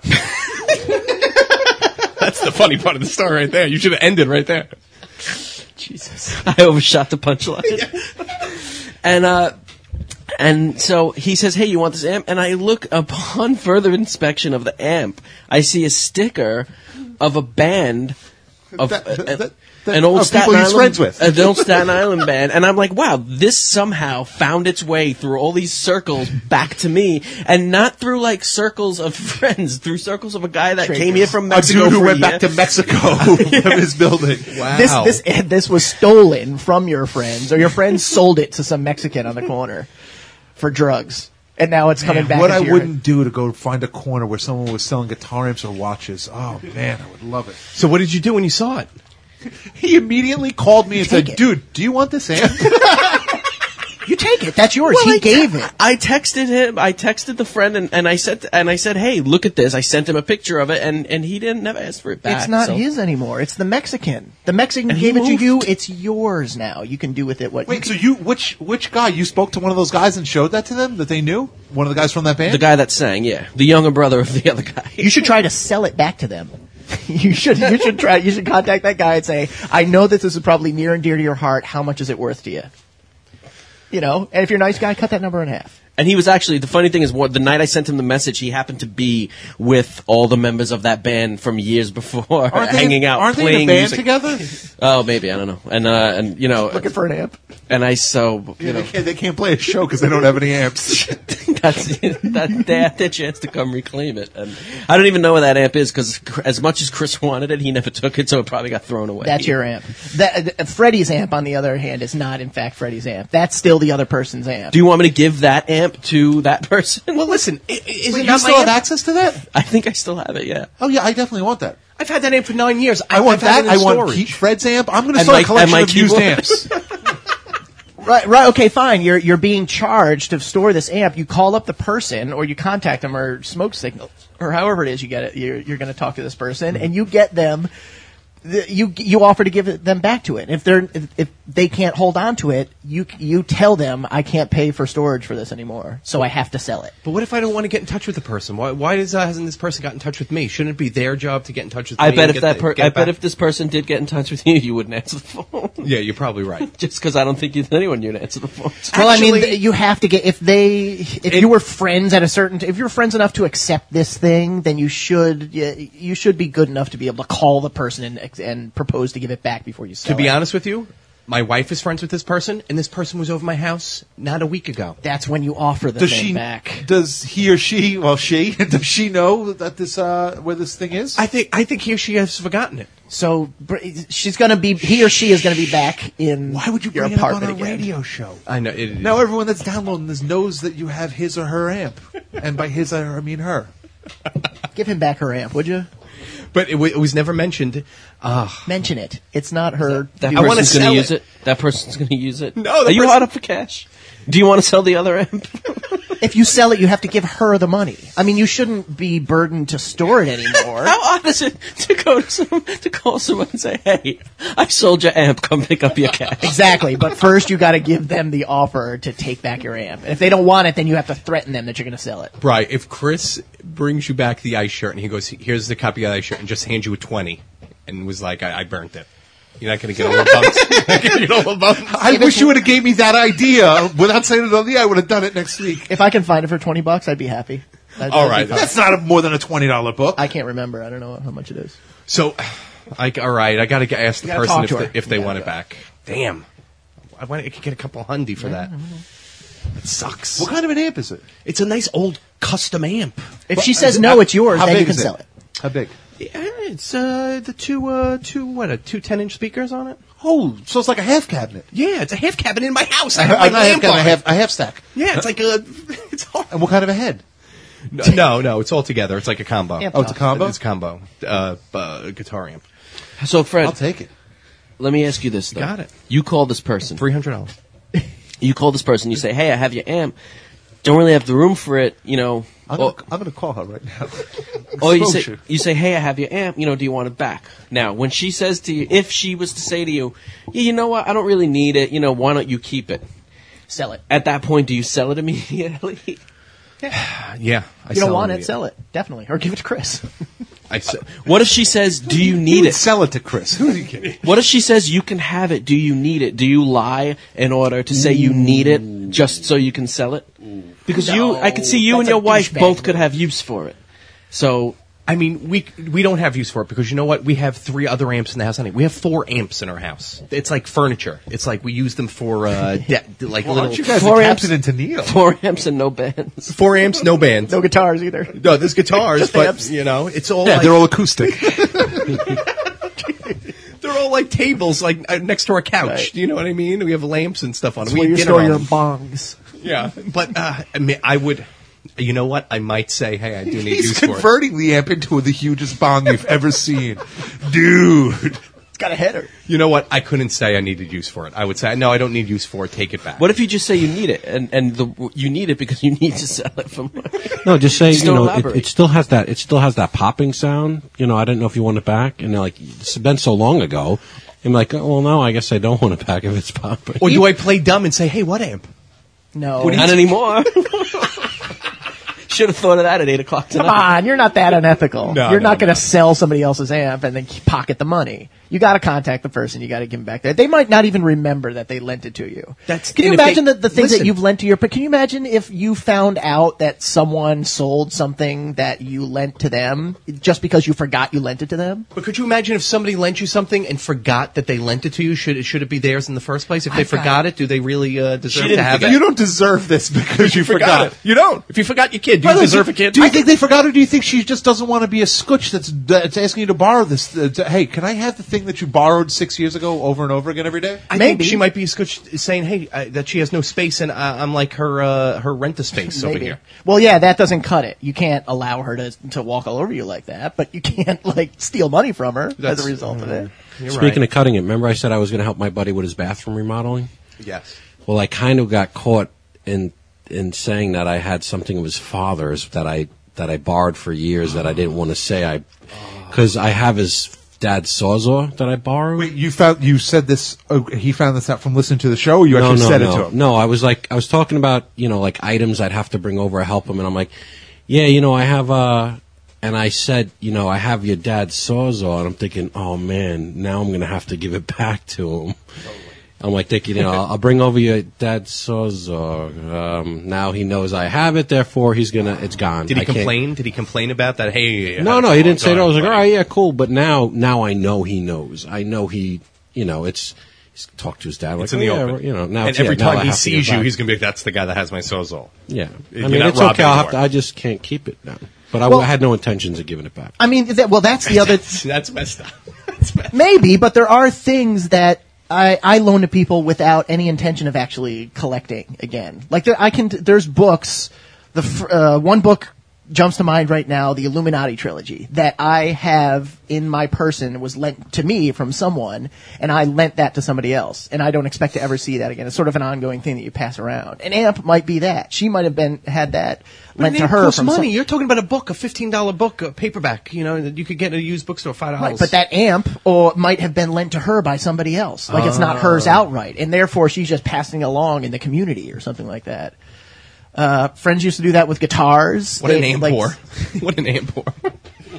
That's the funny part of the story right there. You should have ended right there. Jesus, I overshot the punchline. And uh, and so he says, "Hey, you want this amp?" And I look upon further inspection of the amp. I see a sticker of a band of That- uh, that- that- that- an old of Staten people he's Island, friends with. an old Staten Island band, and I'm like, wow, this somehow found its way through all these circles back to me, and not through like circles of friends, through circles of a guy that came here from A Mexico dude who for went a back year. to Mexico from his building. Wow. This this this was stolen from your friends, or your friends sold it to some Mexican on the corner for drugs. and now it's coming back. What I into your- wouldn't do to go find a corner where someone was selling guitar amps or watches. Oh man, I would love it. So what did you do when you saw it? He immediately called me and Take said, it. "Dude, do you want this amp?" You take it. That's yours. Well, he I te- gave it. I texted him. I texted the friend, and, and I said, and I said, "Hey, look at this." I sent him a picture of it, and, and he didn't never ask for it back. It's not so- his anymore. It's the Mexican. The Mexican And he gave it to moved. you. It's yours now. You can do with it what Wait, you so you which which guy you spoke to one of those guys and showed that to them that they knew? One of the guys from that band? The guy that sang, yeah, the younger brother of the other guy. You should try to sell it back to them. you should you should try you should contact that guy and say, I know that this is probably near and dear to your heart. How much is it worth to you? You know, and if you're a nice guy, cut that number in half. And he was actually, the funny thing is, what, the night I sent him the message, he happened to be with all the members of that band from years before, Aren't they hanging in, out, Aren't they playing in a band music. together? Oh, maybe, I don't know. And, uh, and, you know, Looking for an amp. and I, so, you Yeah, know, they, can't, they can't play a show because they don't have any amps. that's, that, they had their chance to come reclaim it. And I don't even know where that amp is, because as much as Chris wanted it, he never took it, so it probably got thrown away. That's your amp. That, uh, Freddie's amp, on the other hand, is not in fact Freddie's amp. That's still the other person's amp. Do you want me to give that amp to that person? Well, listen, i- i- is Wait, it you not still my have amp? access to that? I think I still have it, yeah. Oh yeah, I definitely want that. I've had that amp for nine years. I want I've had that. it I in want storage. Pete Fred's amp. I'm going to And start my- a collection and my of used keyboard. amps. Right, right. Okay, fine. You're you're being charged to store this amp. You call up the person, or you contact them, or smoke signals, or however it is you get it. You're you're going to talk to this person, and you get them. The, you you offer to give it, them back to it. If they're if, if they can't hold on to it, you you tell them I can't pay for storage for this anymore, so I have to sell it. But what if I don't want to get in touch with the person? Why, why is, uh, hasn't this person got in touch with me? Shouldn't it be their job to get in touch with I me? bet and if get that the- per- get I it bet back? if this person did get in touch with you, you wouldn't answer the phone. Yeah, you're probably right. Just because I don't think you, anyone you'd answer the phone. Well, I mean, Actually- th- you have to get if they if It- you were friends at a certain t- if you're friends enough to accept this thing, then you should you, you should be good enough to be able to call the person and ex- and propose to give it back before you sell To be it. honest with you, my wife is friends with this person, and this person was over my house not a week ago. That's when you offer the Does thing she? back. Does he or she? Well, she. Does she know that this uh, where this thing is? I think I think he or she has forgotten it. So br- she's gonna be he or she is gonna be back in Why would you your bring it up on apartment a again. radio show? I know. It, Now everyone that's downloading this knows that you have his or her amp, and by his I mean her. Give him back her amp, would you? but it, w- it was never mentioned. Uh, Mention it. It's not her. That I wanna person's going sell to use it. it. That person's going to use it. No, the Are you person- hot up for cash? Do you want to sell the other amp? If you sell it, you have to give her the money. I mean, you shouldn't be burdened to store it anymore. How odd is it to go to some, to call someone and say, "Hey, I sold your amp. Come pick up your cash." Exactly, but first you got to give them the offer to take back your amp. And if they don't want it, then you have to threaten them that you're going to sell it. right. If Chris brings you back the ice shirt and he goes, "Here's the copy of the ice shirt," and just hands you a twenty, and was like, "I, I burnt it," you're not going to get a little bumped. You're not gonna get a little bumped. I wish you would have gave me that idea without saying it on the air. I would have done it next week. If I can find it for twenty bucks, I'd be happy. I'd, All I'd be right, fine. That's not a, more than a twenty dollar book. I can't remember. I don't know how much it is. So, I, all right, I got to ask the gotta person talk if to they, her. if they You want gotta it back. Damn, I want I could get a couple hundy for that. It sucks. What kind of an amp is it? It's a nice old custom amp. If she says no, it's yours, How then you big can is it? sell it. How big? Yeah, it's uh the two uh two what a two ten inch speakers on it. Oh, so it's like a half cabinet. Yeah, it's a half cabinet in my house. I I, have I, my I have lamp got on a it. half, a half stack. Yeah, it's like a it's hard. And what kind of a head? No, no, no, it's all together. It's like a combo. Amp Oh, it's a combo? It's a combo. Uh, uh guitar amp. So, Fred, I'll take it. let me ask you this: though. Got it. You call this person. Three hundred dollars. You call this person. You say, "Hey, I have your amp. Don't really have the room for it. You know." I'm or, gonna, I'm gonna call her right now. or you say, Exposure. you say, "Hey, I have your amp. You know, do you want it back?" Now, when she says to you, if she was to say to you, "Yeah, you know what? I don't really need it. You know, why don't you keep it?" Sell it. At that point, do you sell it immediately? Yeah, I You don't sell want them it, sell it. Definitely. Or give it to Chris. I sell. What if she says, "Do you He need would it?" sell it to Chris. Who are you kidding? What if she says, "You can have it. Do you need it?" Do you lie in order to say you need it just so you can sell it? Because you, I could see you that's and a your wife douchebag both could move. have use for it. So, I mean, we we don't have use for it because you know what? We have three other amps in the house. Anyway. We have four amps in our house. It's like furniture. It's like we use them for uh, de- like Well, little aren't you guys Four the amps. captain into Neil? four amps and no bands. four amps, no band. No guitars either. No, there's guitars, Just but amps. you know, it's all Yeah, like, they're all acoustic. they're all like tables, like uh, next to our couch. Right. Do you know what I mean? We have lamps and stuff on it. That's We where eat you dinner store on your them. bongs. Yeah, but uh, I mean, I would. You know what? I might say, hey, I do need He's use for it. converting the amp into the hugest bong you've ever seen. Dude. It's got a header. You know what? I couldn't say I needed use for it. I would say, no, I don't need use for it. Take it back. What if you just say you need it, and and the, you need it because you need to sell it for money? No, just say, Just you don't know, it, elaborate. it still has that, it still has that popping sound. You know, I didn't know if you want it back. And they're like, it's been so long ago. I'm like, oh, well, no, I guess I don't want it back if it's popping. Or do I play dumb and say, hey, what amp? No. Not anymore. Should have thought of that at eight o'clock tonight. Come on, you're not that unethical. No, you're no, not going to no. sell somebody else's amp and then pocket the money. You got to contact the person. You got to give them back there. They might not even remember that they lent it to you. That's- can you and if imagine they- the, the things that listen. you've lent to your? But can you imagine if you found out that someone sold something that you lent to them just because you forgot you lent it to them? But could you imagine if somebody lent you something and forgot that they lent it to you? Should it, should it be theirs in the first place? If they I've got- forgot it, do they really uh, deserve to didn't have forget. it? You don't deserve this because you forgot. it. You don't. If you forgot your kid, do By you the way, deserve do, a kid? Do you think they forgot, or do you think she just doesn't want to be a scutch that's, that's asking you to borrow this? Uh, to, hey, can I have the thing that you borrowed six years ago over and over again every day? I Maybe. think she might be scotch- saying, "Hey, uh, that she has no space, and I, I'm like her uh, her rent a space over Maybe. here." Well, yeah, that doesn't cut it. You can't allow her to to walk all over you like that, but you can't like steal money from her That's- as a result of it. You're Speaking right. of cutting it, remember I said I was going to help my buddy with his bathroom remodeling? Yes. Well, I kind of got caught in in saying that I had something of his father's that I that I borrowed for years that I didn't want to say. I because I have his dad's sawzall that I borrowed. Wait, you found you said this? Oh, he found this out from listening to the show. Or you no, actually no, said no, it to him. no. I was like, I was talking about you know like items I'd have to bring over to help him, and I'm like, yeah, you know, I have uh and I said, you know, I have your dad's sawzall, and I'm thinking, oh man, now I'm going to have to give it back to him. I'm like thinking, you know, I'll, I'll bring over your dad's sawzall. Um, now he knows I have it, therefore he's gonna, it's gone. Did he I can't- complain? Did he complain about that? Hey, No, no, he didn't say that. I was like, all right, yeah, cool. But now, now I know he knows. I know he, you know, it's. He's talked to his dad. Like, It's in oh, the yeah, open. you know, now and it's, yeah, every now I time he have to give sees you, back. he's going to be like, "That's the guy that has my sawzall." Yeah, You're I mean, not it's okay. robbing I'll have to, anymore. I just can't keep it now. But I, Well- I had no intentions of giving it back. I mean, that, well, that's the other. That's messed up. That's messed up. Maybe, but there are things that I, I loan to people without any intention of actually collecting again. Like there, I can. There's books. The fr- uh, one book jumps to mind right now, the Illuminati trilogy that I have in my person was lent to me from someone, and I lent that to somebody else, and I don't expect to ever see that again. It's sort of an ongoing thing that you pass around. An amp might be that. She might have been had that lent to it her costs from money. some- You're talking about a book, a fifteen dollar book, a paperback. You know that you could get at a used bookstore, five dollars. Right, but that amp or might have been lent to her by somebody else. Like it's not hers outright, and therefore she's just passing along in the community or something like that. Uh, friends used to do that with guitars. What an They, amp like, whore. What an amp whore.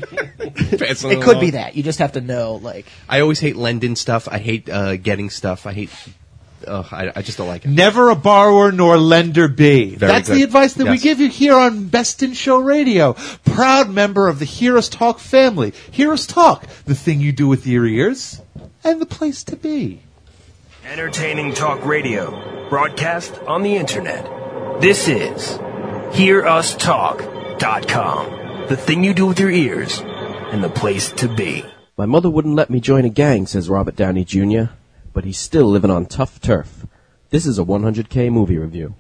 Passing It could be along. that. You just have to know, like, I always hate lending stuff. I hate uh, getting stuff. I hate. Uh, I, I just don't like it. Never a borrower nor lender be. Very That's good. the advice that we Yes. give you here on Best in Show Radio. Proud member of the Heroes Talk family. Heroes Talk, the thing you do with your ears, and the place to be. Entertaining talk radio, broadcast on the internet. This is hear us talk dot com. The thing you do with your ears and the place to be. My mother wouldn't let me join a gang, says Robert Downey Junior, but he's still living on tough turf. This is a one hundred K movie review.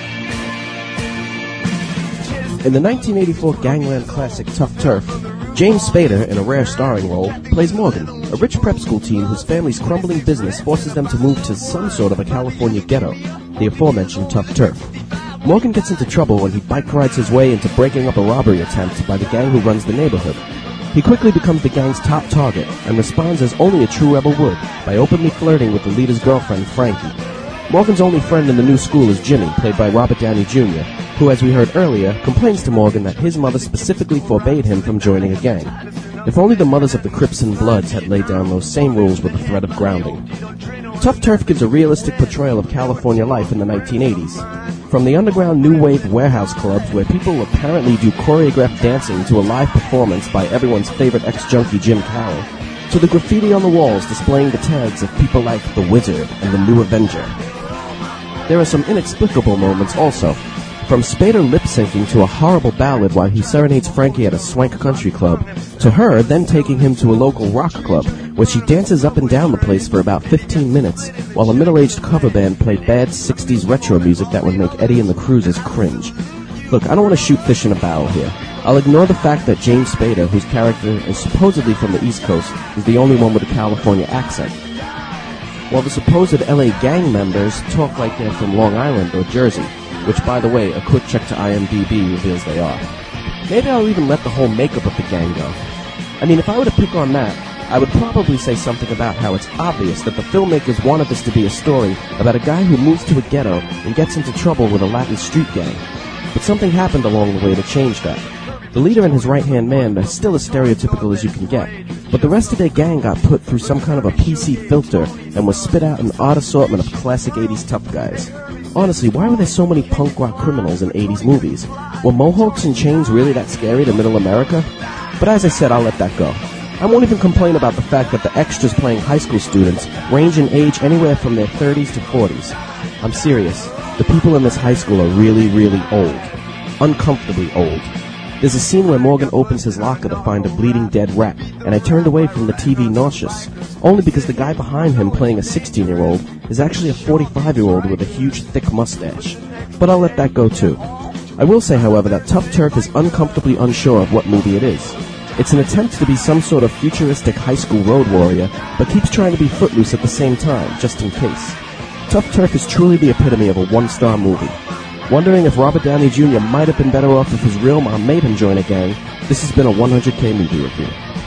In the nineteen eighty-four gangland classic Tough Turf, James Spader, in a rare starring role, plays Morgan, a rich prep school teen whose family's crumbling business forces them to move to some sort of a California ghetto, the aforementioned Tough Turf. Morgan gets into trouble when he bike rides his way into breaking up a robbery attempt by the gang who runs the neighborhood. He quickly becomes the gang's top target and responds as only a true rebel would, by openly flirting with the leader's girlfriend, Frankie. Morgan's only friend in the new school is Jimmy, played by Robert Downey Junior, who, as we heard earlier, complains to Morgan that his mother specifically forbade him from joining a gang. If only the mothers of the Crips and Bloods had laid down those same rules with the threat of grounding. Tough Turf gives a realistic portrayal of California life in the nineteen eighties. From the underground new wave warehouse clubs where people apparently do choreographed dancing to a live performance by everyone's favorite ex-junkie Jim Carroll, to the graffiti on the walls displaying the tags of people like The Wizard and The New Avenger. There are some inexplicable moments also. From Spader lip-syncing to a horrible ballad while he serenades Frankie at a swank country club, to her then taking him to a local rock club where she dances up and down the place for about fifteen minutes while a middle-aged cover band play bad sixties retro music that would make Eddie and the Cruisers cringe. Look, I don't want to shoot fish in a barrel here. I'll ignore the fact that James Spader, whose character is supposedly from the East Coast, is the only one with a California accent, while the supposed L A gang members talk like they're from Long Island or Jersey, which, by the way, a quick check to I M D B reveals they are. Maybe I'll even let the whole makeup of the gang go. I mean, if I were to pick on that, I would probably say something about how it's obvious that the filmmakers wanted this to be a story about a guy who moves to a ghetto and gets into trouble with a Latin street gang. But something happened along the way to change that. The leader and his right-hand man are still as stereotypical as you can get, but the rest of their gang got put through some kind of a P C filter and was spit out an odd assortment of classic eighties tough guys. Honestly, why were there so many punk rock criminals in eighties movies? Were mohawks and chains really that scary to middle America? But as I said, I'll let that go. I won't even complain about the fact that the extras playing high school students range in age anywhere from their thirties to forties. I'm serious. The people in this high school are really, really old. Uncomfortably old. There's a scene where Morgan opens his locker to find a bleeding dead rat, and I turned away from the T V nauseous, only because the guy behind him playing a sixteen-year-old is actually a forty-five-year-old with a huge, thick mustache. But I'll let that go, too. I will say, however, that Tough Turf is uncomfortably unsure of what movie it is. It's an attempt to be some sort of futuristic high school road warrior, but keeps trying to be footloose at the same time, just in case. Tough Turf is truly the epitome of a one-star movie. Wondering if Robert Downey Junior might have been better off if his real mom made him join a gang, this has been a one hundred K movie review.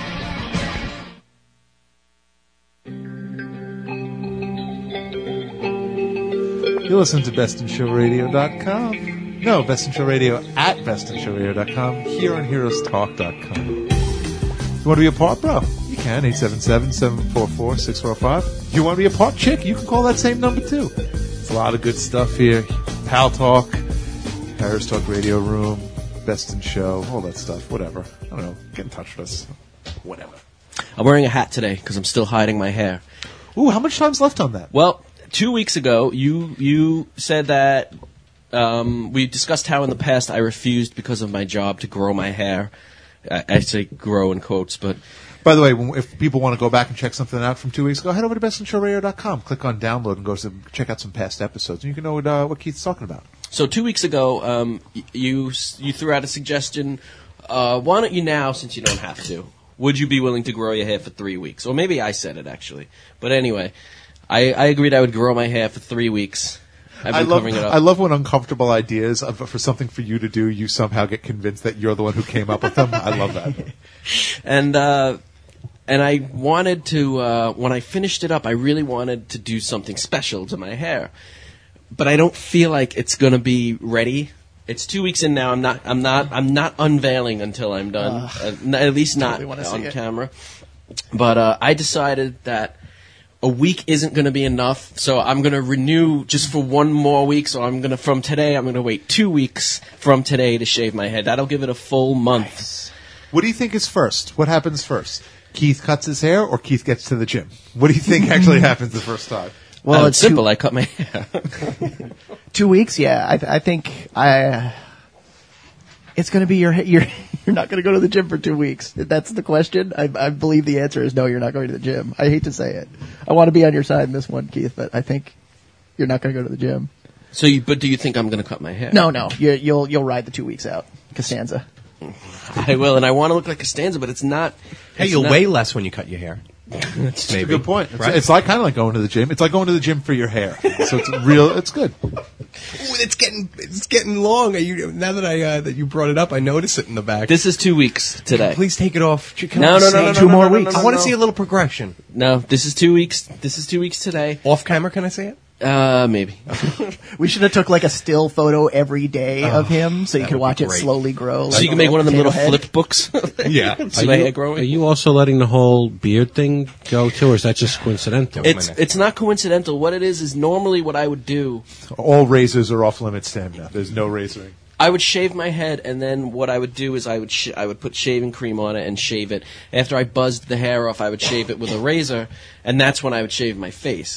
You listen to best in show radio dot com. No, Best in Show Radio at best in show radio dot com, here on heroes talk dot com. You want to be a part, bro? You can, eight seven seven, seven four four, six four five. You want to be a part chick? You can call that same number, too. It's a lot of good stuff here. Pal Talk, Harris Talk Radio Room, Best in Show, all that stuff, whatever. I don't know. Get in touch with us. Whatever. I'm wearing a hat today because I'm still hiding my hair. Ooh, how much time's left on that? Well, two weeks ago, you you said that um, we discussed how in the past I refused because of my job to grow my hair. I, I say grow in quotes, but... By the way, when, if people want to go back and check something out from two weeks ago, head over to best in show radio dot com. Click on download and go to check out some past episodes. And you can know what, uh, what Keith's talking about. So two weeks ago, um, y- you you threw out a suggestion. Uh, why don't you now, since you don't have to, would you be willing to grow your hair for three weeks? Or maybe I said it, actually. But anyway, I, I agreed I would grow my hair for three weeks. I've been I love, covering it up. I love when uncomfortable ideas of, for something for you to do, you somehow get convinced that you're the one who came up with them. I love that. And... Uh, And I wanted to, uh, when I finished it up, I really wanted to do something special to my hair. But I don't feel like it's going to be ready. It's two weeks in now. I'm not, I'm not, I'm not unveiling until I'm done. Uh, uh, at least totally not on camera. But, uh, I decided that a week isn't going to be enough. So I'm going to renew just for one more week. So I'm going to, from today, I'm going to wait two weeks from today to shave my head. That'll give it a full month. Nice. What do you think is first? What happens first? Keith cuts his hair or Keith gets to the gym? What do you think actually happens the first time? Well, uh, it's simple. Two, I cut my hair. Two weeks, yeah. I, th- I think I. Uh, it's going to be your. You're you're not going to go to the gym for two weeks. If that's the question, I, I believe the answer is no. You're not going to the gym. I hate to say it. I want to be on your side in this one, Keith, but I think you're not going to go to the gym. So, you, but do you think I'm going to cut my hair? No, no. You, you'll you'll ride the two weeks out, Costanza. I will, and I want to look like Costanza, but it's not. Hey, it's you'll not, weigh less when you cut your hair. That's Maybe. a good point. It's, Right? it's like kind of like going to the gym. It's like going to the gym for your hair. So it's real. It's good. Ooh, it's getting it's getting long. You, now that I uh, that you brought it up, I notice it in the back. This is two weeks today. Please take it off. Can No, I no, say no, no, two no, more no, no, weeks. no, no, I want to no. see a little progression. No, this is two weeks. This is two weeks today. Off camera, can I say it? Uh, maybe. We should have took like a still photo every day of him, so you that could would be watch it great. slowly grow. So like you can make a one of them little potato head. flip books. Yeah. See Are my you- hair Are growing. you also letting the whole beard thing go too, or is that just coincidental? It's it's not coincidental. What it is is normally what I would do. All razors are off limits to him now. There's no razoring. I would shave my head, and then what I would do is I would sh- I would put shaving cream on it and shave it. After I buzzed the hair off, I would shave it with a razor, and that's when I would shave my face.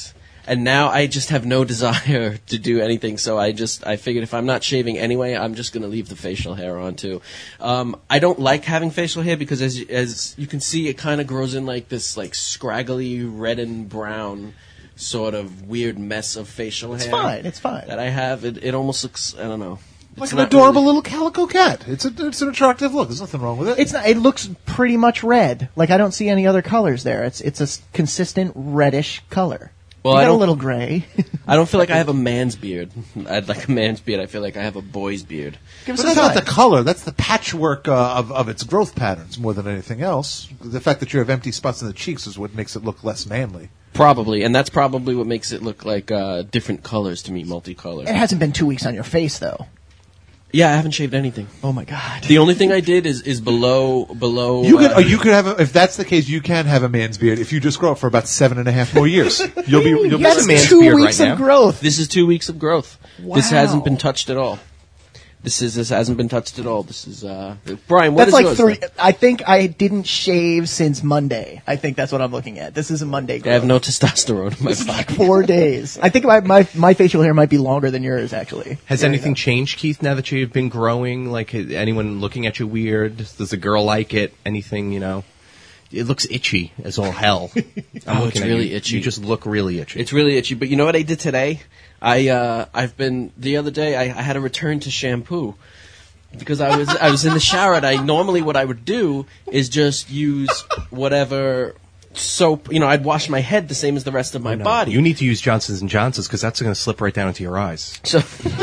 and now I just have no desire to do anything. So I just I figured if I'm not shaving anyway, I'm just going to leave the facial hair on too. Um, I don't like having facial hair because as as you can see, it kind of grows in like this like scraggly red and brown sort of weird mess of facial It's hair. fine. It's fine. That I have. It, it almost looks. I don't know. Like It's an not adorable really- little calico cat. It's a, it's an attractive look. There's nothing wrong with it. It's not, it looks pretty much red. Like I don't see any other colors there. It's it's a s- consistent reddish color. Well, you I got a don't- little gray. I don't feel like I have a man's beard. I'd like a man's beard. I feel like I have a boy's beard. Give us But a that's not sign. the color. That's the patchwork uh, of, of its growth patterns more than anything else. The fact that you have empty spots in the cheeks is what makes it look less manly. Probably, and that's probably what makes it look like uh, different colors to me, multicolored. It hasn't been two weeks on your face though. Yeah, I haven't shaved anything. Oh my god. The only thing I did is, is below below. You could, uh, uh, you could have, a, if that's the case, you can have a man's beard if you just grow it for about seven and a half more years. You'll be, you'll be That's a man's two beard weeks right of now. growth. This is two weeks of growth. This Wow. hasn't been touched at all. This is this hasn't been touched at all. This is uh, Brian. What That's is like yours, three. then? I think I didn't shave since Monday. I think that's what I'm looking at. This is a Monday. I Growth. have no testosterone in my This is like body. four days. I think my, my my facial hair might be longer than yours actually. Has There you anything go. changed, Keith, now that you've been growing? Like, is anyone looking at you weird? Does a girl like it? Anything, you know? It looks itchy as all hell. I'm Oh, looking it's at really you. itchy. You just look really itchy. It's really itchy. But you know what I did today? I uh, I've been the other day. I, I had to return to shampoo. Because I was I was in the shower, and I normally what I would do is just use whatever soap. You know, I'd wash my head the same as the rest of my No, body. You need to use Johnson's and Johnson's because that's going to slip right down into your eyes. so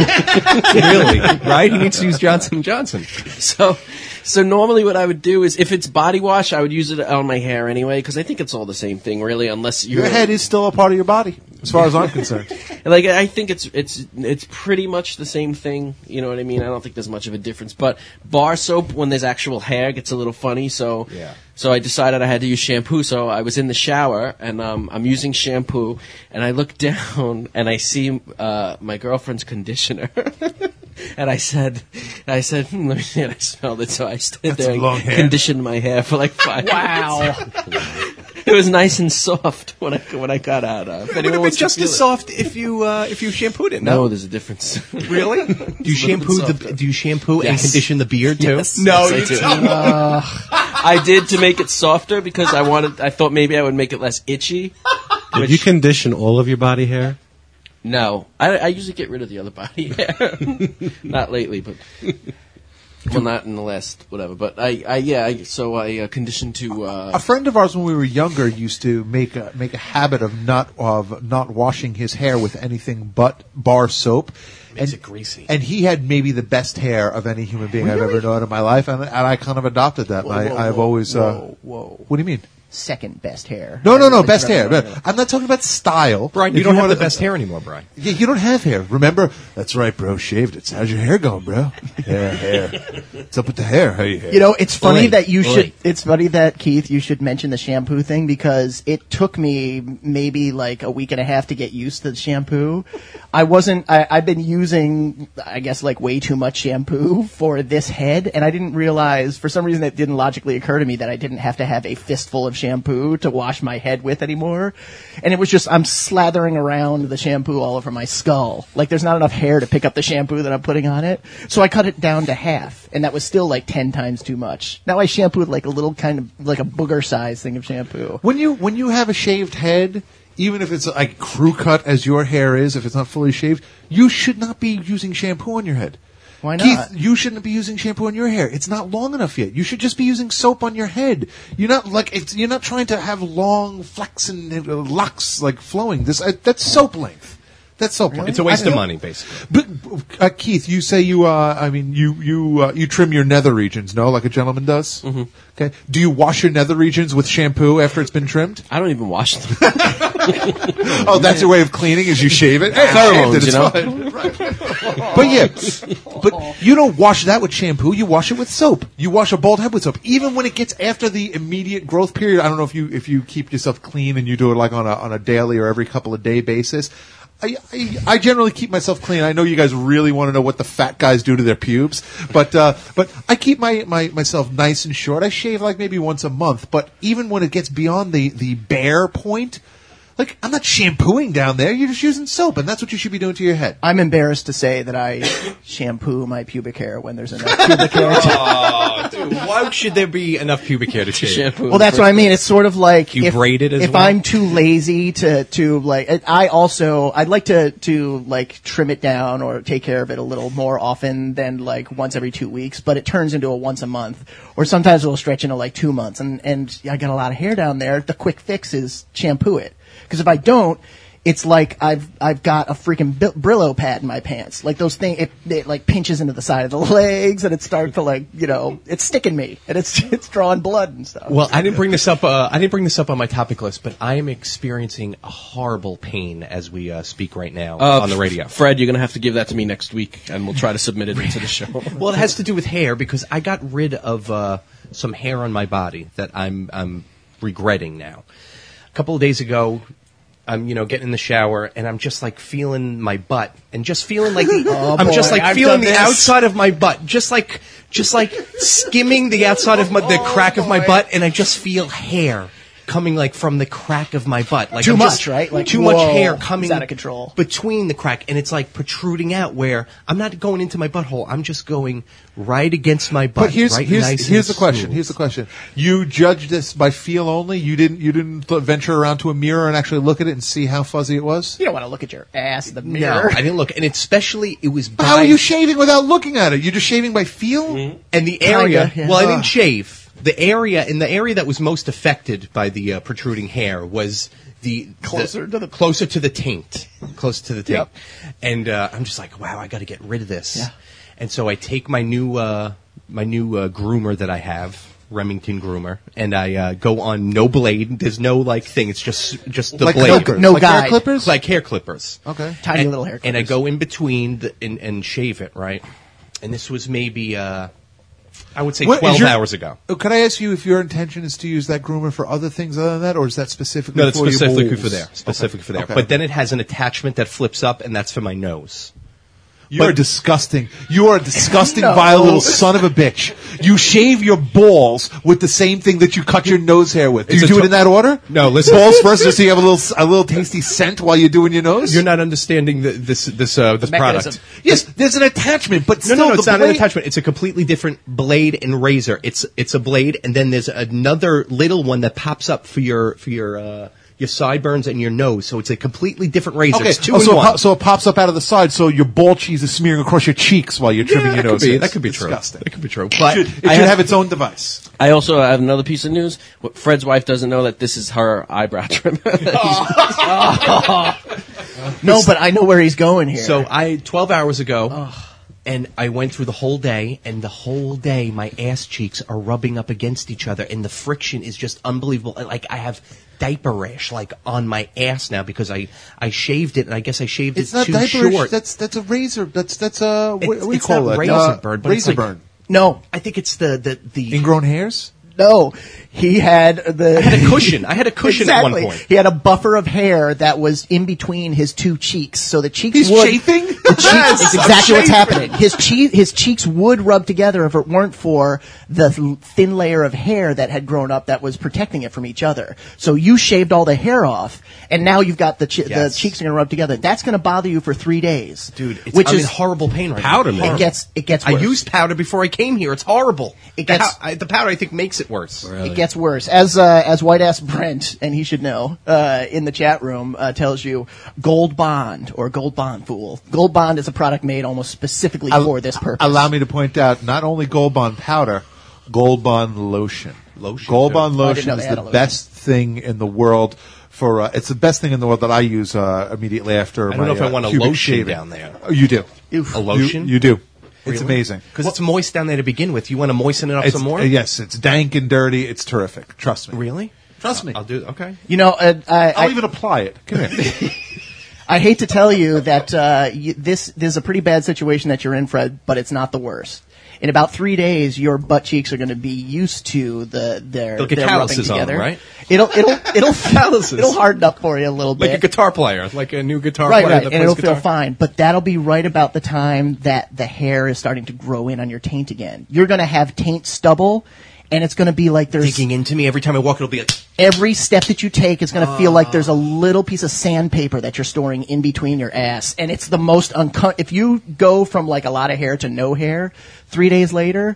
Really, right? He needs to use Johnson and Johnson. so so normally what I would do is if it's body wash, I would use it on my hair anyway because I think it's all the same thing really, unless you're Your head is still a part of your body, as far as I'm concerned. like I think it's it's it's pretty much the same thing. You know what I mean? I don't think there's much of a difference. But bar soap, when there's actual hair, gets a little funny. So Yeah. so I decided I had to use shampoo. So I was in the shower and um, I'm using shampoo, and I look down and I see uh, my girlfriend's conditioner. And I said, I said, hmm, let me see. And I smelled it, so I stood Got there some and long hair. conditioned my hair for like five Wow. minutes. It was nice and soft when I when I got out. Uh, if It would anyone have been wants to just feel as it. soft if you uh, if you shampooed it. No, No, there's a difference. really? Do you It's a little shampoo bit the softer. Do you shampoo and Yes. condition the beard too? Yes, No, yes, you I do. don't. I did to make it softer because I wanted. I thought maybe I would make it less itchy. Did you condition all of your body hair? No, I, I usually get rid of the other body hair. Not lately, but well, not in the last whatever. But I, I yeah. I, so I uh, conditioned to. Uh, A friend of ours, when we were younger, used to make a, make a habit of not of not washing his hair with anything but bar soap. Makes and, it greasy. And he had maybe the best hair of any human being I've ever known in my life, and, and I kind of adopted that. Whoa, and whoa, I, I've whoa, always. Uh, whoa, whoa. What do you mean? Second best hair. No, no, no, Everybody's best hair. running No, around. I'm not talking about style. Brian, If you don't have wanna- the best hair anymore, Brian. Yeah, you don't have hair. Remember? That's right, bro. Shaved it. How's your hair going, bro? Yeah, hair. What's up with the hair? Hey, hair. You know, it's funny Oi, that you oi. should. It's funny that Keith, you should mention the shampoo thing because it took me maybe like a week and a half to get used to the shampoo. I wasn't. I, I've been using, I guess, like way too much shampoo for this head, and I didn't realize for some reason it didn't logically occur to me that I didn't have to have a fistful of shampoo to wash my head with anymore. And it was just I'm slathering around the shampoo all over my skull. Like there's not enough hair to pick up the shampoo that I'm putting on it, so I cut it down to half, and that was still like ten times too much. Now I shampoo with like a little kind of like a booger size thing of shampoo. When you when you have a shaved head, even if it's like crew cut as your hair is, if it's not fully shaved, you should not be using shampoo on your head. Why not? Keith, you shouldn't be using shampoo on your hair. It's not long enough yet. You should just be using soap on your head. You're not like it's, you're not trying to have long flaxen uh, locks like flowing. This uh, that's soap length. That's soap length. It's a waste I of know- money, basically. But uh, Keith, you say you, uh, I mean, you you uh, you trim your nether regions, no, like a gentleman does. Mm-hmm. Okay. Do you wash your nether regions with shampoo after it's been trimmed? I don't even wash them. Oh, that's your way of cleaning? Is you shave it? Hey, I shaved it, Pheromones, it's you know? fine. Right. But yeah, but you don't wash that with shampoo. You wash it with soap. You wash a bald head with soap. Even when it gets after the immediate growth period, I don't know if you if you keep yourself clean and you do it like on a on a daily or every couple of day basis. I, I, I generally keep myself clean. I know you guys really want to know what the fat guys do to their pubes, but uh, but I keep my, my myself nice and short. I shave like maybe once a month, but even when it gets beyond the, the bare point, Like, I'm not shampooing down there. You're just using soap, and that's what you should be doing to your head. I'm embarrassed to say that I shampoo my pubic hair when there's enough pubic hair. To- Oh, dude, why should there be enough pubic hair to shave? Shampoo. well, that's what I mean. It's sort of like You if, braid it as if well? I'm too lazy to to like, I also I'd like to to like trim it down or take care of it a little more often than like once every two weeks. But it turns into a once a month, or sometimes it'll stretch into like two months. And and I got a lot of hair down there. The quick fix is shampoo it. Because if I don't, it's like I've I've got a freaking Brillo pad in my pants. Like those things, it, it like pinches into the side of the legs, and it starts to like, you know, it's sticking me, and it's it's drawing blood and stuff. Well, I didn't bring this up. Uh, I didn't bring this up on my topic list, but I am experiencing a horrible pain as we uh, speak right now Uh, on the radio. Fred, you're going to have to give that to me next week, and we'll try to submit it into the show. Well, it has to do with hair because I got rid of uh, some hair on my body that I'm I'm regretting now. A couple of days ago, I'm, you know, getting in the shower and I'm just like feeling my butt and just feeling like the, Oh, I'm just boy, like I've feeling done the this. outside of my butt, just like just like skimming the outside of my, the Oh, crack of my boy. butt, and I just feel hair coming like from the crack of my butt. Like Too I'm much, just- right? Like, too much whoa, hair it's coming out of control. between the crack, and it's like protruding out where I'm not going into my butthole. I'm just going right against my butt. But here's right here's nice here's and the question. smooth. Here's the question. You judged this by feel only. You didn't you didn't th- venture around to a mirror and actually look at it and see how fuzzy it was. You don't want to look at your ass in the No, mirror. I didn't look, and especially it was. But how by- are you shaving without looking at it? You're just shaving by feel. And the area. Kinda, yeah. Well, I Uh. didn't shave. The area in the area that was most affected by the uh, protruding hair was the Closer the- to the- closer to the taint, closer to the taint. Yep. And uh, I'm just like, wow, I got to get rid of this. Yeah. And so I take my new uh, my new uh, groomer that I have, Remington groomer, and I uh, go on no blade. There's no like thing. It's just just the Like blade. clippers, No like hair guide. clippers. Like hair clippers. Okay. Tiny and, little hair And I clippers. go in between the, and, and shave it, right? And this was maybe, uh, I would say What is twelve your- hours ago. Oh, Can I ask you if your intention is to use that groomer for other things other than that, or is that specifically No, that's for your specifically balls? for there. Specifically Okay. for there. Okay. But then it has an attachment that flips up, and that's for my nose. You are But- disgusting. You are a disgusting, No. vile little son of a bitch. You shave your balls with the same thing that you cut your nose hair with. Do It's you a do it to- in that order? No, listen. Balls first, so you have a little, a little tasty scent while you're doing your nose. You're not understanding the, this this uh, this Mechanism. product. Yes, there's an attachment, but No, still, no, no, it's the not an blade- attachment. It's a completely different blade and razor. It's it's a blade, and then there's another little one that pops up for your for your uh, your sideburns and your nose. So it's a completely different razor. Okay, It's two oh, in so, it one. po- so it pops up out of the side, so your ball cheese is smearing across your cheeks while you're trimming yeah, your that nose. could be, hairs. that could be true. Disgusting. That could be true. It But should, it I should have- have its own device. I also have another piece of news. What Fred's wife doesn't know that this is her eyebrow trimmer. No, but I know where he's going here. So I twelve hours ago, and I went through the whole day, and the whole day my ass cheeks are rubbing up against each other, and the friction is just unbelievable. Like I have diaper rash like on my ass now because I I shaved it, and I guess I shaved It's it not too diaper. short. That's that's a razor. That's that's a what, It's- what do you it's call not it? razor Uh, burn, but it's razor like- burn. no, I think it's the the the. Ingrown hairs. no, he had the. I had a cushion. I had a cushion exactly. at one point. He had a buffer of hair that was in between his two cheeks, so the cheeks He's would. chafing? The cheeks, Yes, it's I'm exactly what's chafing. happening. His che- his cheeks would rub together if it weren't for the th- thin layer of hair that had grown up that was protecting it from each other. So you shaved all the hair off, and now you've got the che- Yes. the cheeks are going to rub together. That's going to bother you for three days, Dude, it's, Which I'm is in horrible pain right Powder, now. man. it gets it gets. I Worse. used powder before I came here. It's horrible. It The gets- pow- I- the powder, I think, makes it worse. It gets worse. As uh, as white ass Brent, and he should know, uh, in the chat room uh, tells you, Gold Bond or Gold Bond Fool. Gold Bond is a product made almost specifically for this purpose. Allow me to point out not only Gold Bond powder, Gold Bond lotion. Lotion, Gold too. Bond Oh, I didn't lotion know is they had the a lotion. best thing in the world. For uh, it's the best thing in the world that I use uh, immediately after. I my, don't know if I uh, want a pubic lotion shaving. down there. Oh, you do. Oof. A lotion? You, you do. It's Really? amazing. Because it's moist down there to begin with. You want to moisten it up It's, some more? uh, yes, it's dank and dirty. It's terrific. Trust me. Really? Trust me. I'll do. Okay. You know, uh, I, I'll I, even apply it. Come here. I hate to tell you that uh, you, this, this is a pretty bad situation that you're in, Fred, but it's not the worst. In about three days, your butt cheeks are going to be used to the their They'll get their rubbing calluses on them, together. right? It'll it'll it'll Calluses. it'll harden up for you a little Like bit. a guitar player, like a new guitar Right, player right, that and plays it'll guitar. feel fine. But that'll be right about the time that the hair is starting to grow in on your taint again. You're going to have taint stubble, and it's going to be like there's Digging into me every time I walk. It'll be like. every step that you take is going to feel like there's a little piece of sandpaper that you're storing in between your ass, and it's the most uncom- if you go from like a lot of hair to no hair three days later,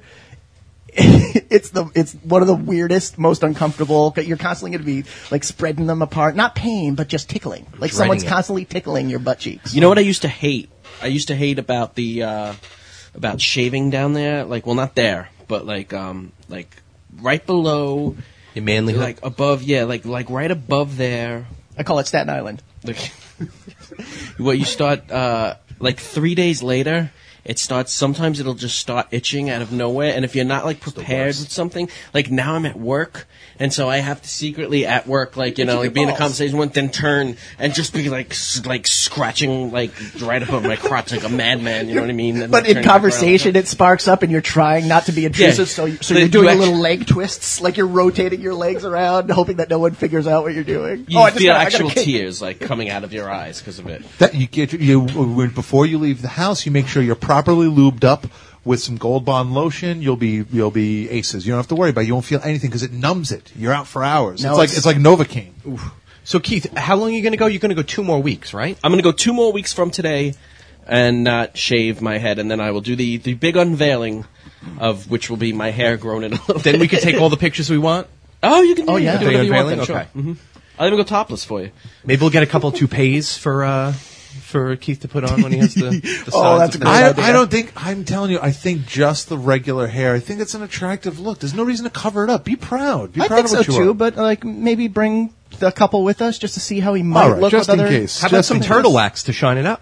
it's the it's one of the weirdest, most uncomfortable. You're constantly going to be like spreading them apart, not pain, but just tickling, like Dreading someone's it. constantly tickling your butt cheeks. You know what I used to hate? I used to hate about the uh, about shaving down there. Like, well, not there, but like um like right below. Your manlyhood. Like above, yeah, like like right above there. I call it Staten Island. Like, well, you start uh, like three days later. It starts. Sometimes it'll just start itching out of nowhere, and if you're not like prepared with something, like now I'm at work, and so I have to secretly at work, like you know, like be in a conversation with, then turn and just be like s- like scratching like right above my crotch like a madman. You know what I mean? And But then in turn back conversation, around. it sparks up, and you're trying not to be intrusive, Yeah. so you, so But you're you doing actu- little leg twists, like you're rotating your legs around, hoping that no one figures out what you're doing. You oh, I just feel got, I got a actual kick. tears like coming out of your eyes because of it. That you get you when before you leave the house, you make sure you're properly lubed up with some Gold Bond lotion. You'll be you'll be aces. You don't have to worry about it. You won't feel anything because it numbs it. You're out for hours. No, it's like it's- it's like Novocaine. So Keith, how long are you going to go? You're going to go two more weeks, right? I'm going to go two more weeks from today and not shave my head, and then I will do the, the big unveiling of which will be my hair grown in a little Then bit. we can take all the pictures we want. Oh, you can. Oh, you yeah. can do Big whatever you want. unveiling? Then, sure. Okay. hmm I'll even go topless for you. Maybe we'll get a couple toupees for uh, for Keith to put on when he has the. the Oh, sides that's of a the- great I, idea. I don't think I'm telling you. I think just the regular hair. I think it's an attractive look. There's no reason to cover it up. Be proud. Be I proud think of so what you too, are. but like maybe bring the couple with us just to see how he might All right, look just with in other. case. How about Just some in turtle case. wax to shine it up?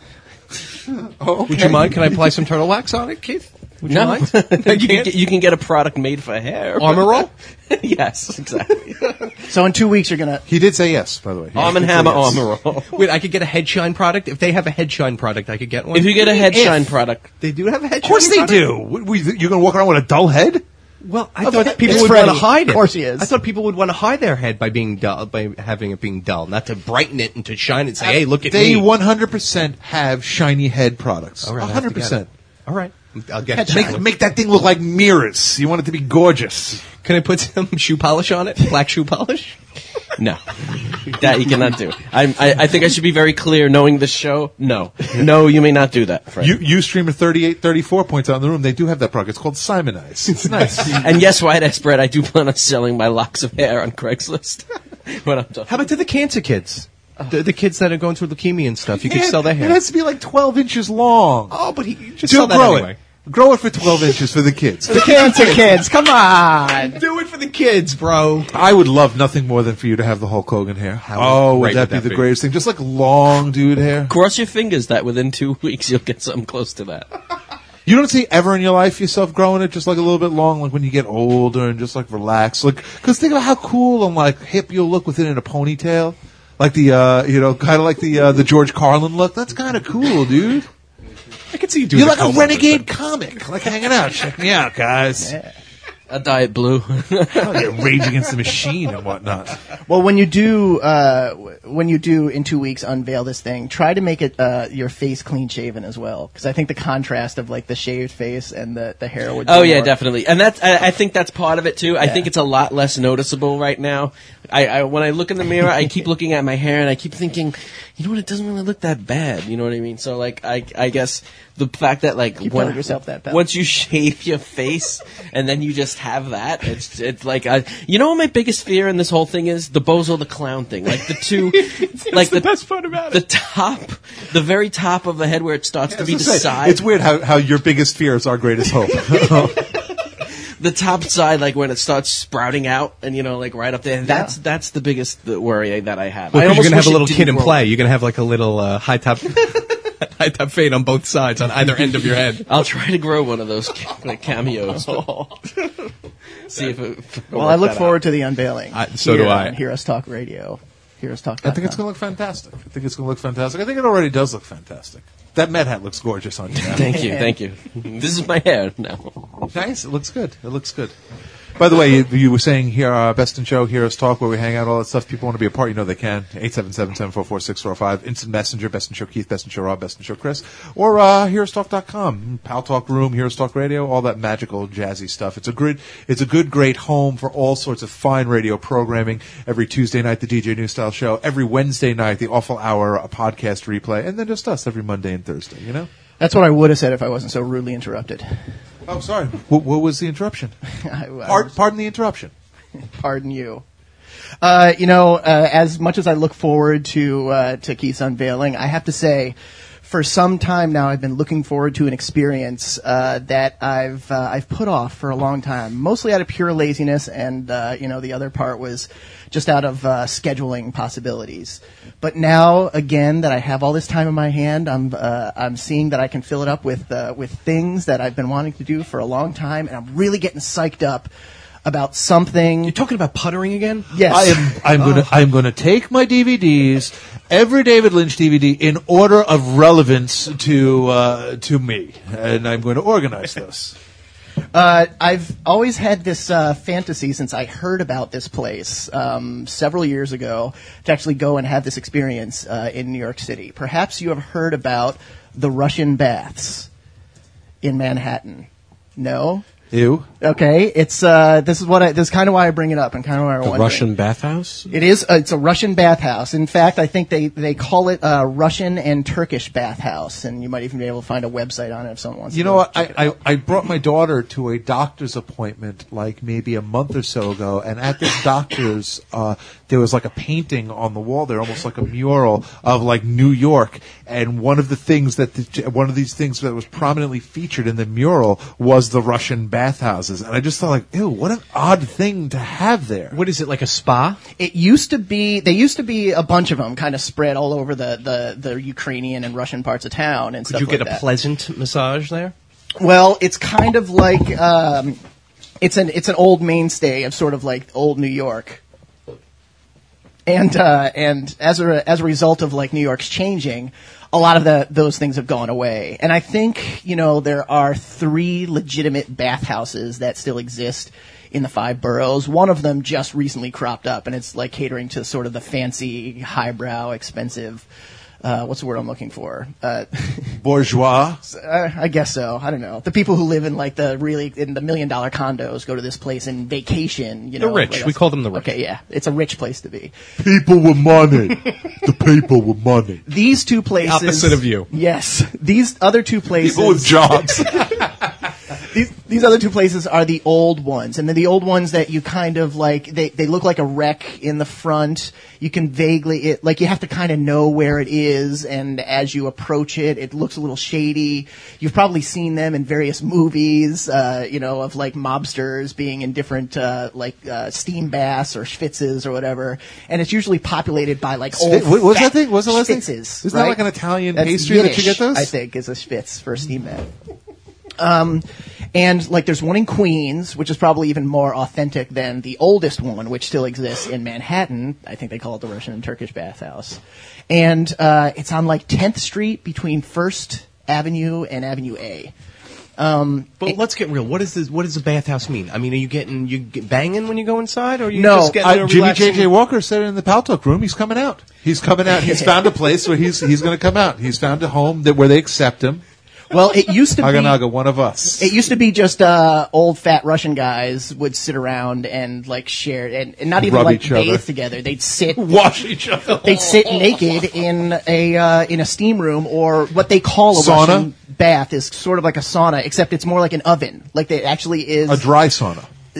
Oh, Would you mind? Can I apply some turtle wax on it, Keith? Would you No, mind? you, can can't? get, you can get a product made for hair. Armor roll? Yes, exactly. So in two weeks you're gonna. He did say yes, by the way. He Arm and did say Hammer yes. armor roll. Wait, I could get a head shine product. If they have a head shine product, I could get one. If you get a head If. shine product, they do have a head. Of course shine they product? do. We, we, you're going to walk around with a dull head? Well, I Oh, thought but people it's would Freddy. want to hide it. Of course he is. I thought people would want to hide their head by being dull, by having it being dull, not to brighten it and to shine it and say, "Hey, look at They me." one hundred percent have shiny head products. All right, I have to get one hundred percent. it. All right, I'll get it. Make, make that thing look like mirrors. You want it to be gorgeous. Can I put some shoe polish on it? Black shoe polish? no, that you cannot do. I'm, I, I think I should be very clear. Knowing this show, no, no, you may not do that. Fred. You, Ustreamer thirty-eight thirty-four points out in the room. They do have that product. It's called Simonize. It's nice. And yes, White Ass Bread, I do plan on selling my locks of hair on Craigslist when I'm done. How about to the cancer kids? The, the kids that are going through leukemia and stuff. You can Yeah, sell their It hair. has to be like twelve inches long. Oh, but he you just Do sell that grow anyway. it. Grow it for twelve inches for the kids. The cancer kids, come on! Do it for the kids, bro. I would love nothing more than for you to have the Hulk Hogan hair. How oh, would great that would be that the be? greatest thing? Just like long dude hair. Cross your fingers that within two weeks you'll get something close to that. You don't see ever in your life yourself growing it just like a little bit long, like when you get older and just like relax. Like, cause think about how cool and like hip you'll look with it in a ponytail. Like the, uh, you know, kind of like the, uh, the George Carlin look. That's kind of cool, dude. I can see you doing You're the like a comb over renegade thing. comic, like hanging out. Check me out, guys. A Diet Blue. Oh, yeah, Rage Against the Machine and whatnot. Well, when you do, uh, w- when you do in two weeks unveil this thing, try to make it uh, your face clean shaven as well, because I think the contrast of like the shaved face and the the hair would. Oh be yeah, more- definitely, and that's. I, I think that's part of it too. I think it's a lot less noticeable right now. I, I when I look in the mirror, I keep looking at my hair and I keep thinking, you know what? It doesn't really look that bad. You know what I mean? So like, I I guess the fact that like Keep when- telling yourself that, pal. once you shave your face and then you just have that, it's it's like I, you know what my biggest fear in this whole thing is the Bozo the Clown thing. Like the two, like the, best part about the top, the very top of the head where it starts to be the As I say, side. It's weird how, how your biggest fear is our greatest hope. The top side, like when it starts sprouting out, and you know, like right up there. That's that's the biggest worry that I have. Well, I 'cause you're almost gonna have wish a it little didn't kid in grow. play. You're gonna have like a little uh, high top, high top fade on both sides on either end of your head. I'll try to grow one of those ca- like cameos. See if it. If Well, I look forward to the unveiling. I- so here do I. on Hear Us Talk Radio. Hear Us Talk. I think it's going to look fantastic. I think it's going to look fantastic. I think it already does look fantastic. That Met hat looks gorgeous on you now. Thank you, thank you. This is my hair now. Nice. It looks good. It looks good. By the way, you, you were saying here, uh, Best in Show, Heroes Talk, where we hang out, all that stuff. People want to be a part, you know they can. eight seven seven, seven four four, six four five. Instant Messenger, Best in Show Keith, Best in Show Rob, Best in Show Chris. Or uh, heroes talk dot com. Pal Talk Room, Heroes Talk Radio, all that magical, jazzy stuff. It's a good, it's a good, great home for all sorts of fine radio programming. Every Tuesday night, the D J New Style Show. Every Wednesday night, the Awful Hour, a podcast replay. And then just us every Monday and Thursday, you know? That's what I would have said if I wasn't so rudely interrupted. Oh, sorry. What, what was the interruption? I, I Pardon, was- pardon the interruption. Pardon you. Uh, you know, uh, as much as I look forward to uh, to Keith's unveiling, I have to say, for some time now, I've been looking forward to an experience uh, that I've uh, I've put off for a long time, mostly out of pure laziness, and uh, you know, the other part was just out of uh, scheduling possibilities. But now, again, that I have all this time in my hand, I'm uh, I'm seeing that I can fill it up with uh, with things that I've been wanting to do for a long time, and I'm really getting psyched up about something. You're talking about puttering again? Yes. I am. I'm going to. I'm going to take my D V Ds, every David Lynch D V D, in order of relevance to uh, to me, and I'm going to organize this. Uh, I've always had this uh, fantasy since I heard about this place um, several years ago to actually go and have this experience uh, in New York City. Perhaps you have heard about the Russian Baths in Manhattan. No? Ew. Okay, it's uh, this is what I, this is kind of why I bring it up and kind of why I The want Russian bathhouse? It is. Uh, it's a Russian bathhouse. In fact, I think they, they call it a Russian and Turkish bathhouse, and you might even be able to find a website on it if someone wants. You to know go what? check it I, I, out. I brought my daughter to a doctor's appointment like maybe a month or so ago, and at this doctor's, uh, there was like a painting on the wall there, almost like a mural of like New York. And one of the things that the, one of these things that was prominently featured in the mural was the Russian bathhouses. And I just thought, like, ew, what an odd thing to have there. What is it, like a spa? It used to be. They used to be a bunch of them, kind of spread all over the, the, the Ukrainian and Russian parts of town and Could stuff you get like a that. pleasant massage there? Well, it's kind of like um, it's an it's an old mainstay of sort of like old New York. And uh, and as a as a result of like New York's changing, a lot of the those things have gone away. And I think, you know, there are three legitimate bathhouses that still exist in the five boroughs. One of them just recently cropped up, and it's like catering to sort of the fancy, highbrow, expensive. Uh, what's the word I'm looking for? Uh, Bourgeois. uh, I guess so. I don't know. The people who live in like the really in the million dollar condos go to this place and vacation. You The know, rich. like We us. call them the rich. Okay, yeah, it's a rich place to be. People with money. The people with money. These two places, opposite of you. Yes, these other two places. People with jobs. These, these other two places are the old ones, and they're the old ones that you kind of like. They they look like a wreck in the front. You can vaguely it like you have to kind of know where it is, and as you approach it, it looks a little shady. You've probably seen them in various movies, uh, you know, of like mobsters being in different uh, like uh, steam baths or schwitzes or whatever, and it's usually populated by like old. What was fat that thing? What's the last thing? schwitzes, Isn't that right? like an Italian That's pastry that you Yiddish, get those? I think is a schwitz for a steam bath. Um, and like there's one in Queens, which is probably even more authentic than the oldest one, which still exists in Manhattan. I think they call it the Russian and Turkish bathhouse. And, uh, it's on like tenth Street between First Avenue and Avenue A. Um, But let's get real. What is this? What does a bathhouse mean? I mean, are you getting you get banging when you go inside, or are you No, just getting I, a Jimmy relaxing- J J Walker said it in the Pal Talk room. He's coming out. He's coming out. He's found a place where he's he's going to come out. He's found a home that where they accept him. well, it used to be. Naga Naga, one of us. It used to be just uh, old fat Russian guys would sit around and like share and, and not even Rub like each other. bathe together. They'd sit Wash each other. They'd sit naked in a uh, in a steam room, or what they call a Sauna? Russian bath is sort of like a sauna, except it's more like an oven. Like it actually is. A dry sauna.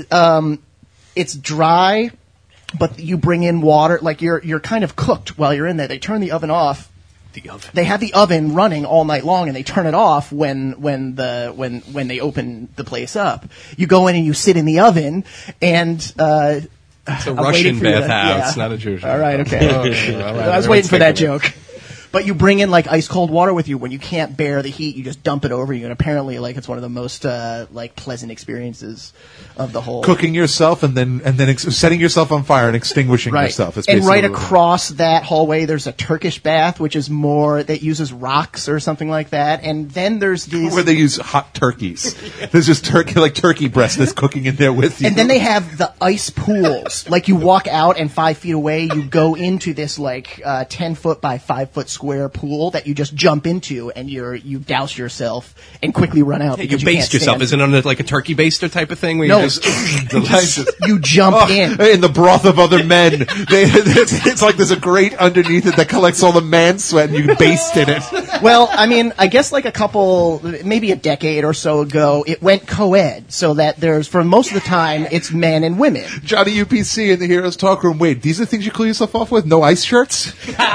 It's dry, but you bring in water. Like you're you're kind of cooked while you're in there. They turn the oven off. The oven. They have the oven running all night long, and they turn it off when when the when when they open the place up. You go in and you sit in the oven, and uh, It's a I'm Russian waiting for you to- bathhouse, yeah. not a Jewish. All right, okay. Okay, all right, I was everyone's waiting for that thinking it. joke. But you bring in like ice cold water with you when you can't bear the heat. You just dump it over you, and apparently, like it's one of the most uh, like pleasant experiences of the whole. Cooking yourself and then and then ex- setting yourself on fire and extinguishing Right. yourself. Is And basically right what- across that hallway, there's a Turkish bath, which is more that uses rocks or something like that. And then there's these. where they use hot turkeys. There's just turkey like turkey breast that's cooking in there with you. And then they have the ice pools. Like you walk out and five feet away, you go into this like uh, ten foot by five foot square pool that you just jump into, and you're you douse yourself and quickly run out. Hey, you because you baste can't yourself. stand- Isn't it on a, like a turkey baster type of thing? Where No, you just Delicious. you jump Oh, in. in the broth of other men. They, it's, it's like there's a grate underneath it that collects all the man sweat, and you can baste in it. Well, I mean, I guess like a couple, maybe a decade or so ago, it went co-ed, so that there's, for most of the time, it's men and women. Johnny U P C in the Heroes Talk Room. Wait, these are things you cool yourself off with? No ice shirts?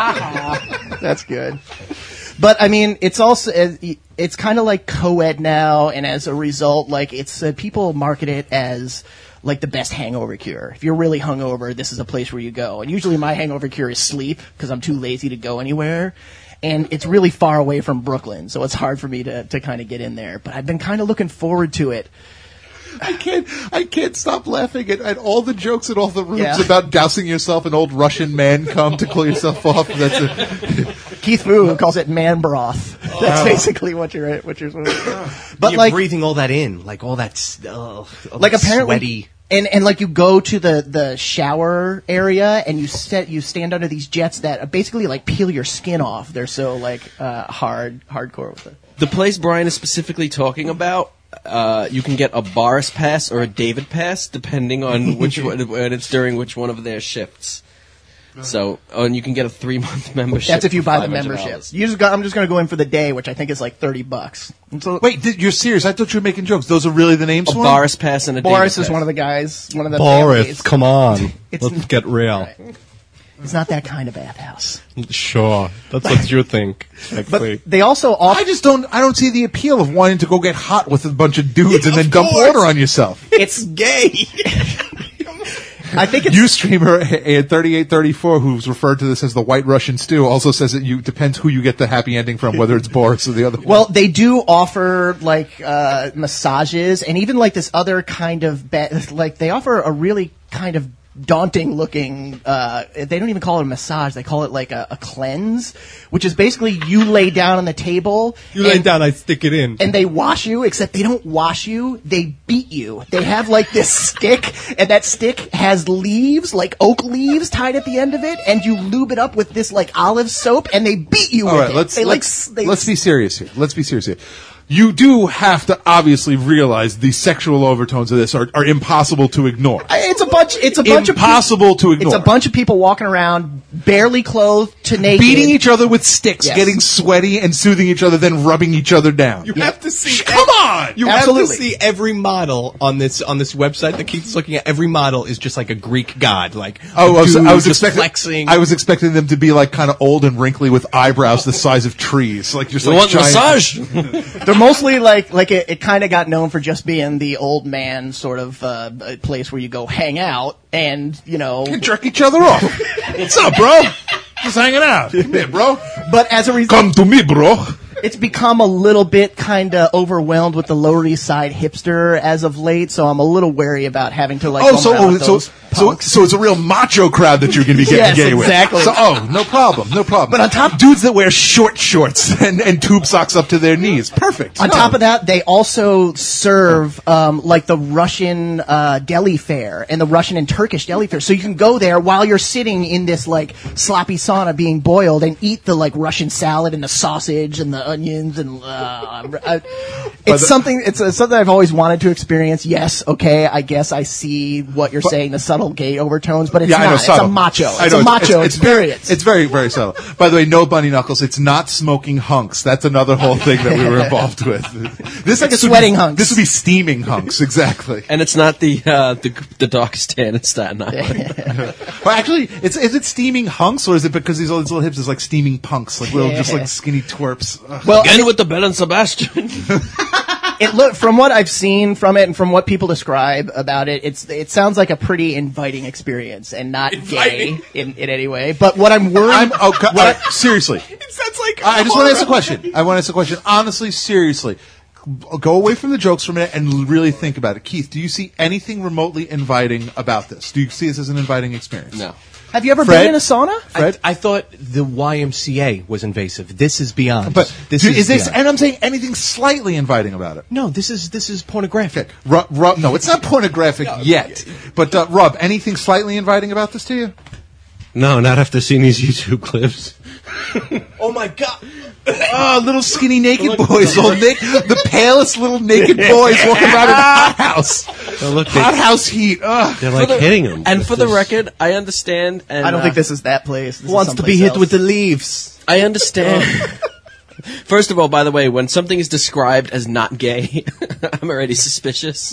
That's good. But I mean, it's also it's kind of like co-ed now, and as a result, like it's uh, people market it as like the best hangover cure. If you're really hungover, this is a place where you go. And usually, my hangover cure is sleep because I'm too lazy to go anywhere. And it's really far away from Brooklyn, so it's hard for me to to kind of get in there. But I've been kind of looking forward to it. I can't. I can't stop laughing at, at all the jokes in all the rooms Yeah. about dousing yourself in old Russian man cum to cool yourself off. That's a, Keith Fu calls it man broth. That's basically what you're what you're. But you're like breathing all that in, like all that, s- uh, all like that apparently, sweaty. and and like you go to the the shower area and you set you stand under these jets that basically like peel your skin off. They're so like uh, hard hardcore with it. The place Brian is specifically talking about, uh, you can get a Boris pass or a David pass, depending on which one, when it's during which one of their shifts. So, oh, and you can get a three month membership. That's if you for buy the five hundred membership. dollars. You just go, I'm just going to go in for the day, which I think is like thirty bucks. And so, wait, th- you're serious? I thought you were making jokes. Those are really the names A for 'em? Boris pass and a Boris David is pass. one of the guys, one of the Boris, families. come on. It's Let's n- get real. Right. It's not that kind of bathhouse. Sure. That's what you think. But Actually. they also offer. I just don't. I don't see the appeal of wanting to go get hot with a bunch of dudes and then dump water on yourself. It's gay. I think it's Ustreamer at thirty-eight thirty-four, who's referred to this as the White Russian stew, also says that you depends who you get the happy ending from, whether it's Boris or the other one. Well, they do offer like uh, massages and even like this other kind of ba- like they offer a really kind of daunting looking. Uh, they don't even call it a massage; they call it like a, a cleanse, which is basically you lay down on the table. You lay and- down, I stick it in. And they wash you, except they don't wash you, they beat you. They have like this stick, and that stick has leaves, like oak leaves tied at the end of it, and you lube it up with this like olive soap, and they beat you All with right, it. let's they, let's, like, s- they, let's be serious here. Let's be serious here. You do have to obviously realize the sexual overtones of this are, are impossible to ignore. It's a bunch. It's a bunch Impossible of to ignore. It's a bunch of people walking around, barely clothed to naked, Beating each other with sticks, Yes. getting sweaty and soothing each other, then rubbing each other down. You have to see. Come on! You Absolutely. have to see every model on this on this website that Keith's looking at. Every model is just like a Greek god, like Oh, I was, dude I was just expecting. flexing. I was expecting them to be like kind of old and wrinkly with eyebrows the size of trees, like just You like want giant. massage? They're mostly like like it, it kind of got known for just being the old man sort of uh, place where you go hang out and you know. And jerk each other off. What's up, bro? Just hanging out. Come here, bro. But as a result, Come to me, bro. it's become a little bit kind of overwhelmed with the Lower East Side hipster as of late, so I'm a little wary about having to like. Oh, go so around oh, with so those so punks. so it's a real macho crowd that you're going to be getting Yes, gay with. exactly. So oh, no problem, no problem. But on top- dudes that wear short shorts and, and tube socks up to their knees, perfect. On No. top of that, they also serve um, like the Russian uh, deli fare and the Russian and Turkish deli fare. So you can go there while you're sitting in this like sloppy sauna being boiled and eat the like Russian salad and the sausage and the onions and uh, uh, it's the- something. It's uh, something I've always wanted to experience. Yes, okay, I guess I see what you're saying, the subtle gay overtones, but it's Yeah, not. I know, it's subtle. a macho. I It's know, a macho it's, it's very, experience. it's very, very subtle. By the way, no bunny knuckles. It's not smoking hunks. That's another whole thing that we were involved with. This like this a would be- sweating hunks. This would be steaming hunks, exactly. And it's not the uh, the the darkest tan in Staten Island. Well, actually, it's is it steaming hunks or is it because these all these little hips is like steaming punks, like little just like skinny twerps? Ugh. well, Again with the Bell and Sebastian. it look from what I've seen from it and from what people describe about it, it's it sounds like a pretty inviting experience and not Inviting. gay in, in any way. But what I'm worried, I'm, oh, co- all right, seriously. It sounds like I just want to ask a question. I want to ask a question. Honestly, seriously. Go away from the jokes for a minute and really think about it. Keith, do you see anything remotely inviting about this? Do you see this as an inviting experience? No. have you ever Fred? been in a sauna? Fred? I, I thought the Y M C A was invasive. This is beyond. But this do- is, is this, beyond. and I'm saying anything slightly inviting about it. no, this is this is pornographic. Ru- Rub, no, it's not pornographic yet. But uh, Rob, anything slightly inviting about this to you? No, not after seeing these YouTube clips. Oh my god! Oh, little skinny naked boys, all naked, the palest little naked boys walking around in hot house, Oh, look, they, hot house heat. Ugh. they're like For the- hitting him. And with for the this- record, I understand. And, I don't uh, think this is that place. This is Wants to be someplace hit else. with the leaves. I understand. First of all, by the way, when something is described as not gay, I'm already suspicious.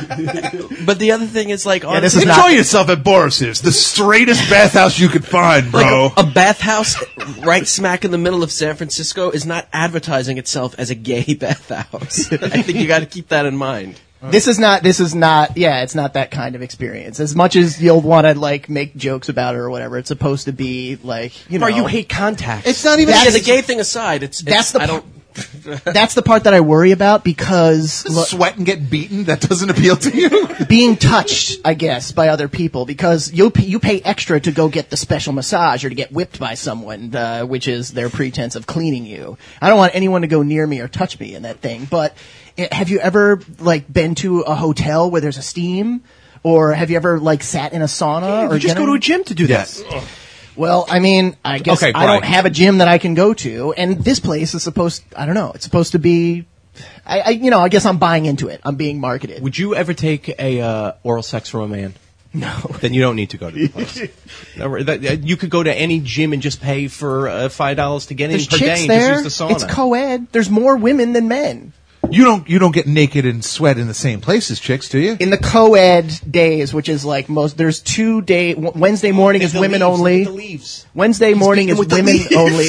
But the other thing is, like, this honestly, is Enjoy not- yourself at Boris's, the straightest bathhouse you could find, bro. a bathhouse right smack in the middle of San Francisco is not advertising itself as a gay bathhouse. I think you got to keep that in mind. This is not. This is not. Yeah, it's not that kind of experience. As much as you'll want to like make jokes about it or whatever, it's supposed to be like you know. Or you hate contact. It's not even. Yeah, That's- the gay thing aside, it's, it's That's the I p- don't. That's the part that I worry about because look, sweat and get beaten. That doesn't appeal to you. being touched, I guess, by other people because you you pay extra to go get the special massage or to get whipped by someone, uh, which is their pretense of cleaning you. I don't want anyone to go near me or touch me in that thing. But eh, have you ever like been to a hotel where there's a steam, or have you ever like sat in a sauna or you just dinner? go to a gym to do Yes. that. Well, I mean, I guess Okay, I don't Brian. have a gym that I can go to, and this place is supposed. I don't know. It's supposed to be. I, I you know, I guess I'm buying into it. I'm being marketed. Would you ever take a uh, oral sex from a man? No. Then you don't need to go to the place. No, that- uh, you could go to any gym and just pay for uh, five dollars to get in There's per day chicks and there. just use the sauna. It's co-ed. There's more women than men. You don't. You don't get naked and sweat in the same place as chicks, do you? In the co-ed days, which is like most, there's two day. w- Wednesday morning is The women leaves, only. look at the leaves. Wednesday morning speaking is with the women leaves. only,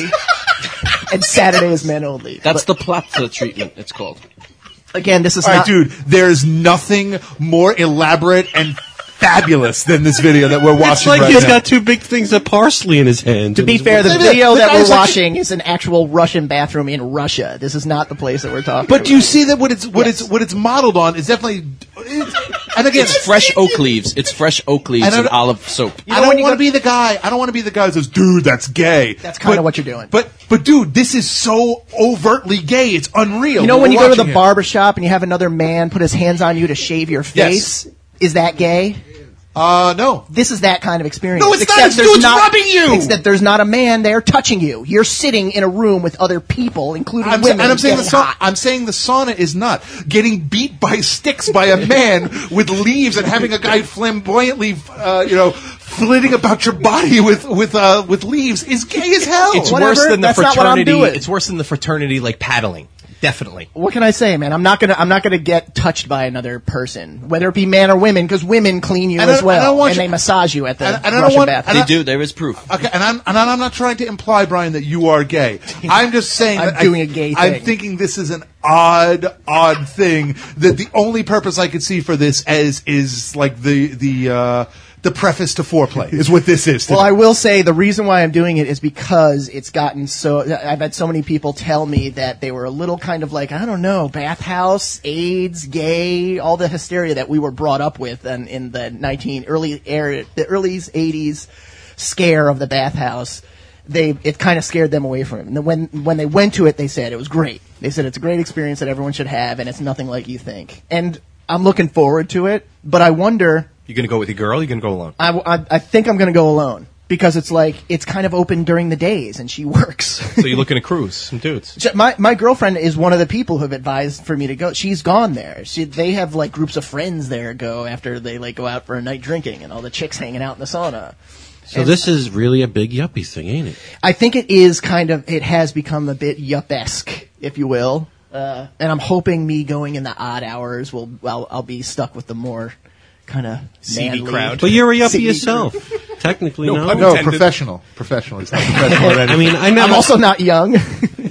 and Saturday is men only. That's the Plapsa treatment, it's called. Again, this is All right, not. dude. There's nothing more elaborate and fabulous than this video that we're watching It's like right he's now. got two big things of parsley in his hand. To be fair, the The- video the that we're guy's like- watching is an actual Russian bathroom in Russia. This is not the place that we're talking But about. do you see that what it's what Yes. it's what it's modeled on is definitely. It's, and again, It's fresh oak leaves. It's fresh oak leaves And I and don't- olive soap. I don't want to be the guy. I don't want to be the guy that says, "Dude, that's gay." That's kinda But- what you're doing. But but dude, this is so overtly gay. It's unreal. You know We're when you go to the watching it. barber shop and you have another man put his hands on you to shave your face? Is that gay? Uh, no. This is that kind of experience. No, it's not. Except It's there's dudes rubbing you. Except there's not a man there touching you. You're sitting in a room with other people, including I'm, women. and I'm saying the getting sauna. hot. I'm saying the sauna is not getting beat by sticks by a man with leaves and having a guy flamboyantly, uh, you know, flitting about your body with with uh, with leaves is gay as hell. It's Whatever, worse than the that's not what I'm fraternity. doing. It's worse than the fraternity like paddling. Definitely. What can I say, man? I'm not gonna. I'm not gonna get touched by another person, whether it be man or women, because women clean you And I- as and I well, don't want and you- they massage you at the and- and I don't Russian want- bathroom. and They I- do. There is proof. Okay, and I'm and I'm not trying to imply, Brian, that you are gay. I'm just saying I'm that I- doing a gay I'm thing. thinking this is an odd, odd thing. That the only purpose I could see for this as is like the the uh, the preface to foreplay is what this is. to Well, me. I will say the reason why I'm doing it is because it's gotten so. I've had so many people tell me that they were a little kind of like, I don't know, bathhouse, AIDS, gay, all the hysteria that we were brought up with in, in the nineteen early era, the early eighties scare of the bathhouse. They it kind of scared them away from it. And then when when they went to it, they said it was great. They said it's a great experience that everyone should have, and it's nothing like you think. And I'm looking forward to it, but I wonder. You gonna go with your girl? You gonna go alone? I, I, I think I'm going to go alone because it's like it's kind of open during the days and she works. So you're looking to cruise some dudes. my my girlfriend is one of the people who have advised for me to go. She's gone there. She they have like groups of friends there go after they like go out for a night drinking and all the chicks hanging out in the sauna. So this is really a big yuppie thing, ain't it? I think it is kind of it has become a bit yup-esque, if you will. Uh, and I'm hoping me going in the odd hours will I'll, I'll be stuck with the more kind of Seedy manly crowd. But you're a yuppie seedy yourself. Technically, No no. pun no intended. professional, professional. He's not professional already. I mean, I know. I'm also not young.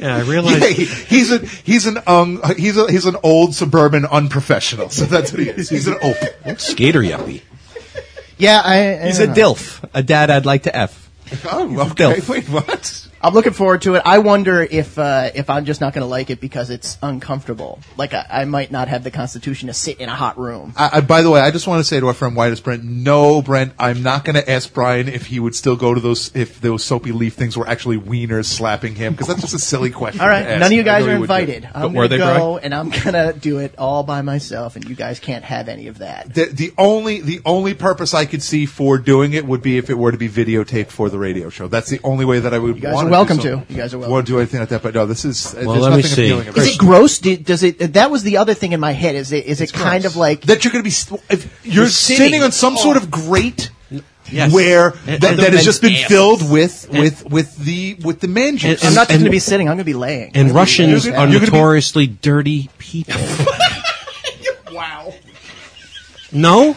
Yeah, I realize. Yeah, he- he's a he's an um he's a he's an old suburban unprofessional. So that's what he is. He's an ope. Skater yuppie. Yeah, I, I He's a don't know. dilf. A dad I'd like to F. Oh, okay. Dilf. Wait, what? I'm looking forward to it. I wonder if uh, if I'm just not going to like it because it's uncomfortable. Like I, I might not have the constitution to sit in a hot room. I, I, by the way, I just want to say to our friend Whitest Brent, no, Brent, I'm not going to ask Brian if he would still go to those if those soapy leaf things were actually wieners slapping him, because that's just a silly question. All right, to ask. none of you I guys know are he would do. invited. I'm were going to they, go Brian? and I'm going to do it all by myself, and you guys can't have any of that. The, the only the only purpose I could see for doing it would be if it were to be videotaped for the radio show. That's the only way that I would. You guys want are to welcome do something. to. You guys are welcome. Won't do anything like that, but no, this is. Well, there's let me nothing see. appealing about Is it gross? Do, does it? That was the other thing in my head. Is it? Is it kind of like? that you're going to be st- if you're sitting. sitting on some sort of grate Yes. where And- that, and that the has just been men's filled with with with the with the man juice. And- I'm not just and- going to be sitting. I'm going to be laying. And Russians You're are gonna be- notoriously dirty people. Wow. No?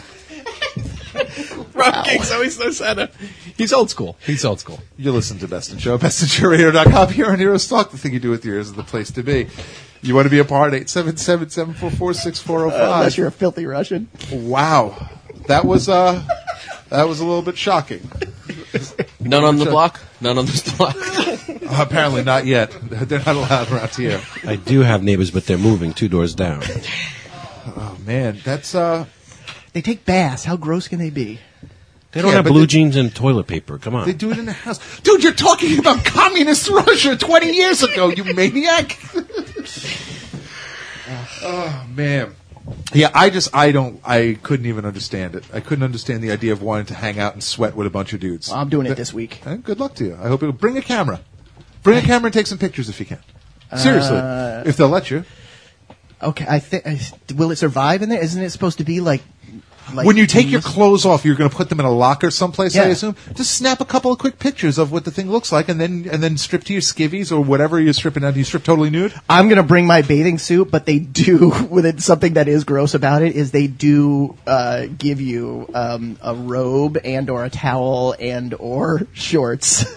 Rob King's always so sad. He's old school. He's old school. You listen to Best in Show, best in show radio dot com. Here on Heroes Talk, the thing you do with your ears is the place to be. You want to be a part? eight seven seven, seven four four, six four zero Unless five. you're a filthy Russian. Wow, that was uh, that was a little bit shocking. None on the block? None on this block? Uh, apparently not yet. They're not allowed around here. I do have neighbors, but they're moving two doors down. Oh man, that's uh, They take baths. How gross can they be? They don't Yeah, have but blue they- jeans and toilet paper. Come on. they do it in the house. Dude, you're talking about communist Russia twenty years ago, you maniac. Oh man. Yeah, I just I don't I couldn't even understand it. I couldn't understand the idea of wanting to hang out and sweat with a bunch of dudes. I'm doing it this week. Eh, good luck to you. I hope you'll bring a camera. Bring a camera and take some pictures if you can. Seriously, Uh, if they'll let you. Okay, I think. Will it survive in there? Isn't it supposed to be like? like When you take your clothes off, you're going to put them in a locker someplace. I Yeah. assume. Just snap a couple of quick pictures of what the thing looks like, and then and then strip to your skivvies or whatever you're stripping down. Do you strip totally nude? I'm gonna bring my bathing suit, but they do with it. Something that is gross about it is they do uh, give you um, a robe and or a towel and or shorts.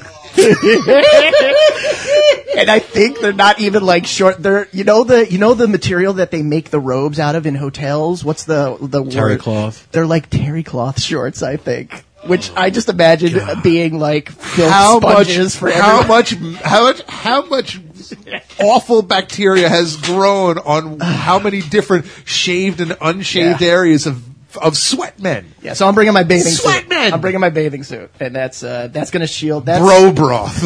And I think they're not even like short. They're you know the you know the material that they make the robes out of in hotels. What's the the Terry word? cloth. They're like terry cloth shorts, I think. Which I just imagine being like filth How much? sponges for How everyone. much? How much? How much? Awful bacteria has grown on how many different shaved and unshaved Yeah. areas of of sweat men. Yeah, so I'm bringing my bathing Sweat suit. men! I'm bringing my bathing suit, and that's uh, that's going to shield that's Bro broth.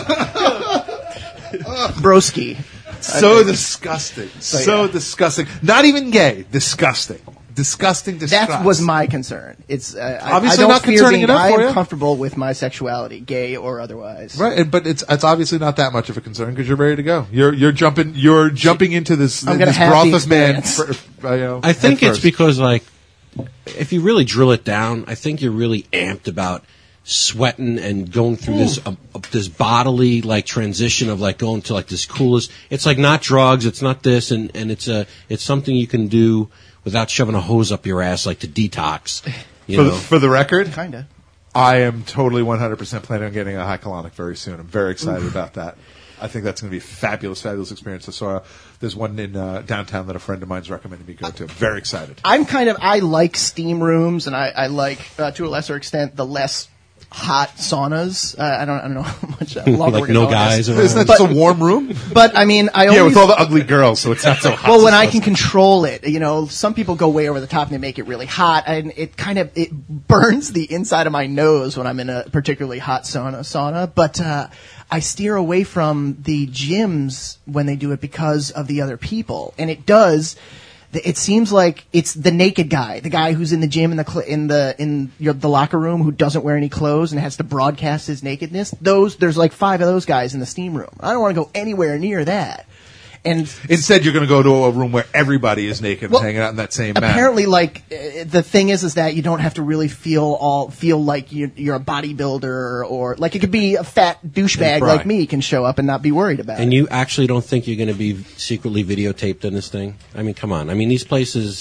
broski. So disgusting. So yeah. disgusting. Not even gay. Disgusting. Disgusting. Disgust. That was my concern. It's uh, I- Obviously I, don't not fear concerning being, enough I for am you. comfortable with my sexuality, gay or otherwise. Right, and- but it's it's obviously not that much of a concern because you're ready to go. You're you're jumping you're jumping into this I'm gonna this have broth the of man. experience. For, uh, you know, I think head it's first. because, like, if you really drill it down, I think you're really amped about sweating and going through this uh, uh, this bodily like transition of like going to like this coolest. It's like not drugs, it's not this, and and it's a it's something you can do without shoving a hose up your ass like to detox. You for know, the, for the record, Kinda. I am totally one hundred percent planning on getting a high colonic very soon. I'm very excited about that. I think that's going to be a fabulous, fabulous experience. I saw there's one in uh, downtown that a friend of mine's recommended me go to. Very excited. I'm kind of I like steam rooms, and I, I like uh, to a lesser extent the less hot saunas. Uh, I don't I don't know how much uh, longer like we're gonna no go on guys this. around. Isn't that just a warm room? But I mean, I Yeah, always with all the ugly girls, so it's not so hot. well, when I can control it, you know, some people go way over the top and they make it really hot, and it kind of it burns the inside of my nose when I'm in a particularly hot sauna. Sauna, but uh, I steer away from the gyms when they do it because of the other people, and it does. It seems like it's the naked guy, the guy who's in the gym in the cl- in the in your, the locker room who doesn't wear any clothes and has to broadcast his nakedness. Those there's like five of those guys in the steam room. I don't want to go anywhere near that. And Instead, you're going to go to a room where everybody is naked Well, and hanging out in that same manner. apparently, like uh, the thing is, is that you don't have to really feel all feel like you're, you're a bodybuilder or like it could be a fat douchebag Right. like me can show up and not be worried about and it. you actually don't think you're going to be secretly videotaped in this thing? I mean, come on. I mean, these places,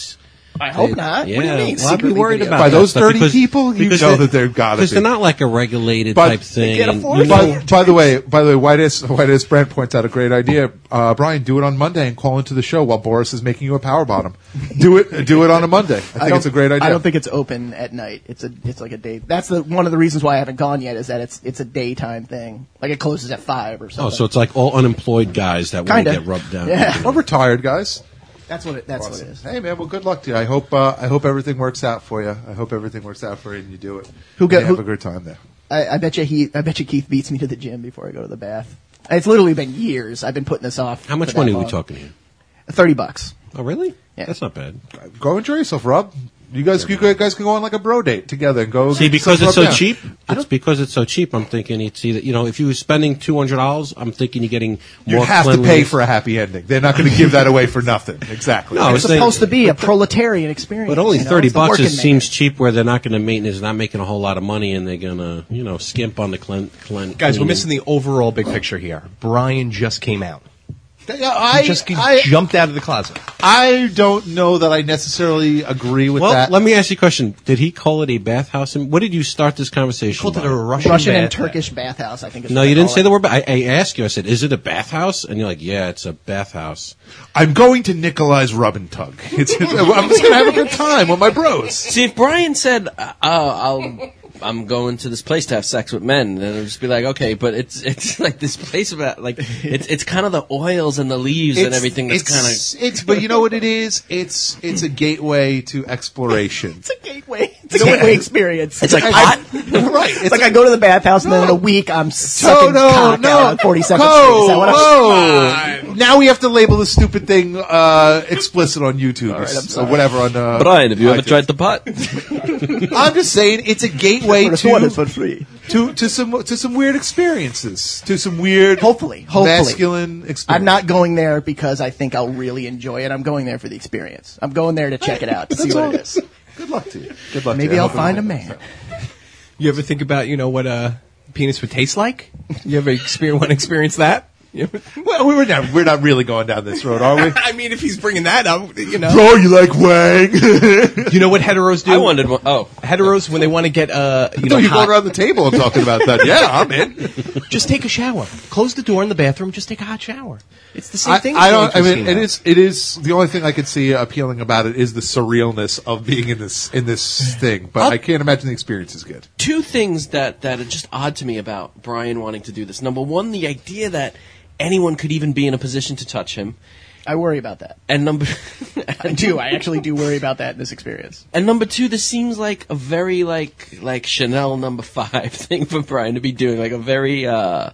I hope They- not. Yeah, What do you mean, well, I'd be secretly worried videoed? about By that those stuff thirty because- people, you because know they- that they've got to because be. they're not like a regulated But- type thing. can't and, afford you it. know, By, by the way, by the way, White as White as Brand points out a great idea. Uh, Brian, do it on Monday and call into the show while Boris is making you a power bottom. Do it, do it on a Monday. I think don't- it's a great idea. I don't think it's open at night. It's a it's like a day. That's the one of the reasons why I haven't gone yet is that it's it's a daytime thing. Like it closes at five or something. Oh, so it's like all unemployed guys that want to Kinda. get rubbed down. Yeah. We're retired guys. that's what it, that's what it is. Hey man, well, good luck to you. I hope uh, I hope everything works out for you. I hope everything works out for you and you do it. Who And got- you have who- a good time there. I, I bet you he I bet you Keith beats me to the gym before I go to the bath. It's literally been years. I've been putting this off. How much for that money are we long. talking here? Thirty bucks. Oh, really? Yeah. That's not bad. Go enjoy yourself, Rob. You guys, you guys can go on like a bro date together and go. See, get because yourself it's so rubbed down. cheap. It's because it's so cheap. I'm thinking it's either you know if you were spending two hundred dollars, I'm thinking you're getting You more. have to pay cleanliness. for a happy ending. They're not going to give that away for nothing. Exactly. No, I was It's saying- supposed to be a proletarian experience. But only you know? thirty It's the bucks working is, man. seems cheap, where they're not going to maintenance, not making a whole lot of money, and they're going to you know skimp on the clean. clean Guys, we're cleaning. missing the overall big picture here. Brian just came out. Yeah, I, He just he I, jumped out of the closet. I don't know that I necessarily agree with Well, that. let me ask you a question. Did he call it a bathhouse? And what did you start this conversation? Called it by? a Russian, Russian and bath- Turkish bathhouse. I think. Is No, what you they didn't call say it. the word. Ba- I, I asked you. I said, "Is it a bathhouse?" And you're like, "Yeah, it's a bathhouse." I'm going to Nikolai's Rub and Tug. It's, I'm just going to have a good time with my bros. See, if Brian said, uh, "I'll, I'm going to this place to have sex with men," then it'd just be like, "Okay," but it's it's like this place about like it's it's kind of the oils and the leaves and everything that's it's, kind of. It's, but you know what it is? It's it's a gateway to exploration. It's a gateway. It's a gateway experience. It's like I- hot. right. It's like I go to the bathhouse and then in a week I'm No, sucking no, cock no. out on forty-second Street. Is that what I'm- whoa. Now we have to label the stupid thing uh, explicit on YouTube right, I'm or sorry. whatever. On uh, Brian, have you ever iTunes. tried the pot? I'm just saying it's a gateway For the one is to, for free. to to some to some weird experiences, to some weird, Hopefully, hopefully. masculine experience. I'm not going there because I think I'll really enjoy it. I'm going there for the experience. I'm going there to check it out to see That's what all. it is. Good luck to you. Good luck. to Maybe you. I I'll hope find a everything man. works out. You ever think about you know what a penis would taste like? You ever experience want to experience that? You ever- Well, we were not. We're not really going down this road, are we? I mean, if he's bringing that up, you know. Bro, you like Wang? You know what heteros do? I wondered. What, oh, Heteros when they want to get uh, you no, know, you're hot, going around the table and talking about that. Yeah, I'm in. just take a shower. Close the door in the bathroom. Just take a hot shower. It's the same I, thing. I as don't. I going to a mean, steam it house. is. It is the only thing I could see appealing about it is the surrealness of being in this in this thing. But I'll- I can't imagine the experience is good. two things that that are just odd to me about Brian wanting to do this. Number one, the idea that anyone could even be in a position to touch him, I worry about that. and number I do. I actually do worry about that in this experience. and number two, this seems like a very like like Chanel number five thing for Brian to be doing, like a very uh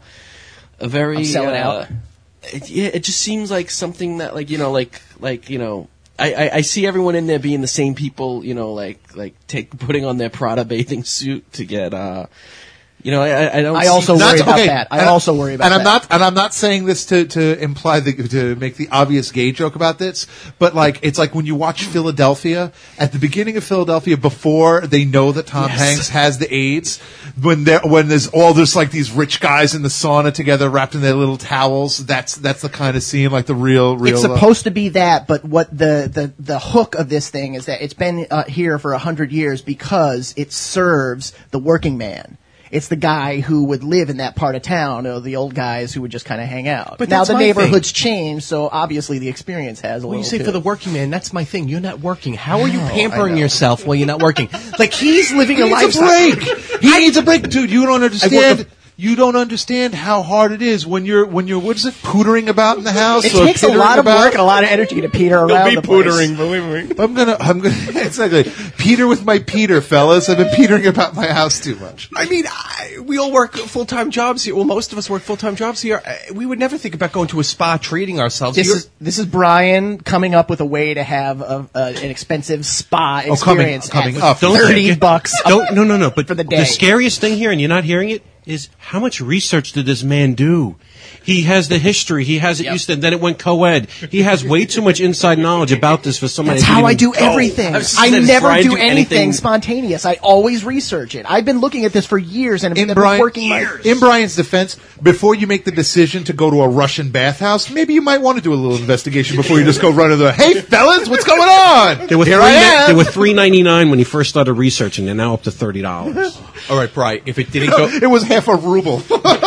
a very I'm selling uh, out. It, yeah, it just seems like something that like you know like like you know. I, I, I see everyone in there being the same people, you know, like like take putting on their Prada bathing suit to get, uh, you know, I, I don't. I see- also Not- worry about okay, that. I and- also worry about and that. I'm not, and I'm not saying this to, to imply the, to make the obvious gay joke about this, but like, it's like when you watch Philadelphia, at the beginning of Philadelphia, before they know that Tom Yes. Hanks has the AIDS, when there, when there's all this like these rich guys in the sauna together wrapped in their little towels, that's, that's the kind of scene, like the real, real. It's uh, supposed to be that, but what the, the, the hook of this thing is that it's been uh, here for a hundred years because it serves the working man. It's the guy who would live in that part of town, or the old guys who would just kind of hang out. But now that's the my neighborhood's changed, so obviously the experience has a When little. you say too. for the working man, that's my thing. You're not working. How are you know, I pampering know. yourself while you're not working? Like he's living He a needs a lifestyle. break. He needs a break, dude. You don't I understand. work You don't understand how hard it is when you're when you're what is it, pootering about in the house. it or takes a pittering lot of about? work and a lot of energy to peter around the place. believe me. I'm gonna, I'm gonna, exactly. Peter with my Peter, fellas. I've been petering about my house too much. I mean, I, we all work full-time jobs here. Well, most of us work full-time jobs here. Uh, We would never think about going to a spa, treating ourselves. This You're- is this is Brian coming up with a way to have a, a, an expensive spa Oh, coming- experience coming at up. Don't thirty forget- bucks. Don't no no no. But for the day. scariest thing here, and you're not hearing it, is how much research did this man do? He has the history. He has it Yep. used to. Then it went co-ed. He has way too much inside knowledge about this for somebody. That's that how I didn't do even go. everything. I was I just never trying to do do anything anything- spontaneous. I always research it. I've been looking at this for years and In I've been Brian, working my... in Brian's defense, before you make the decision to go to a Russian bathhouse, maybe you might want to do a little investigation before you just go run to the, hey fellas, what's going on? They were Here three, I am. They were three ninety nine when he first started researching. They're now up to thirty dollars. All right, Brian. If it didn't go, It was half a ruble.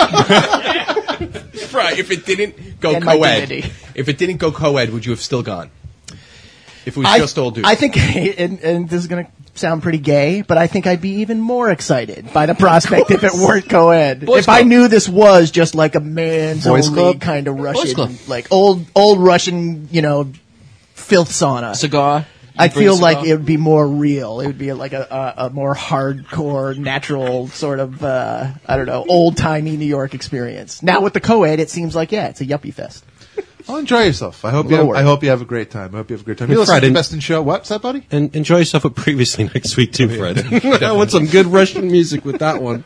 Brian, if it didn't go And my co-ed, dignity. if it didn't go co-ed, would you have still gone? If it was I, just all dudes. I think, and, and this is going to sound pretty gay, but I think I'd be even more excited by the prospect if it weren't co-ed. Boys if I Club. knew this was just like a man's Boys only Club? kind of Boys Club. Russian, like old old Russian, you know, filth sauna. Cigar. I You bring feel a like cigar? it would be more real. It would be like a, a, a more hardcore, natural sort of, uh, I don't know, old timey New York experience. Now with the co-ed, it seems like, yeah, it's a yuppie fest. Well, enjoy yourself. I hope you. Little Have, work. I hope you have a great time. I hope you have a great time. Hey, You listen Fred, to and- Best in Show. What's that, buddy? And enjoy yourself with Previously next week too, Fred. I want some good Russian music with that one.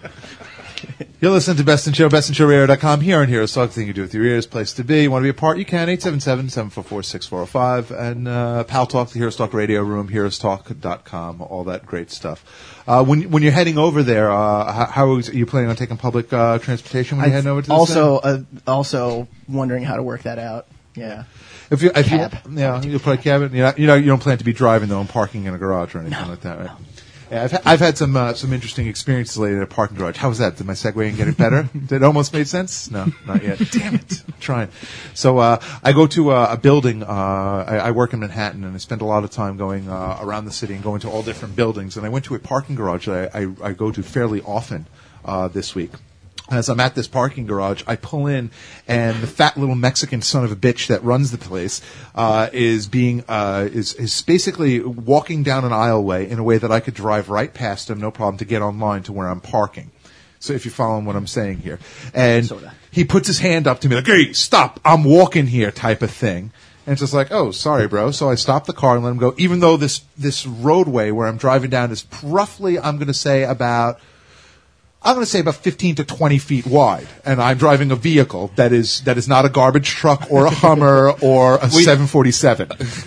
You're listening to Best in Show, best in show radio dot com here on Heroes Talk. Thing you do with your ears, place to be. You want to be a part? You can. eight seven seven, seven four four, six four zero five. And uh, Pal Talk, the Heroes Talk radio room, heroes talk dot com, all that great stuff. Uh, when when you're heading over there, uh, how, how is, are you planning on taking public uh, transportation when you're heading over to this also, thing? uh, also wondering how to work that out. Yeah. If you, if Cab. you, yeah, you play cab. You're not, you know, you don't plan to be driving though and parking in a garage or anything like that, right? Yeah, I've, ha- I've had some uh, some interesting experiences lately at a parking garage. How was that? Did my segue and get it better? Did it almost made sense? No, not yet. Damn it! I'm trying. So uh, I go to uh, a building. Uh, I, I work in Manhattan, and I spend a lot of time going uh, around the city and going to all different buildings. And I went to a parking garage that I, I, I go to fairly often uh, this week. As I'm at this parking garage, I pull in, and the fat little Mexican son of a bitch that runs the place uh, is being uh, is is basically walking down an aisleway in a way that I could drive right past him, no problem, to get online to where I'm parking. So if you're following what I'm saying here, and Sorta. he puts his hand up to me like, "Hey, stop! I'm walking here," type of thing. And it's just like, oh, sorry, bro. So I stop the car and let him go, even though this this roadway where I'm driving down is roughly, I'm going to say about. I'm going to say about fifteen to twenty feet wide, and I'm driving a vehicle that is that is not a garbage truck or a Hummer or a seven forty-seven.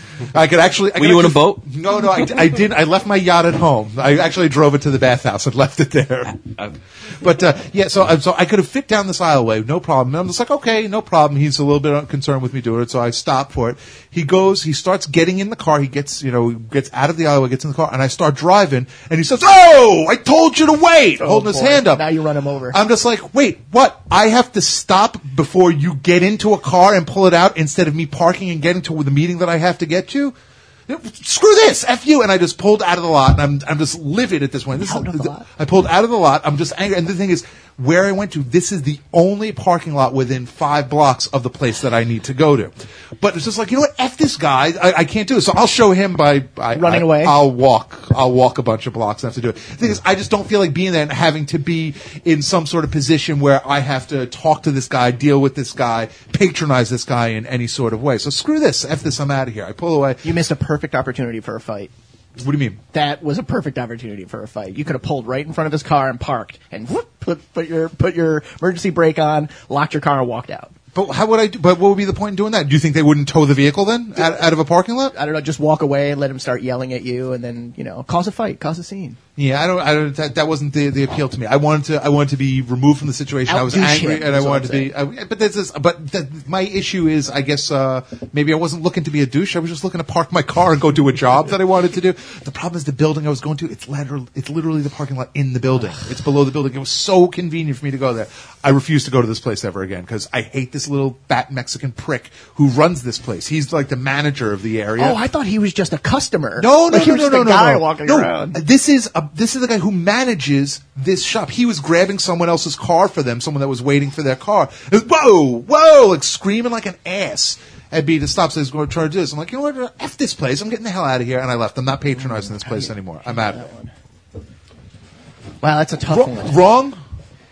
I could actually. I Were could you in a actually- boat? No, no, I, I didn't. I left my yacht at home. I actually drove it to the bathhouse and left it there. But uh, yeah, so uh, so I could have fit down this aisleway, no problem. And I'm just like, okay, no problem. He's a little bit concerned with me doing it, so I stop for it. He goes, he starts getting in the car. He gets, you know, gets out of the aisleway, gets in the car, and I start driving. And he says, "Oh, I told you to wait!" holding his boy. hand up. Now you run him over. I'm just like, wait, what? I have to stop before you get into a car and pull it out instead of me parking and getting to the meeting that I have to get to? Screw this, F you. And I just pulled out of the lot, and I'm I'm just livid at this point. This Out is, of the lot? I pulled out of the lot. I'm just angry. And the thing is, where I went to, this is the only parking lot within five blocks of the place that I need to go to. But it's just like, you know what? F this guy. I, I can't do it. So I'll show him by, by Running I, away? I'll walk. I'll walk a bunch of blocks and have to do it. The thing is, I just don't feel like being there and having to be in some sort of position where I have to talk to this guy, deal with this guy, patronize this guy in any sort of way. So screw this. F this. I'm out of here. I pull away. You missed a perfect opportunity for a fight. What do you mean? That was a perfect opportunity for a fight. You could have pulled right in front of his car and parked, and whoop, put put your put your emergency brake on, locked your car, and walked out. But how would I do? But what would be the point in doing that? Do you think they wouldn't tow the vehicle then out, out of a parking lot? I don't know, just walk away and let him start yelling at you, and then you know, cause a fight, cause a scene. Yeah, I don't. I don't. That, that wasn't the, the appeal to me. I wanted to. I wanted to be removed from the situation. I was Outdo angry, shit, and I is what wanted to I'm be. I, but this is. But that, my issue is, I guess, uh, maybe I wasn't looking to be a douche. I was just looking to park my car and go do a job that I wanted to do. The problem is the building I was going to. It's literally, it's literally the parking lot in the building. It's below the building. It was so convenient for me to go there. I refuse to go to this place ever again because I hate this little fat Mexican prick who runs this place. He's like the manager of the area. Oh, I thought he was just a customer. No, no, Like he no, was no, just no, a no, guy no. walking no, around. This is a this is the guy who manages this shop. He was grabbing someone else's car for them, someone that was waiting for their car. And, whoa, whoa, like screaming like an ass at me to stop. So he's going to try to do this. I'm like, you know what? F this place. I'm getting the hell out of here. And I left. I'm not patronizing this place anymore. I'm out of it. Wow, that's a tough Wrong? one. Wrong?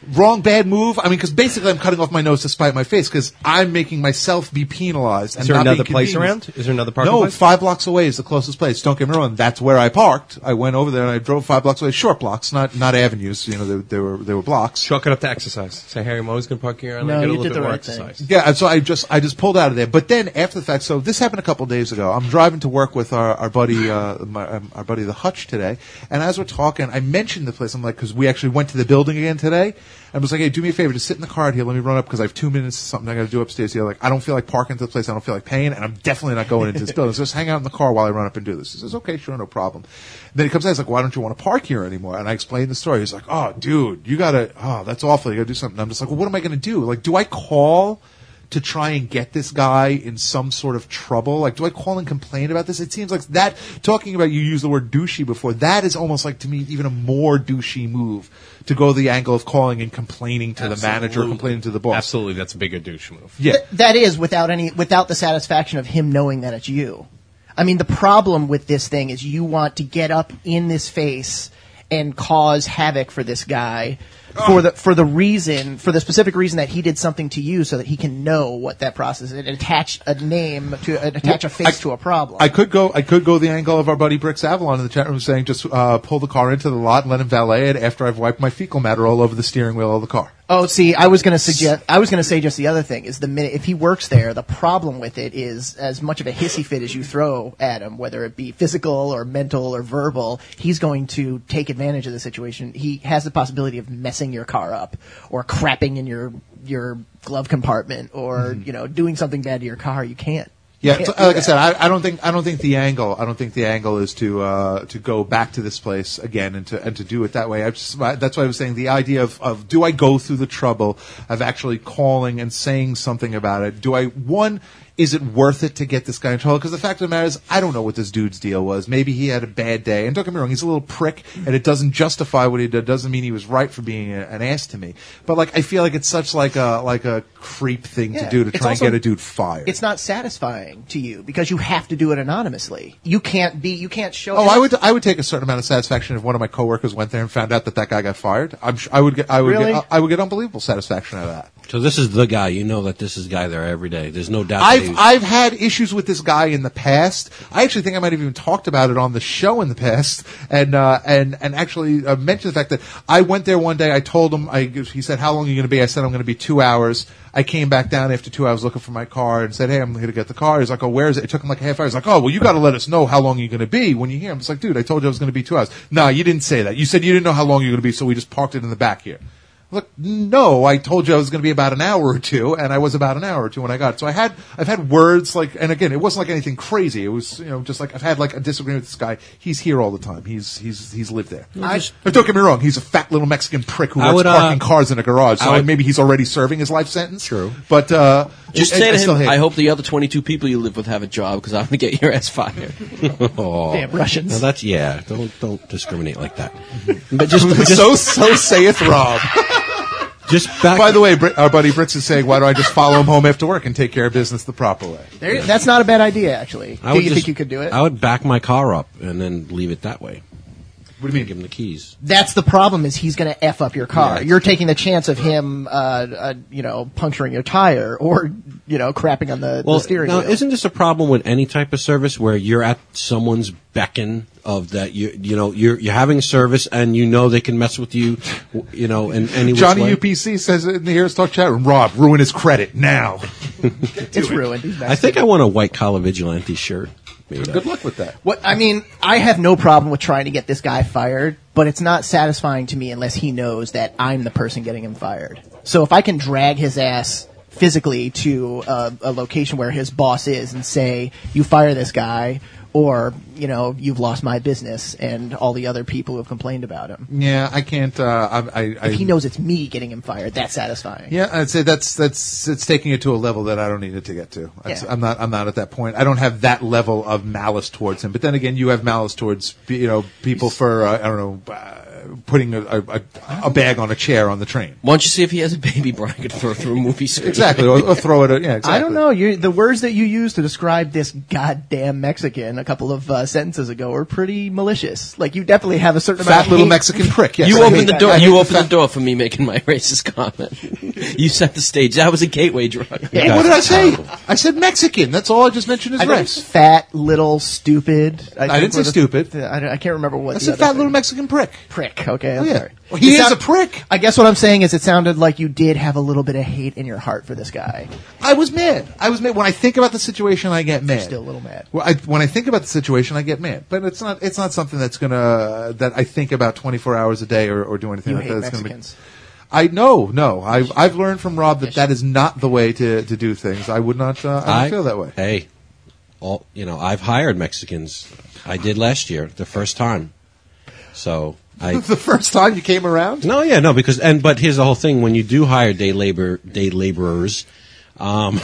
Wrong, bad move. I mean, because basically I'm cutting off my nose to spite my face because I'm making myself be penalized. Is and there not another being place convenienced. around? Is there another parking No, place? five blocks away is the closest place. Don't get me wrong. That's where I parked. I went over there and I drove five blocks away. Short blocks, not not avenues. You know, they, they were they were blocks. Chalk it up to exercise. Say, Harry, I'm always going to park here and No, I get a you little did bit the more right thing. exercise. Yeah, and so I just I just pulled out of there. But then after the fact, so this happened a couple of days ago. I'm driving to work with our our buddy uh, my, um, our buddy the Hutch today, and as we're talking, I mentioned the place. I'm like, because we actually went to the building again today. I was like, hey, do me a favor, just sit in the car out here. Let me run up because I have two minutes. Something I got to do upstairs here. Like, I don't feel like parking to the place. I don't feel like paying, and I'm definitely not going into this building. So just hang out in the car while I run up and do this. He says, okay, sure, no problem. Then he comes out. He's like, why don't you want to park here anymore? And I explained the story. He's like, oh, dude, you gotta. Oh, that's awful. You gotta do something. And I'm just like, well, what am I gonna do? Like, do I call to try and get this guy in some sort of trouble? Like, do I call and complain about this? It seems like that, talking about, you used the word douchey before, that is almost like, to me, even a more douchey move, to go the angle of calling and complaining to the manager, complaining to the boss. Absolutely, that's a bigger douche move. Yeah. Th- that is without any without the satisfaction of him knowing that it's you. I mean, the problem with this thing is you want to get up in this face and cause havoc for this guy for the for the reason for the specific reason that he did something to you, so that he can know what that process is and attach a name to uh, attach a face I- to a problem. I could go. I could go the angle of our buddy Bricks Avalon in the chat room, saying just uh, pull the car into the lot and let him valet it after I've wiped my fecal matter all over the steering wheel of the car. Oh, see, I was going to suggest. I was going to say just the other thing is the minute if he works there, the problem with it is as much of a hissy fit as you throw at him, whether it be physical or mental or verbal, he's going to take advantage of the situation. He has the possibility of messing your car up or crapping in your your glove compartment or you know doing something bad to your car. You can't. You Yeah, can't so, do like I that. said, I, I don't think I don't think the angle I don't think the angle is to uh, to go back to this place again and to and to do it that way. I just that's why I was saying the idea of, of do I go through the trouble of actually calling and saying something about it? Do I one? Is it worth it to get this guy in trouble? Because the fact of the matter is, I don't know what this dude's deal was. Maybe he had a bad day. And don't get me wrong, he's a little prick, and it doesn't justify what he did. Doesn't mean he was right for being a, an ass to me. But like, I feel like it's such like a like a creep thing Yeah. to do to It's try also- and get a dude fired. It's not satisfying to you because you have to do it anonymously. You can't be. You can't show. Oh, I would I would take a certain amount of satisfaction if one of my coworkers went there and found out that that guy got fired. I'm sh- I would get I would Really? get I would get unbelievable satisfaction out of that. So this is the guy. You know that this is the guy there every day. There's no doubt. that I've he's- I've had issues with this guy in the past. I actually think I might have even talked about it on the show in the past, and uh, and and actually uh, mentioned the fact that I went there one day. I told him. I he said, "How long are you going to be?" I said, "I'm going to be two hours." I came back down after two hours looking for my car and said, "Hey, I'm here to get the car." He's like, "Oh, where is it?" It took him like a half hour. He's like, "Oh, well, you got to let us know how long you're going to be when you hear." I'm just like, "Dude, I told you I was going to be two hours." No, you didn't say that. You said you didn't know how long you're going to be, so we just parked it in the back here. Look, no, I told you I was going to be about an hour or two, and I was about an hour or two when I got it. So I had, I've had words like, and again, it wasn't like anything crazy. It was, you know, just like I've had like a disagreement with this guy. He's here all the time. He's he's he's lived there. I, but don't get me wrong. He's a fat little Mexican prick who I works would, uh, parking cars in a garage. So I would- maybe he's already serving his life sentence. True. But uh, Just I- say I to still him, hate I it. hope the other twenty-two people you live with have a job because I'm going to get your ass fired. Oh. Damn Russians. Now that's yeah. Don't don't discriminate like that. But just, just so so saith Rob. just back. By the way, Brit, our buddy Brits is saying, "Why do I just follow him home after work and take care of business the proper way?" There, that's not a bad idea, actually. I Do would you just- think you could do it? I would back my car up and then leave it that way. What do you mean? Give him the keys. That's the problem. Is he's going to f up your car? Yeah. You're taking the chance of him, uh, uh, you know, puncturing your tire or you know, crapping on the, Well, the steering now, wheel. isn't this a problem with any type of service where you're at someone's beckon of that you you know you're you're having service and you know they can mess with you, you know, in any which Johnny way? U P C says it in the Here's Talk chat room. Rob, ruin his credit now. It's ruined. He's I think I want a white collar vigilante shirt. made Good up. luck with that. What I mean, I have no problem with trying to get this guy fired, but it's not satisfying to me unless he knows that I'm the person getting him fired. So if I can drag his ass physically to a, a location where his boss is and say, "You fire this guy," or you know, "You've lost my business," and all the other people who have complained about him. Yeah, I can't. Uh, I, I, I, If he knows it's me getting him fired, that's satisfying. Yeah, I'd say that's that's it's taking it to a level that I don't need it to get to. That's, Yeah. I'm not I'm not at that point. I don't have that level of malice towards him. But then again, you have malice towards you know people for uh, I don't know. Uh, putting a, a, a bag on a chair on the train. Why don't you see if he has a baby Brian could throw through a movie screen? Exactly, or, or throw it. At, yeah, exactly. I don't know. You, the words that you used to describe this goddamn Mexican a couple of uh, sentences ago are pretty malicious. Like, you definitely have a certain amount Fat of little hate. Mexican prick. Yes, You I opened hate the that. door. I hate You the opened the fat- door for me making my racist comment. You set the stage. That was a gateway drug. What did I say? I said Mexican. That's all I just mentioned is I think race. fat, little, stupid. I, I think didn't say were the- stupid. I, don't- I can't remember what. I the said other fat thing- little Mexican prick. prick. Okay, I'm Oh, yeah. sorry. Well, he It is sound- a prick. I guess what I'm saying is, it sounded like you did have a little bit of hate in your heart for this guy. I was mad. I was mad. When I think about the situation, I get mad. Still a little mad. Well, I, when I think about the situation, I get mad. But it's not. It's not something that's gonna that I think about twenty-four hours a day or, or do anything You like hate that. It's gonna Mexicans. be. I know, no. I've I've learned from Rob that that is not the way to, to do things. I would not. Uh, I don't feel that way. Hey, all you know, I've hired Mexicans. I did last year, the first time. So I. The first time you came around. No, yeah, no, because and but here's the whole thing: when you do hire day labor day laborers, um,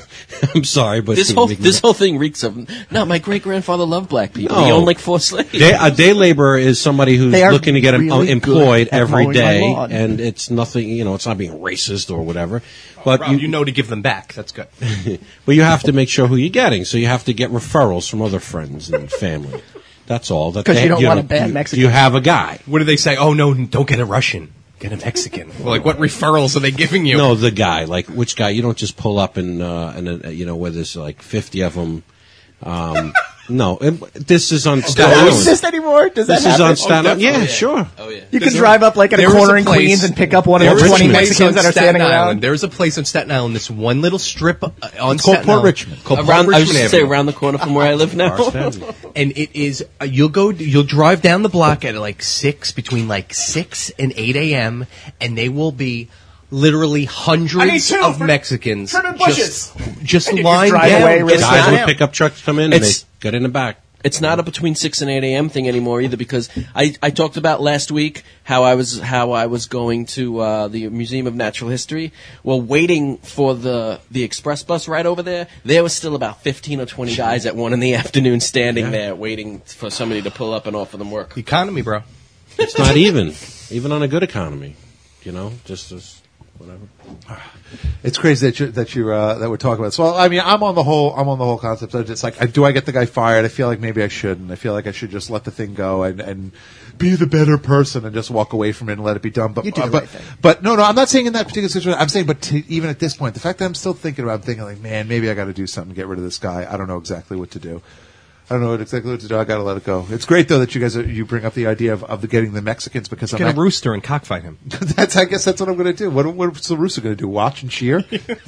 I'm sorry, but This whole this whole thing reeks of. No, my great grandfather loved black people. No. He owned like four slaves. Day, a day laborer is somebody who's They are looking to get em- really employed good at every mowing my day, lawn. and it's nothing. You know, it's not being racist or whatever. But Rob, you, know to give them back. That's good. But you have to make sure who you're getting. So you have to get referrals from other friends and family. That's all. That 'Cause they- you don't want know, a bad you- Mexican. You have a guy. What do they say? Oh no, don't get a Russian. Get a Mexican. Well, like, what referrals are they giving you? No, the guy. Like which guy? You don't just pull up and uh, and uh, you know where there's like fifty of them. Um, no, it, this is on Staten Does it Island. exist anymore? Does that This is happen? on Staten Island. definitely, Yeah, yeah. sure. Oh yeah. You can There's a- drive up like at a there is corner a in place- Queens and pick up one of There the is a twenty place Mexicans on that are Staten standing Island. around. There's a place on Staten Island. This one little strip uh, on It's called Staten Port Island Richmond. Called Port Around, I was Richmond just say Avenue. around the corner from where I live now. And it is uh, you'll go you'll drive down the block at like six between like six and eight a.m. and they will be literally hundreds two of for Mexicans trimming just bushes. just And you lying drive down. away really It's Guys not with out. pickup trucks come in and It's- they get in the back. It's not a between six and eight a.m. thing anymore either, because I, I talked about last week how I was how I was going to uh, the Museum of Natural History. Well, waiting for the the express bus right over there, there was still about fifteen or twenty guys at one in the afternoon standing there waiting for somebody to pull up and offer them work. Economy, bro. It's not even, even on a good economy. You know, just as whatever. It's crazy that you that you uh, that we're talking about. So I mean, I'm on the whole I'm on the whole concept. I just like, I, do I get the guy fired? I feel like maybe I shouldn't. I feel like I should just let the thing go and, and be the better person and just walk away from it and let it be done. But You do uh, the but, right thing. but no, no, I'm not saying in that particular situation. I'm saying, but to, even at this point, the fact that I'm still thinking about, it, I'm thinking like, man, maybe I got to do something to get rid of this guy. I don't know exactly what to do. I don't know what exactly what to do. I got to let it go. It's great though that you guys are, you bring up the idea of, of the getting the Mexicans because I'm Get a act- rooster and cockfight him. that's I guess that's what I'm going to do. What what's the rooster going to do? Watch and cheer,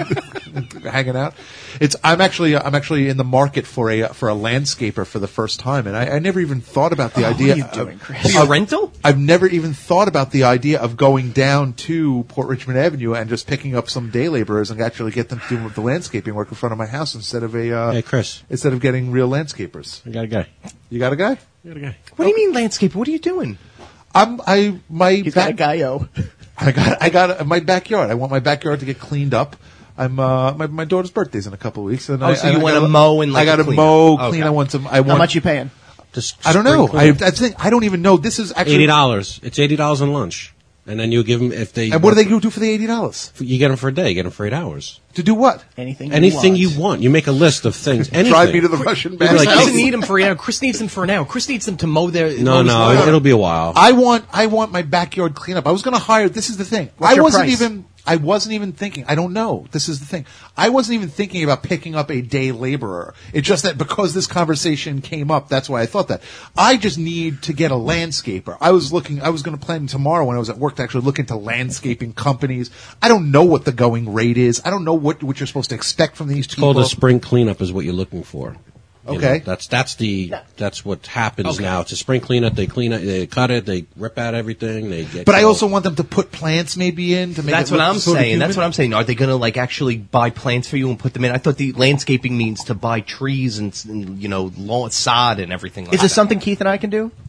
hanging out. It's I'm actually I'm actually in the market for a for a landscaper for the first time, and I, I never even thought about the Oh, idea. what are you of- doing, Chris? A rental? I've never even thought about the idea of going down to Port Richmond Avenue and just picking up some day laborers and actually get them to do the landscaping work in front of my house instead of a uh, Hey, Chris. instead of getting real landscapers. I got a guy. You got a guy? I got a guy. What do you mean landscape? What are you doing? I'm I my He's got a back- guy-o. I got I got my backyard. I want my backyard to get cleaned up. I'm uh my, my daughter's birthday's in a couple of weeks, and Oh, I, so I, you I wanna gotta- mow and, like, I got to clean mow, up. clean. Okay. I want some. I How want. much you paying? Just I don't know. spring I clean. that's the thing. I don't even know. This is actually eighty dollars. It's eighty dollars on lunch, and then you give them if they. And what do they do for the eighty dollars? You get them for a day. You get them for eight hours. To do what? Anything Anything you you want. want. You make a list of things. Anything. Drive me to the Russian Chris bathhouse. like, Chris doesn't hey- need them for an hour. Chris needs them for an hour. Chris needs them to mow their. No, mow his no, lawn. it, it'll be a while. I want I want my backyard cleanup. I was going to hire. This is the thing. What's I your wasn't price? even. I wasn't even thinking. I don't know. This is the thing. I wasn't even thinking about picking up a day laborer. It's just that because this conversation came up, that's why I thought that. I just need to get a landscaper. I was looking. I was going to plan tomorrow when I was at work to actually look into landscaping companies. I don't know what the going rate is. I don't know what what you're supposed to expect from these It's people. called a spring cleanup, is what you're looking for. You Okay. know, that's that's the that's what happens now. It's a spring cleanup. They clean it. They cut it. They rip out everything. They get. But I all- also want them to put plants maybe in to make. That's it what look I'm sort of saying. That's human. what I'm saying. Are they going to like actually buy plants for you and put them in? I thought the landscaping means to buy trees and, and you know lawn sod and everything. Like Is this that. something Keith and I can do?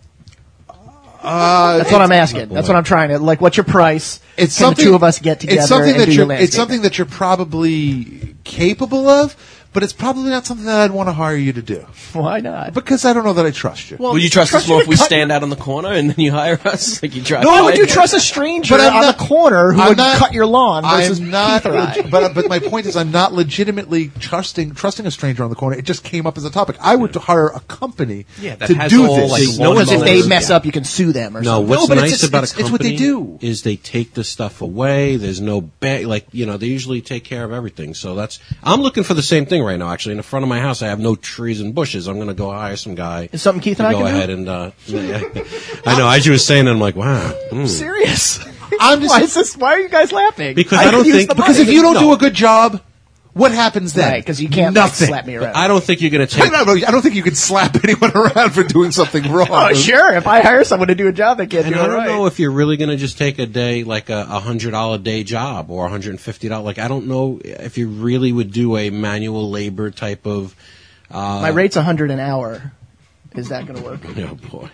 Uh, That's what I'm asking. That's what I'm trying to, like, what's your price? It's Can something the two of us get together it's something and that do your you're it's landscaping? something that you're probably capable of, but it's probably not something that I'd want to hire you to do. Why not? Because I don't know that I trust you. Will you trust, trust us more you if we to cut- stand out on the corner and then you hire us? Like you drive Why by? would you trust a stranger But I'm on not- the corner who I'm would not- cut your lawn versus I'm not, Keith or I? but but my point is, I'm not legitimately trusting trusting a stranger on the corner. It just came up as a topic. I would hire a company Yeah, that to has do all, this. like, No, Because if lawnmowers. they mess Yeah. up, you can sue them or No, something. what's but it's nice just- about it's- a it's what they company do. is they take the stuff away. There's no bag, like you know, they usually take care of everything. So that's I'm looking for the same thing right now. Actually, in the front of my house, I have no trees and bushes. I'm going to go hire some guy. Is something Keith to and I go can do? ahead and uh, yeah, yeah. I know. As you were saying, I'm like, wow. mm. Serious? I'm just- why is this? Why are you guys laughing? Because I don't could use think- the Because money. if you don't No. do a good job, what happens then? Right, because you can't like, Nothing. slap me around. I don't think you're going to I take. don't, I don't think you can slap anyone around for doing something wrong. Oh, sure. If I hire someone to do a job, they can't And do I it don't right. know if you're really going to just take a day, like a a hundred dollar day job or a hundred and fifty dollar. Like I don't know if you really would do a manual labor type of. Uh, My rate's a hundred an hour. Is that going to work? Oh boy.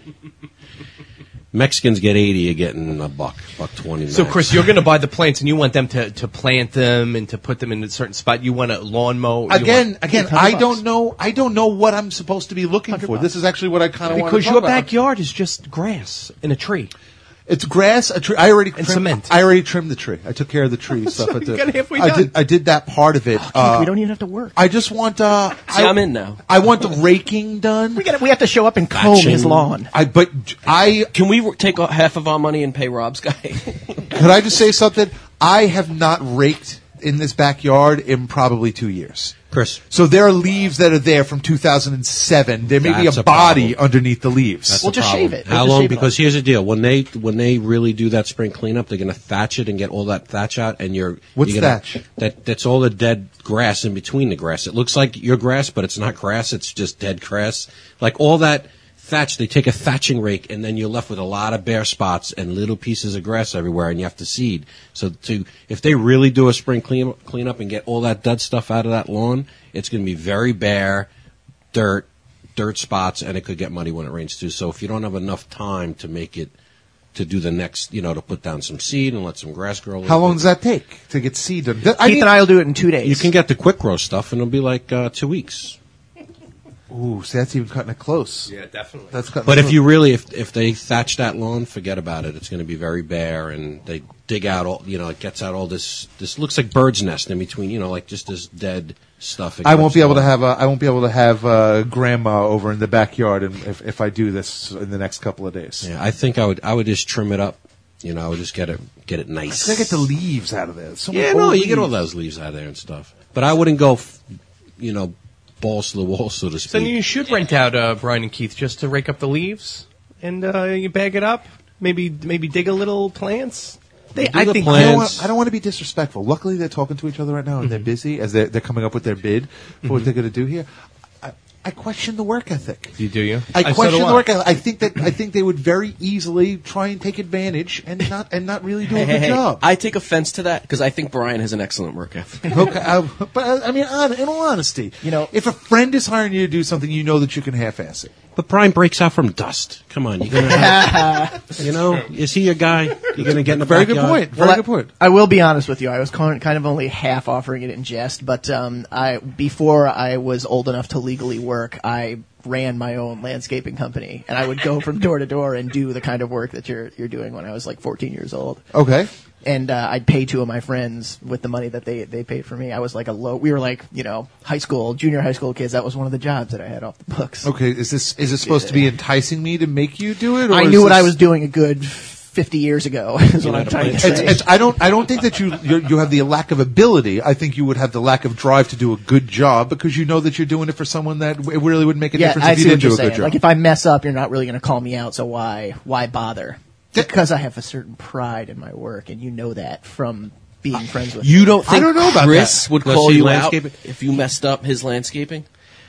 Mexicans get eighty, you're getting a buck, buck twenty. So, max. Chris, you're going to buy the plants, and you want them to, to plant them and to put them in a certain spot. You want a lawn mow. you Again, want- again, hundred I bucks. don't know. I don't know what I'm supposed to be looking for. bucks. This is actually what I kind of want to because talk your about. backyard is just grass and a tree. It's grass, a tree. I already trimmed, cement. I already trimmed the tree. I took care of the tree stuff. I you did. got halfway I done. did. I did that part of it. Keith, Uh, we don't even have to work. I just want. Uh, See, I, I'm in now. I want the raking done. we got. We have to show up and comb Batching. his lawn. I but I Can we take half of our money and pay Rob's guy? could I just say something? I have not raked in this backyard in probably two years. Chris, So there are leaves that are there from two thousand seven. There may That's be a, a body problem. underneath the leaves. that's We'll the just problem. shave it. How We'll just long? shave it Because off. here's the deal: when they when they really do that spring cleanup, they're going to thatch it and get all that thatch out, and you're What's you're gonna- thatch? That that's all the dead grass in between the grass. It looks like your grass, but it's not grass. It's just dead grass. Like all that thatch, they take a thatching rake, and then you're left with a lot of bare spots and little pieces of grass everywhere, and you have to seed. So to if they really do a spring clean cleanup and get all that dead stuff out of that lawn, it's going to be very bare, dirt, dirt spots, and it could get muddy when it rains too. So if you don't have enough time to make it, to do the next, you know, to put down some seed and let some grass grow. a How little long bit. does that take to get seed done? Th- I Keith mean- and I will do it in two days. You can get the quick grow stuff, and it'll be like uh, two weeks. Ooh, see, that's even cutting it close. Yeah, definitely. That's cutting. But it if close. you really, if if they thatch that lawn, forget about it. It's going to be very bare, and they dig out all, you know, it gets out all this. This looks like bird's nest in between, you know, like just this dead stuff. It I won't goes be able to all- have. Uh, I won't be able to have uh, grandma over in the backyard, and if if I do this in the next couple of days. Yeah, I think I would. I would just trim it up. You know, I would just get it, get it nice. I get the leaves out of there. So Yeah, many no, old you get all leaves. those leaves out of there and stuff. But I wouldn't go, f- you know, balls to the wall, so to So speak. you should rent out uh, Brian and Keith just to rake up the leaves and uh, you bag it up. Maybe maybe dig a little plants. They, Do I the think I don't, plants. want, I don't want to be disrespectful. Luckily, they're talking to each other right now, and they're busy as they're, they're coming up with their bid for what they're going to do here. I, I question the work ethic. You do you? I so question do the I. work ethic. I think that I think they would very easily try and take advantage and not and not really do a Hey, good hey, hey, job. I take offense to that because I think Brian has an excellent work ethic. Okay, I, but I, I mean, hon- in all honesty, You know- if a friend is hiring you to do something, you know that you can half-ass it. But Brian breaks out from dust. Come on, you gonna, have, you know, is he your guy? You're gonna get in the Very good backyard? point. Very Well, good point. I, I will be honest with you. I was kind kind of only half offering it in jest, but um, I before I was old enough to legally work, I ran my own landscaping company, and I would go from door to door and do the kind of work that you're you're doing when I was like fourteen years old. Okay. And uh, I'd pay two of my friends with the money that they they paid for me. I was like a low. We were like you know high school, junior high school kids. That was one of the jobs that I had off the books. Okay. Is this is this supposed to be enticing me to make you do it? Or I is knew what this- I was doing a good fifty years ago. Is what know I'm to trying to play- say. It's, it's, I don't. I don't think that you you're, you have the lack of ability. I think you would have the lack of drive to do a good job because you know that you're doing it for someone that it really would make a Yeah, difference I if you see didn't what do you're a saying. good job. Like if I mess up, you're not really going to call me out. So why why bother? Because I have a certain pride in my work, and you know that from being friends with You me. don't I think don't know about Chris that. would Does call he you out landscape it? if you messed up his landscaping?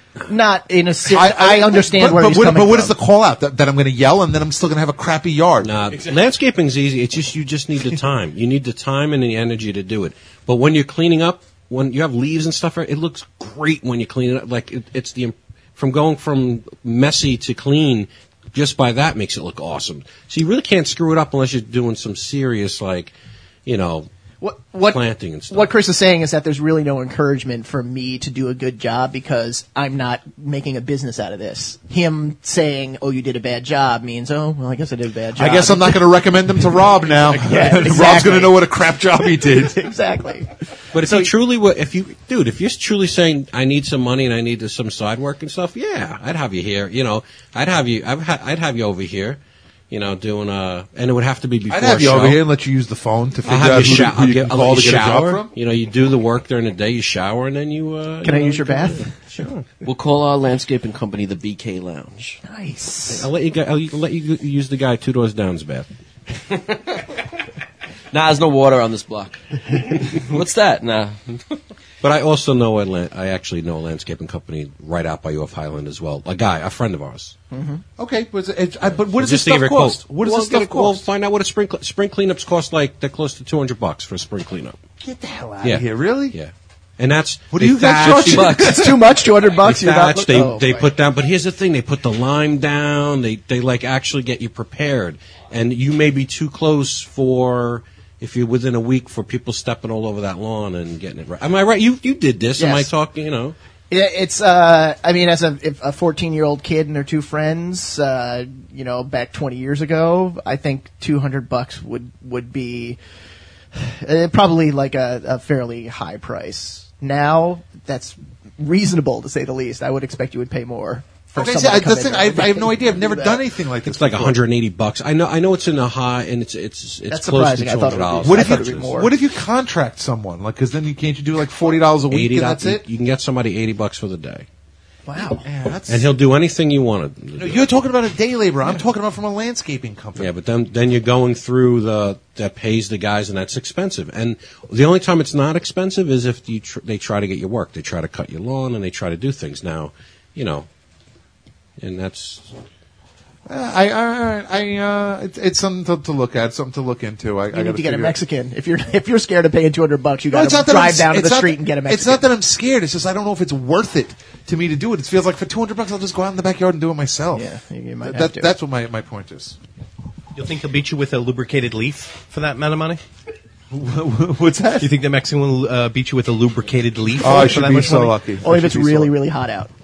Not in a. si- I, understand but, where but he's what, coming But what from. is the call out? That, that I'm going to yell and then I'm still going to have a crappy yard. Nah, landscaping's easy. It's just you just need the time. You need the time and the energy to do it. But when you're cleaning up, when you have leaves and stuff, it looks great when you clean it up. Like it, it's the from going from messy to clean. Just by that makes it look awesome. So you really can't screw it up unless you're doing some serious, like, you know. What what planting and stuff. what Chris is saying is that there's really no encouragement for me to do a good job because I'm not making a business out of this. Him saying, "Oh, you did a bad job," means, "Oh, well, I guess I did a bad job." I guess I'm not going to recommend him to Rob now. Yeah, Rob's exactly. going to know what a crap job he did. Exactly. But if you truly, were, if you, dude, if you're truly saying I need some money and I need some side work and stuff, yeah, I'd have you here. You know, I'd have you, I'd, ha- I'd have you over here. You know, doing a, and it would have to be before. I'd have you show. over here and let you use the phone to figure I'll have out you, who, sho- to, who I'll you get, can I'll call let to you get a job shower. from. You know, you do the work during the day, you shower, and then you. Uh, Can you I know, use your come bath? in. Sure. We'll call our landscaping company the B K Lounge. Nice. I'll let you. Go, I'll let you use the guy two doors down's bath. Nah, there's no water on this block. What's that? Nah. But I also know a la- I actually know a landscaping company right out by you off Highland as well. A guy, a friend of ours. Okay, but, it's, it's, I, but what does Just this to give stuff you a quote. cost? What does Well, this stuff get a- Well, cost? find out what a spring cl- spring cleanups cost. Like they're close to two hundred bucks for a spring cleanup. Get the hell out Yeah. of here, really? Yeah, and that's What do they you guys thatch- charge? That's too much. Two hundred bucks. They You're not. thatch, they oh, they boy. put down, but here's the thing: they put the lime down. They they like actually get you prepared, and you may be too close for if you're within a week for people stepping all over that lawn and getting it right. Am I right? You you did this? Am I Yes. talking? You know, Yeah, it's. Uh, I mean, as a if a fourteen-year-old kid and their two friends, uh, you know, back twenty years ago, I think two hundred bucks would would be uh, probably like a, a fairly high price. Now, that's reasonable to say the least. I would expect you would pay more. For Okay, someone see, to I, come that's in the thing, and I, I have no idea. I've do never that. done anything like this. it's like before. one hundred eighty bucks. I know I know it's in the high, and it's it's it's That's close to surprising. I two thought it hundred would dollars. be- What I if thought you it'd be more. What if you contract someone? Like, because then you can't you do like forty dollars a week Eighty. and that's you, it? you can get somebody eighty bucks for the day, Wow. Yeah, that's, and he'll do anything you want to. No, you're talking about a day laborer. I'm talking about from a landscaping company. Yeah, but then then you're going through the that pays the guys, and that's expensive. And the only time it's not expensive is if you tr- they try to get your work. They try to cut your lawn, and they try to do things. Now, you know, and that's Uh, I, I, I, uh, it's, it's something to, to look at, something to look into. I, I You gotta need to get a figure- Mexican. If you're if you're scared of paying two hundred bucks, you No, got it's to not that I'm drive s- down to it's the not street that- and get a Mexican. It's not that I'm scared. It's just I don't know if it's worth it to me to do it. It feels like for two hundred bucks, I'll just go out in the backyard and do it myself. Yeah, you- you might Th- have that, to. That's what my, my point is. You'll think he'll beat you with a lubricated leaf for that amount of money? What's that? Do you think the Mexican will uh, beat you with a lubricated leaf? Oh, I for should that be much so money? lucky. Only I if it's should be so really lucky. really hot out.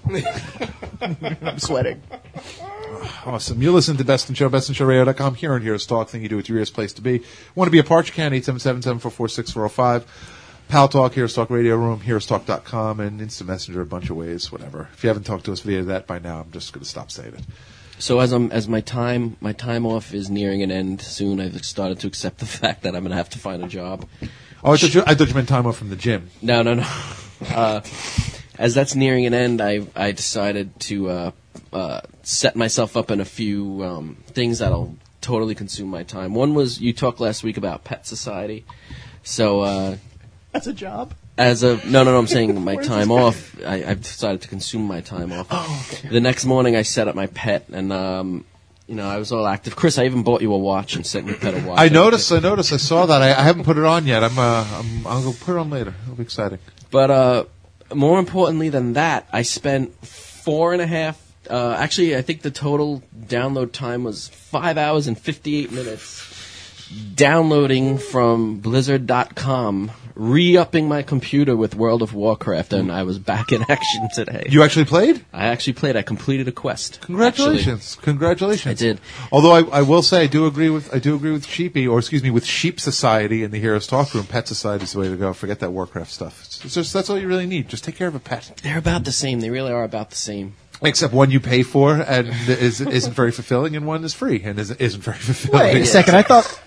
I'm sweating. Awesome. You listen to Best in Show, best in show radio dot com. Here on Heroes Talk. Thing you do, it's your ears place to be. Want to be a part? You can. eight seven seven, seven four four, six four zero five. Pal Talk, Heroes Talk Radio Room, heroes talk dot com, and Instant Messenger, a bunch of ways, whatever. If you haven't talked to us via that by now, I'm just going to stop saying it. So as I'm as my time my time off is nearing an end soon, I've started to accept the fact that I'm going to have to find a job. Oh, I thought you, I thought you meant time off from the gym. No, no, no. Uh, as that's nearing an end, I I decided to uh, uh, set myself up in a few um, things that'll totally consume my time. One was you talked last week about Pet Society, so uh, That's a job. as a no, no, no. I'm saying my Where's time this off. I, I've decided to consume my time off. Oh, okay. The next morning, I set up my pet, and um, you know I was all active. Chris, I even bought you a watch and sent your pet a watch. I noticed, I noticed, I saw that. I, I haven't put it on yet. I'm, uh, I'm, I'll go put it on later. It'll be exciting. But uh, more importantly than that, I spent four and a half. Uh, actually, I think the total download time was five hours and fifty-eight minutes. Downloading from Blizzard dot com, re-upping my computer with World of Warcraft, and I was back in action today. You actually played? I actually played. I completed a quest. Congratulations! Congratulations! I did. Although I, I will say I do agree with I do agree with Sheepy, or excuse me, with Sheep Society in the Heroes Talk Room. Pet Society is the way to go. Forget that Warcraft stuff. It's, it's just that's all you really need. Just take care of a pet. They're about the same. They really are about the same. Except one you pay for and is isn't very fulfilling, and one is free and isn't, isn't very fulfilling. Wait a second. I thought.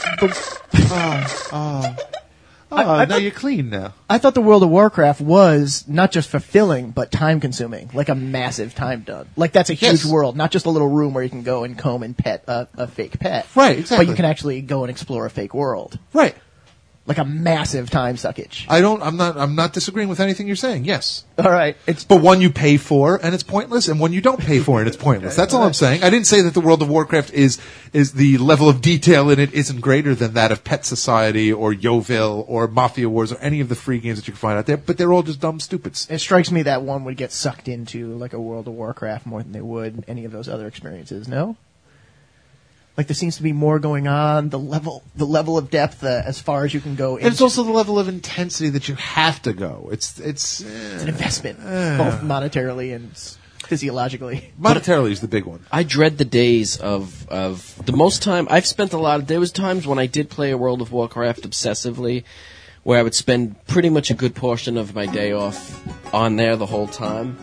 Oh, oh, oh! I- I now thought- you're clean now. I thought the World of Warcraft was not just fulfilling, but time consuming, like a massive time done. Like that's a huge Yes. world, not just a little room where you can go and comb and pet a, a fake pet. Right, exactly. But you can actually go and explore a fake world, Right. like a massive time suckage. I don't. I'm not. I'm not disagreeing with anything you're saying. Yes. All right, it's But one you pay for and it's pointless, and one you don't pay for and it's pointless. That's all I'm saying. I didn't say that the World of Warcraft is is the level of detail in it isn't greater than that of Pet Society or Yoville or Mafia Wars or any of the free games that you can find out there. But they're all just dumb stupids. it strikes me that one would get sucked into like a World of Warcraft more than they would any of those other experiences. No. Like there seems to be more going on. The level, the level of depth uh, as far as you can go. And it's also the level of intensity that you have to go. It's it's, it's an investment, both monetarily and physiologically. Monetarily is the big one. I dread the days of of the most time I've spent a lot of. There was times when I did play a World of Warcraft obsessively, where I would spend pretty much a good portion of my day off on there the whole time.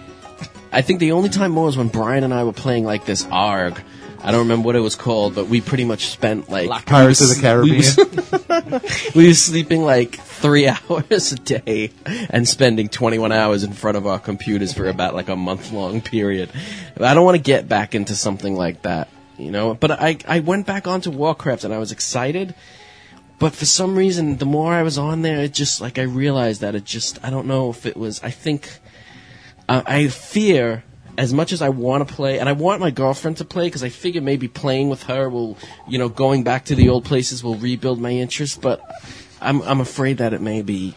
I think the only time more was when Brian and I were playing like this A R G. I don't remember what it was called, but we pretty much spent like Pirates of the Caribbean. We, was, we were sleeping like three hours a day and spending twenty-one hours in front of our computers for about like a month long period. I don't want to get back into something like that, you know. But I I went back onto Warcraft and I was excited. But for some reason, the more I was on there, it just like I realized that it just I don't know if it was. I think uh, I fear. As much as I want to play, and I want my girlfriend to play, because I figure maybe playing with her will, you know, going back to the old places will rebuild my interest, but I'm I'm afraid that it may be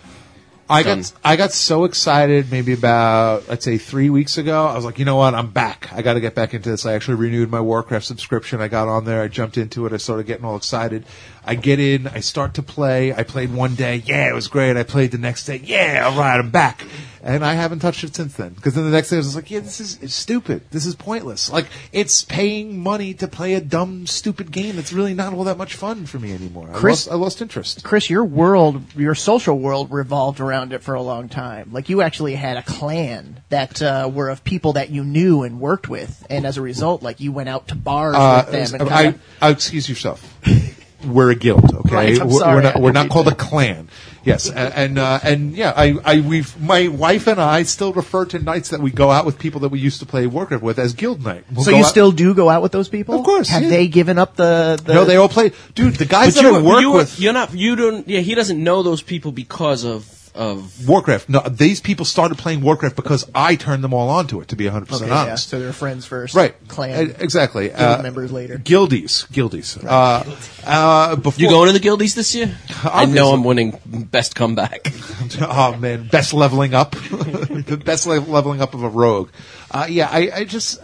I done. got I got so excited maybe about, I'd say three weeks ago. I was like, you know what, I'm back. I got to get back into this. I actually renewed my Warcraft subscription. I got on there. I jumped into it. I started getting all excited. I get in. I start to play. I played one day. Yeah, it was great. I played the next day. Yeah, all right, I'm back. And I haven't touched it since then. Because then the next day I was like, yeah, this is it's stupid. This is pointless. Like, it's paying money to play a dumb, stupid game that's really not all that much fun for me anymore. Chris- I lost, I lost interest. Chris, your world, your social world revolved around it for a long time. Like, you actually had a clan that uh, were of people that you knew and worked with. And as a result, like, you went out to bars Uh, with them. And I, kinda, I, excuse yourself. We're a guild, okay? Right, I'm we're, sorry. we're not, we're I not didn't called a mean that. clan. Yes, and and, uh, and yeah, I, I, we've my wife and I still refer to nights that we go out with people that we used to play Warcraft with as guild night. We'll so go you out- still do go out with those people? Of course, Have yeah. they given up the... the No, they all play. Dude, the guys But that you, I work you, with you're not. You don't. Yeah, he doesn't know those people because of of. Warcraft. No, these people started playing Warcraft because I turned them all onto it. To be one hundred percent Okay, yeah. honest. So they're friends first. Right. Clan. Uh, exactly. Guild Uh, members later. Guildies. Guildies. Uh, uh, before, You going to the guildies this year? I know Obviously. I'm winning best comeback. Oh man, best leveling up, the best le- leveling up of a rogue. Uh, yeah, I, I just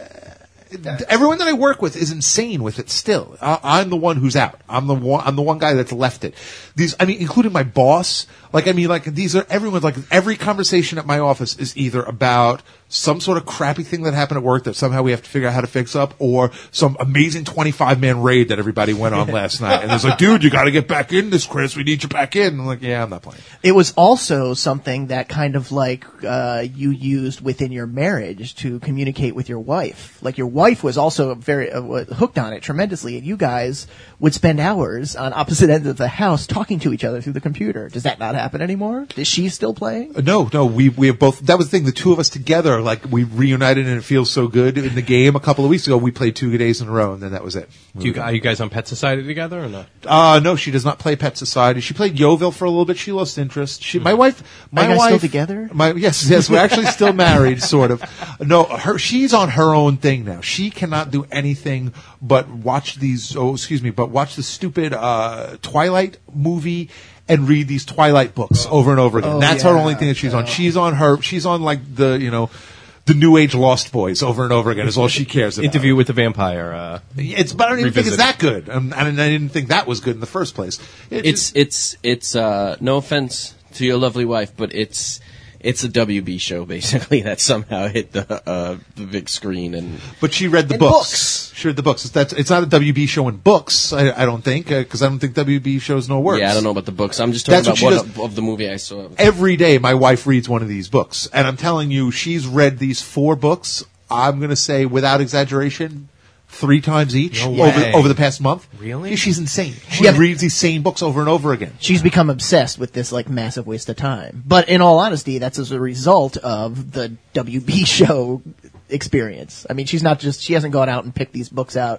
uh, everyone that I work with is insane with it. Still, I, I'm the one who's out. I'm the one. I'm the one guy that's left it. These, I mean, including my boss. Like, I mean, like these are everyone's like every conversation at my office is either about some sort of crappy thing that happened at work that somehow we have to figure out how to fix up, or some amazing twenty-five man raid that everybody went on last night. And it's like, dude, you got to get back in this, Chris. We need you back in. I'm like, yeah, I'm not playing. It was also something that kind of like uh, you used within your marriage to communicate with your wife. Like your wife was also very uh, hooked on it tremendously, and you guys would spend hours on opposite ends of the house talking to each other through the computer. Does that not happen anymore? Is she still playing? Uh, No, no, we we have both. That was the thing. The two of us together, like we reunited, and it feels so good. In the game a couple of weeks ago, we played two days in a row, and then that was it. Do you, are you guys on Pet Society together or not? Uh no, she does not play Pet Society. She played Yeovil for a little bit. She lost interest. She, my wife, my Are you guys wife, still together? My yes, yes, we're actually still married, sort of. No, her she's on her own thing now. She cannot do anything but watch these. Oh, excuse me, but watch the stupid uh, Twilight movie and read these Twilight books over and over again. Oh, That's her yeah. only thing that she's on. Oh. She's on her. She's on like the you know. The New Age Lost Boys over and over again is all she cares about. Interview with the Vampire. Uh, It's, but I don't even think it's Revisited. that good. Um, and I didn't think that was good in the first place. It It's just- it's it's uh, no offense to your lovely wife, but it's it's a W B show basically that somehow hit the uh, the big screen and but she read the And books. books. She read the books. That's, it's not a W B show in books, I, I don't think, because I don't think W B shows no words. yeah, I don't know about the books. I'm just talking That's what about she one does. of, of the movie I saw. Every day, my wife reads one of these books, and I'm telling you, she's read these four books. I'm going to say, without exaggeration, three times each No over, way. over the past month. Really? Yeah, she's insane. She Yeah, but- reads these same books over and over again. She's become obsessed with this like massive waste of time. But in all honesty, that's as a result of the W B show experience. I mean, she's not just she hasn't gone out and picked these books out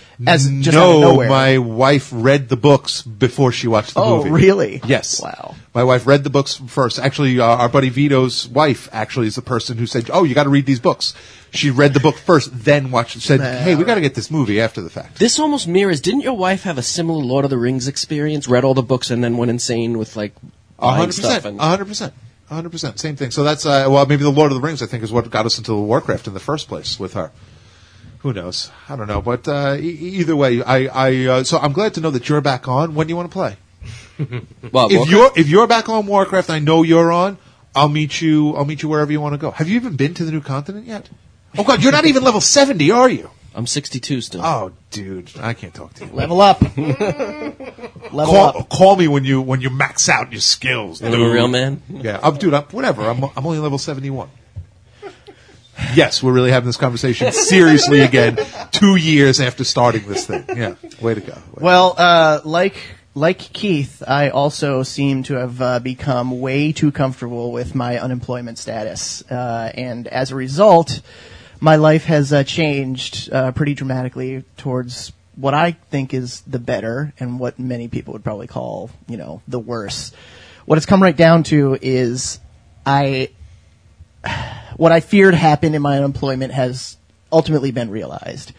as just out of no, nowhere. my wife read the books before she watched the Oh, movie. really? Yes. Wow. My wife read the books first. Actually, uh, our buddy Vito's wife actually is the person who said, "Oh, you got to read these books." She read the book first, then watched. Said, "Hey, we got to get this movie after the fact." This almost mirrors. Didn't your wife have a similar Lord of the Rings experience? Read all the books and then went insane with like A buying hundred stuff. percent. And A hundred percent. A hundred percent. Same thing. So that's uh, well, maybe the Lord of the Rings, I think, is what got us into Warcraft in the first place with her. who knows? I don't know. But uh, e- either way, I, I uh, so I'm glad to know that you're back on. When do you want to play? Well, if you're if you're back on Warcraft, I know you're on. I'll meet you. I'll meet you wherever you want to go. Have you even been to the new continent yet? Oh God, you're not even level seventy, are you? I'm sixty-two still. Oh, dude, I can't talk to you. Level up. Level Call, up. call me when you when you max out your skills. And I'm a real man. Yeah, I'm, dude. I'm, whatever. I'm I'm only level seventy-one. Yes, we're really having this conversation seriously again. Two years after starting this thing. Yeah, way to go. Way Well, uh, like like Keith, I also seem to have uh, become way too comfortable with my unemployment status, uh, and as a result, my life has uh, changed uh, pretty dramatically towards what I think is the better, and what many people would probably call, you know, the worse. What it's come right down to is I. What I feared happened in my unemployment has ultimately been realized.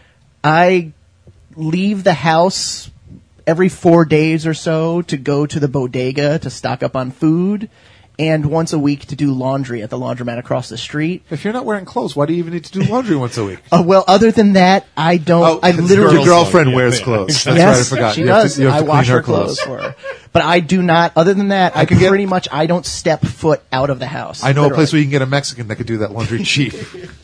I leave the house every four days or so to go to the bodega to stock up on food, and once a week to do laundry at the laundromat across the street. If you're not wearing clothes, why do you even need to do laundry once a week? Uh, well, other than that, I don't. Oh, I literally. your girlfriend wears clothes. That's Yes, right. I forgot. she You have to- does. you have I to wash clean her clothes for her. But I do not. Other than that, I, I can get- pretty much I don't step foot out of the house. I know a literally. place where you can get a Mexican that could do that laundry cheap.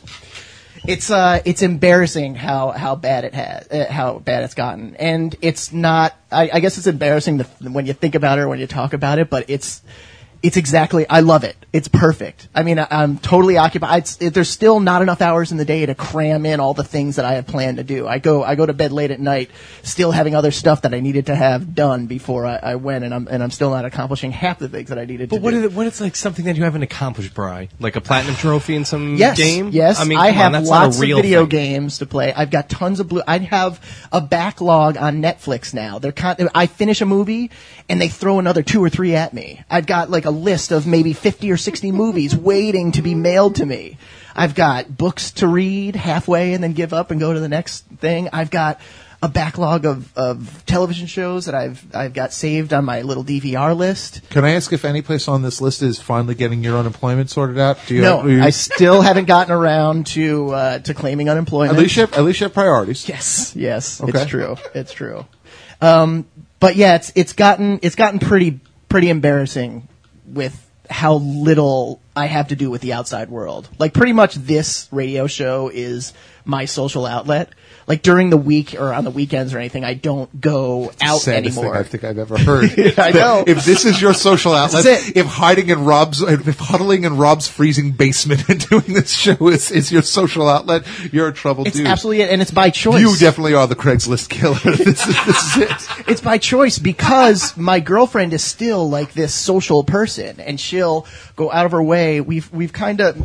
It's uh, it's embarrassing how, how bad it has, uh, how bad it's gotten, and it's not. I, I guess it's embarrassing to, when you think about it or when you talk about it, but it's, it's exactly. I love it. It's perfect. I mean, I, I'm totally occupied. It's, it, there's still not enough hours in the day to cram in all the things that I have planned to do. I go, I go to bed late at night, still having other stuff that I needed to have done before I, I went, and I'm, and I'm still not accomplishing half the things that I needed But to what do. is it, what is like something that you haven't accomplished, Bri? Like a platinum trophy in some Yes, game? yes. I mean, I come have on, that's lots not a real of video thing. games to play. I've got tons of blue. I have a backlog on Netflix now. They're con- I finish a movie and they throw another two or three at me. I've got like a list of maybe fifty or sixty movies waiting to be mailed to me. I've got books to read halfway and then give up and go to the next thing. I've got a backlog of, of television shows that I've I've got saved on my little D V R list. Can I ask if any place on this list is finally getting your unemployment sorted out? Do you No, do you- I still haven't gotten around to uh, to claiming unemployment. at least you have, at least you have priorities. Yes, yes, Okay. it's true. It's true. Um, but yeah, it's it's gotten it's gotten pretty pretty embarrassing with how little I have to do with the outside world. Like pretty much this radio show is my social outlet. Like during the week or on the weekends or anything, I don't go out Saddest anymore. thing I think I've ever heard. I know. If this is your social outlet, This is it. if hiding in Rob's, if huddling in Rob's freezing basement and doing this show is, is your social outlet, you're a troubled It's dude. absolutely it, and it's by choice. You definitely are the Craigslist killer. this is this is it. It's by choice because my girlfriend is still like this social person, and she'll go out of her way. We've we've kind of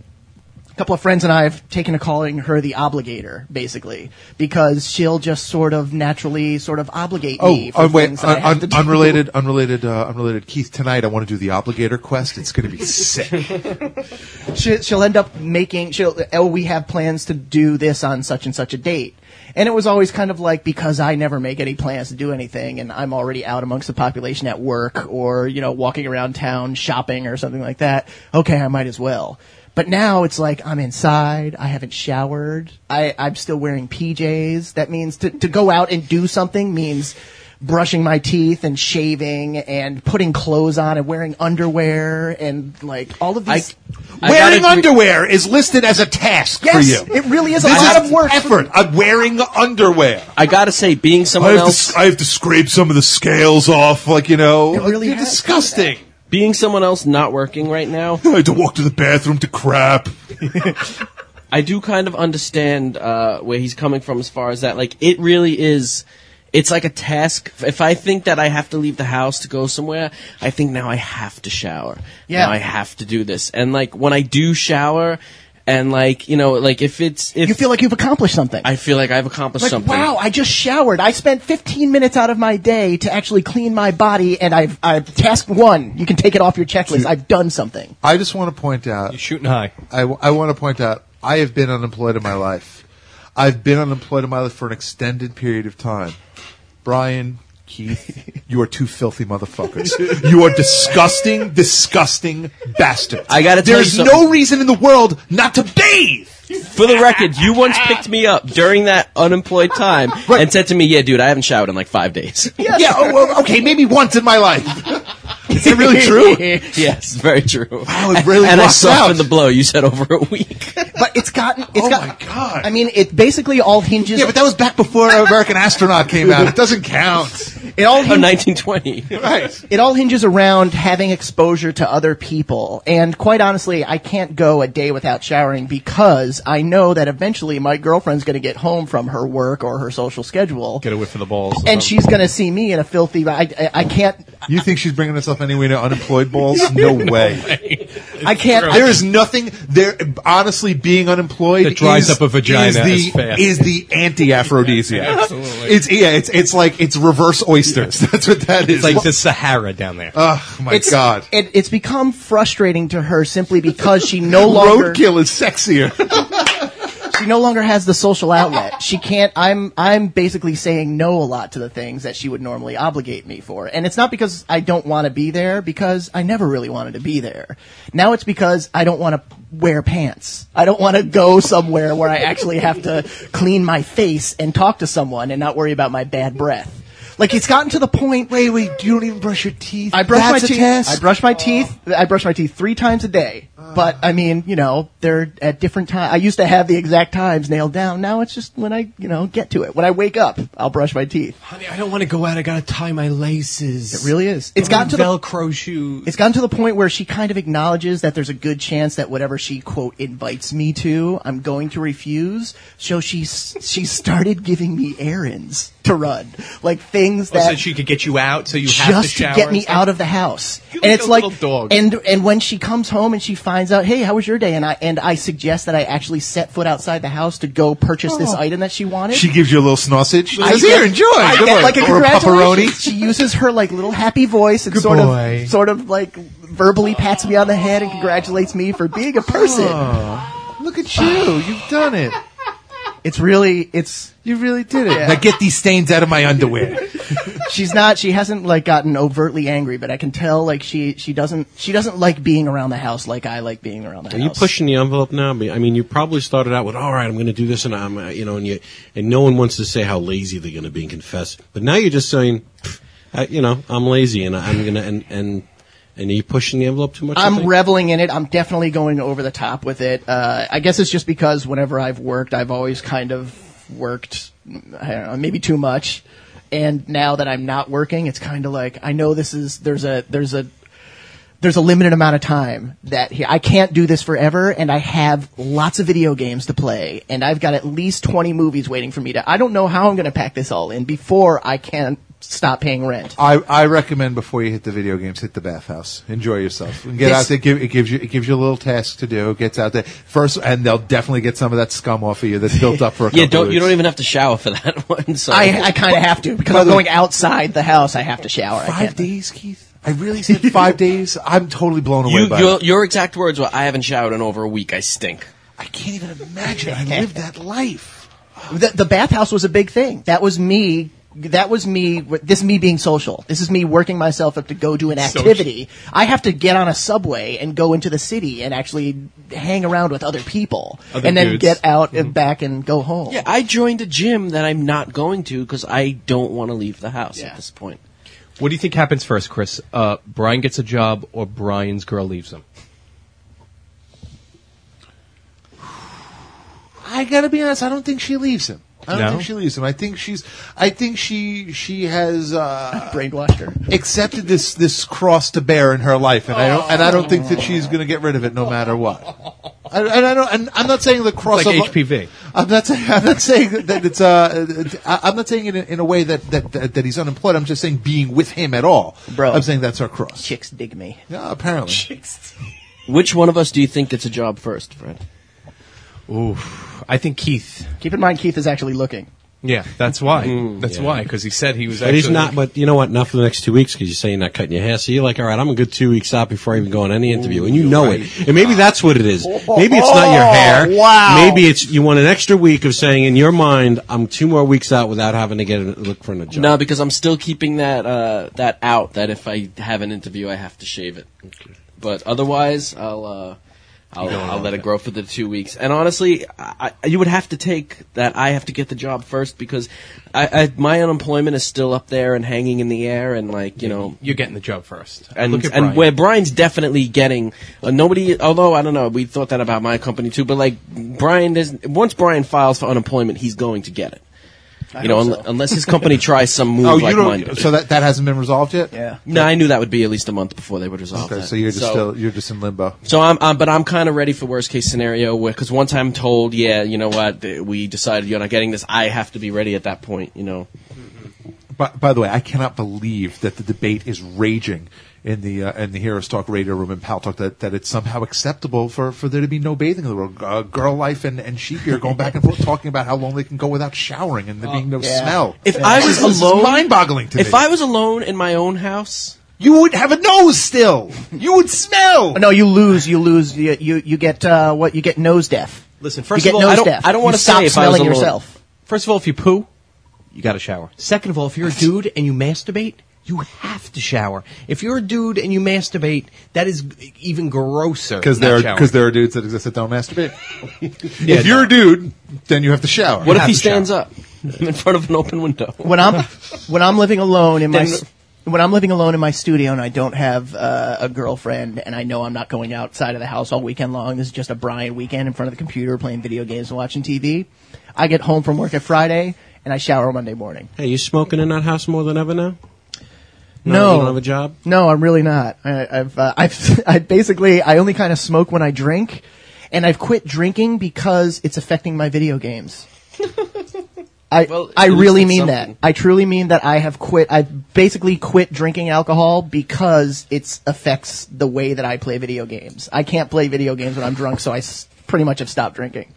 a couple of friends and I have taken to calling her the obligator, basically, because she'll just sort of naturally sort of obligate Oh, me for oh wait, things that I un- have un- to do. unrelated, unrelated, uh, unrelated. Keith, tonight I want to do the obligator quest. It's going to be sick. she, she'll end up making, she'll, oh, we have plans to do this on such and such a date. And it was always kind of like, because I never make any plans to do anything and I'm already out amongst the population at work or, you know, walking around town shopping or something like that. Okay, I might as well. But now it's like I'm inside, I haven't showered, I, I'm still wearing P Js. That means to, to go out and do something means brushing my teeth and shaving and putting clothes on and wearing underwear and like all of these. I Wearing gotta agree- underwear is listed as a task Yes, for you. it really is a This lot is of work. effort. I'm wearing underwear. I gotta say, being I someone have, else, to, I have to scrape some of the scales off, like, you know. It really You're has disgusting. being someone else not working right now, I had to walk to the bathroom to crap. I do kind of understand uh, where he's coming from as far as that. Like, it really is. It's like a task. If I think that I have to leave the house to go somewhere, I think now I have to shower. Yeah. Now I have to do this. And like when I do shower, and like you know, like if it's if You feel like you've accomplished something. I feel like I've accomplished like, something. wow, I just showered. I spent fifteen minutes out of my day to actually clean my body, and I've, I've task one. You can take it off your checklist. I've done something. I just want to point out, You're shooting high. I, I want to point out, I have been unemployed in my life. I've been unemployed in my life for an extended period of time. Brian, Keith, you are two filthy motherfuckers. You are disgusting, disgusting bastards. I gotta tell There's you no something. reason in the world not to bathe. For the record, you once picked me up during that unemployed time and said to me, "Yeah, dude, I haven't showered in like five days." Yeah, oh, well, okay, maybe once in my life. Is it really true? Yes, very true. Wow, it really and I rocks softened out. the blow. You said over a week. But it's gotten. It's Oh got, my God. I mean, it basically all hinges. Yeah, but that was back before American Astronaut came out. It doesn't count. it all Oh, hinges, nineteen twenty. Right. it all hinges around having exposure to other people. And quite honestly, I can't go a day without showering because I know that eventually my girlfriend's going to get home from her work or her social schedule, Get a whiff of the balls. and she's going to see me in a filthy. I, I, I can't. You think she's bringing herself anywhere near unemployed balls? No way. I can't. There is nothing there. Honestly, being unemployed That dries is, up a vagina is the, as fast. is the anti-aphrodisiac. Absolutely. It's yeah. It's it's like it's reverse oysters. That's what that is. It's like the Sahara down there. oh my It's, God. It, it's become frustrating to her simply because she no longer Roadkill is sexier. she no longer has the social outlet. She can't. I'm I'm basically saying no a lot to the things that she would normally obligate me for, and it's not because I don't want to be there, because I never really wanted to be there. Now it's because I don't want to wear pants. I don't want to go somewhere where I actually have to clean my face and talk to someone and not worry about my bad breath. Like, it's gotten to the point. Wait, wait. You don't even brush your teeth. I brush That's my a teeth. test? I brush my teeth. I brush my teeth three times a day. But I mean, you know, they're at different times. I used to have the exact times nailed down. Now it's just when I, you know, get to it. When I wake up, I'll brush my teeth. Honey, I don't want to go out. I got to tie my laces. It really is. It's Got gotten to the Velcro shoes. It's gotten to the point where she kind of acknowledges that there's a good chance that whatever she, quote, invites me to, I'm going to refuse. So she's she started giving me errands to run, like things Oh, that so she could get you out, so you have to just shower to get and me stuff? out of the house. You're And like it's a like, little dog. and and when she comes home and she finds out, hey, how was your day? And I and I suggest that I actually set foot outside the house to go purchase this item that she wanted. She gives you a little sausage. I Says, get- here, enjoy. I Good get one. like a Or a congratulations. pepperoni. She uses her like little happy voice and Good sort boy. of sort of like verbally pats me on the head and congratulates me for being a person. Oh, look at you. You've done it. It's really it's You really did it. Yeah. Now get these stains out of my underwear. she's not she hasn't like gotten overtly angry, but I can tell like she she doesn't she doesn't like being around the house like I like being around the Are house. you pushing the envelope now? I mean, I mean, you probably started out with, all right, I'm going to do this, and I'm, uh, you know, and you, and no one wants to say how lazy they're going to be and confess. But now you're just saying, "Pff, I, you know, I'm lazy, and I'm going to, and and and are you pushing the envelope too much? you I'm think? reveling in it. I'm definitely going over the top with it. Uh, I guess it's just because whenever I've worked, I've always kind of worked, I don't know, maybe too much. And now that I'm not working, it's kind of like I know this is there's a there's a there's a limited amount of time that he, I can't do this forever, and I have lots of video games to play, and I've got at least twenty movies waiting for me to. I don't know how I'm going to pack this all in before I can stop paying rent. I, I recommend before you hit the video games, hit the bathhouse. Enjoy yourself. And get This- out there. Give, it gives you it gives you a little task to do. It gets out there first, and they'll definitely get some of that scum off of you that's built up for a couple Yeah, don't of you don't weeks. even have to shower for that one. So I, I kind of have to because By I'm the way- going outside the house. I have to shower. I Five can't. days, Keith. I really said five days. I'm totally blown away you, by your, it. your exact words were, "I haven't showered in over a week. I stink." I can't even imagine. I lived that life. The, the bathhouse was a big thing. That was me. That was me. This is me being social. This is me working myself up to go do an activity. I have to get on a subway and go into the city and actually hang around with other people, Other and then dudes. get out and back and go home. Yeah, I joined a gym that I'm not going to because I don't want to leave the house Yeah. at this point. What do you think happens first, Chris? Uh, Brian gets a job or Brian's girl leaves him? I gotta be honest. I don't think she leaves him. I don't No? think she leaves him. I think she's. I think she she has uh, Brainwashed her. accepted this this cross to bear in her life, and I don't and I don't think that she's going to get rid of it no matter what. I, and I don't. And I'm not saying the cross Like of H P V. I'm not saying. I'm not saying that, that it's. Uh, I- I'm not saying it in, in a way that, that that that he's unemployed. I'm just saying being with him at all. Bro. I'm saying that's our cross. Chicks dig me. Yeah, apparently. Which one of us do you think gets a job first, Fred? Ooh, I think Keith. Keep in mind, Keith is actually looking. Yeah, that's why. that's yeah. why, because he said he was But actually. he's not. But you know what? Not for the next two weeks because you're saying you're not cutting your hair. So you're like, all right, I'm a good two weeks out before I even go on any interview, and you know it. And maybe that's what it is. Maybe it's not your hair. wow. Maybe it's you want an extra week of saying in your mind, I'm two more weeks out without having to get a look for a job. No, because I'm still keeping that uh, that out. That if I have an interview, I have to shave it. But otherwise, I'll uh, I'll, going I'll on let with it grow for the two weeks. And honestly, I, I, you would have to take that I have to get the job first because I, I, my unemployment is still up there and hanging in the air, and like you know, You're getting the job first. and Look at and Brian. where Brian's definitely getting uh, nobody. Although I don't know, we thought that about my company too. But like Brian, is once Brian files for unemployment, he's going to get it. You know, hope un- so. unless his company tries some move Oh, you like mine don't. did. So that that hasn't been resolved yet. Yeah. No, I knew that would be at least a month before they would resolve Okay, that. so you're just still you're just in limbo. So I'm, I'm but I'm kind of ready for worst case scenario because once I'm told, yeah, you know what, th- we decided you're not getting this, I have to be ready at that point. You know. By, by the way, I cannot believe that the debate is raging in the uh, in the Heroes Talk radio room in Pal Talk that, that it's somehow acceptable for, for there to be no bathing in the world. Uh, Girl Life and, and Sheep here going back and forth talking about how long they can go without showering and there being no yeah. smell. If I was This is alone, mind-boggling to if me. I was alone in my own house, You would have a nose still. You would smell. No, you lose. You lose. You you, you get uh, what you get nose deaf. Listen, You first get of all, nose I don't, deaf. I don't You wanna stop say if I was smelling alone. yourself. First of all, if you poo, you got to shower. Second of all, if you're a dude and you masturbate, you have to shower. If you're a dude and you masturbate, that is even grosser. Because not there, showering. because there are dudes that exist that don't masturbate. Yeah, if you're a dude, then you have to shower. what if have he to stands shower. up in front of an open window? When I'm when I'm living alone in my Then- s- when I'm living alone in my studio and I don't have uh, a girlfriend and I know I'm not going outside of the house all weekend long. This is just a Brian weekend in front of the computer playing video games and watching T V. I get home from work at Friday and I shower Monday morning. Hey, you smoking in that house more than ever now? No. You don't have a job? No, I'm really not. I, I've, uh, I've, I basically, I only kind of smoke when I drink, and I've quit drinking because it's affecting my video games. I, Well, I at least really it's mean something. that. I truly mean that I have quit. I've basically quit drinking alcohol because it affects the way that I play video games. I can't play video games when I'm drunk, so I s- pretty much have stopped drinking.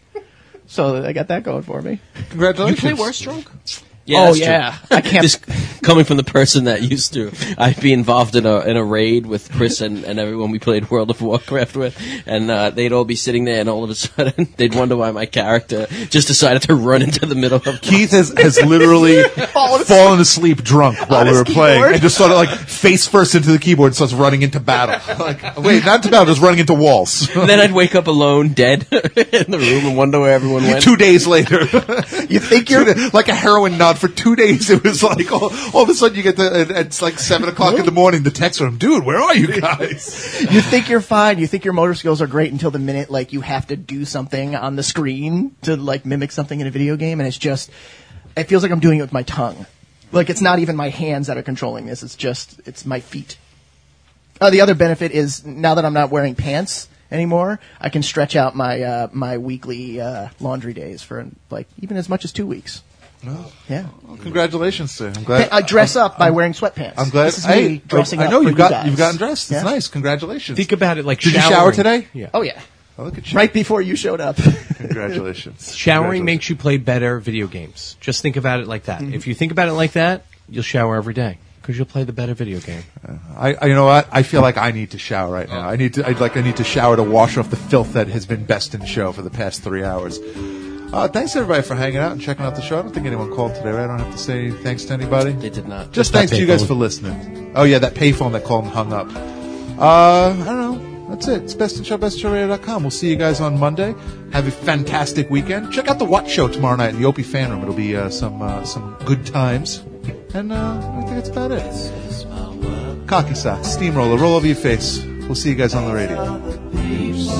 So I got that going for me. Congratulations. You play worse drunk? Oh, that's true. yeah. I can't- This coming from the person that used to, I'd be involved in a in a raid with Chris and, and everyone we played World of Warcraft with, and uh, they'd all be sitting there, and all of a sudden they'd wonder why my character just decided to run into the middle of. Keith has, has literally fallen asleep drunk while we his were playing keyboard. and just sort of like face first into the keyboard and starts running into battle. Like, wait, not into battle, just running into walls. Then I'd wake up alone, dead in the room, and wonder where everyone went. Two days later. You think you're like a heroin nod for two days. It was like all, all of a sudden you get the, it's like seven o'clock in the morning, the text from, dude, where are you guys? you think you're fine. You think your motor skills are great until the minute like you have to do something on the screen to like mimic something in a video game, and it's just it feels like I'm doing it with my tongue. Like it's not even my hands that are controlling this. It's just it's my feet. Uh, the other benefit is now that I'm not wearing pants anymore, I can stretch out my uh, my weekly uh, laundry days for like even as much as two weeks. Oh. Yeah, Well, congratulations, sir. I'm glad. I dress up by wearing sweatpants. I'm glad. This is hey, me dressing I up know for you've got you guys. you've gotten dressed. It's Yeah. nice. Congratulations. Think about it like Did you showering. shower today? Yeah. Oh yeah, Oh, look at you. right before you showed up. Congratulations. Showering makes you play better video games. Just think about it like that. Mm-hmm. If you think about it like that, you'll shower every day because you'll play the better video game. I, I, you know what? I feel like I need to shower right now. I need to. I'd like. I need to shower to wash off the filth that has been Best in Show for the past three hours. Uh, thanks everybody for hanging out and checking out the show. I don't think anyone called today. Right? I don't have to say thanks to anybody. They did not. Just that thanks to you guys payphone. for listening. Oh yeah, that payphone that called and hung up. Uh, I don't know. That's it. It's Best in Show, best show radio dot com. We'll see you guys on Monday. Have a fantastic weekend. Check out the What Show tomorrow night in the Opie Fan Room. It'll be uh, some uh, some good times. And uh, I think that's about it. Cocky sock, steamroller, roll over your face. We'll see you guys on the radio.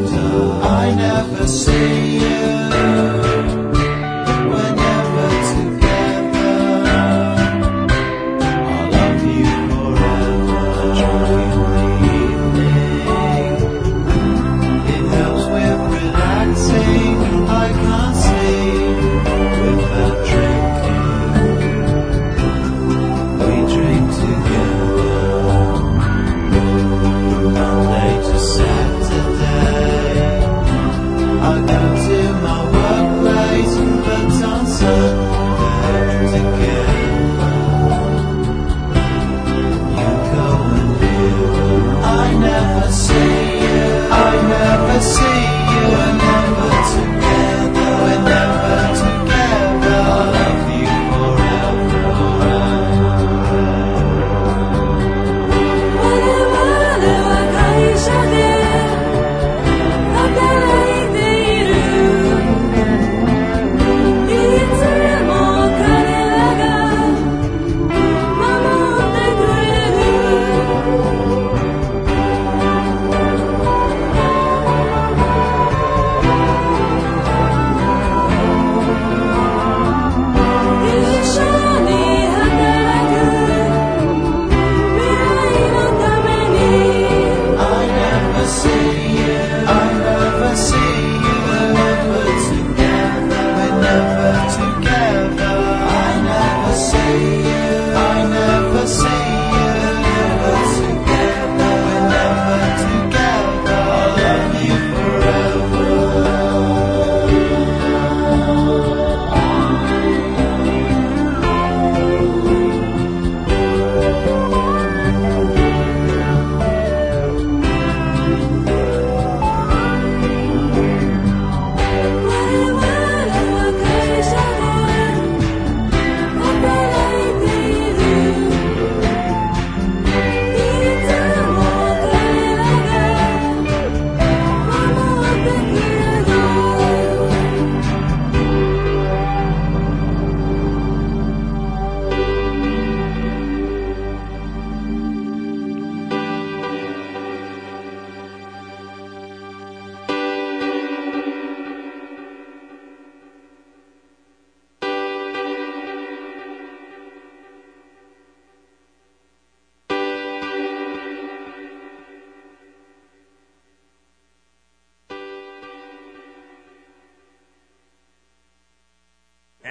I never see you whenever to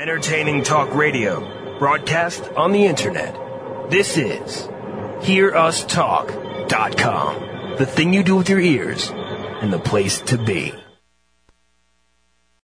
Entertaining talk radio, broadcast on the internet. This is hear us talk dot com. The thing you do with your ears and the place to be.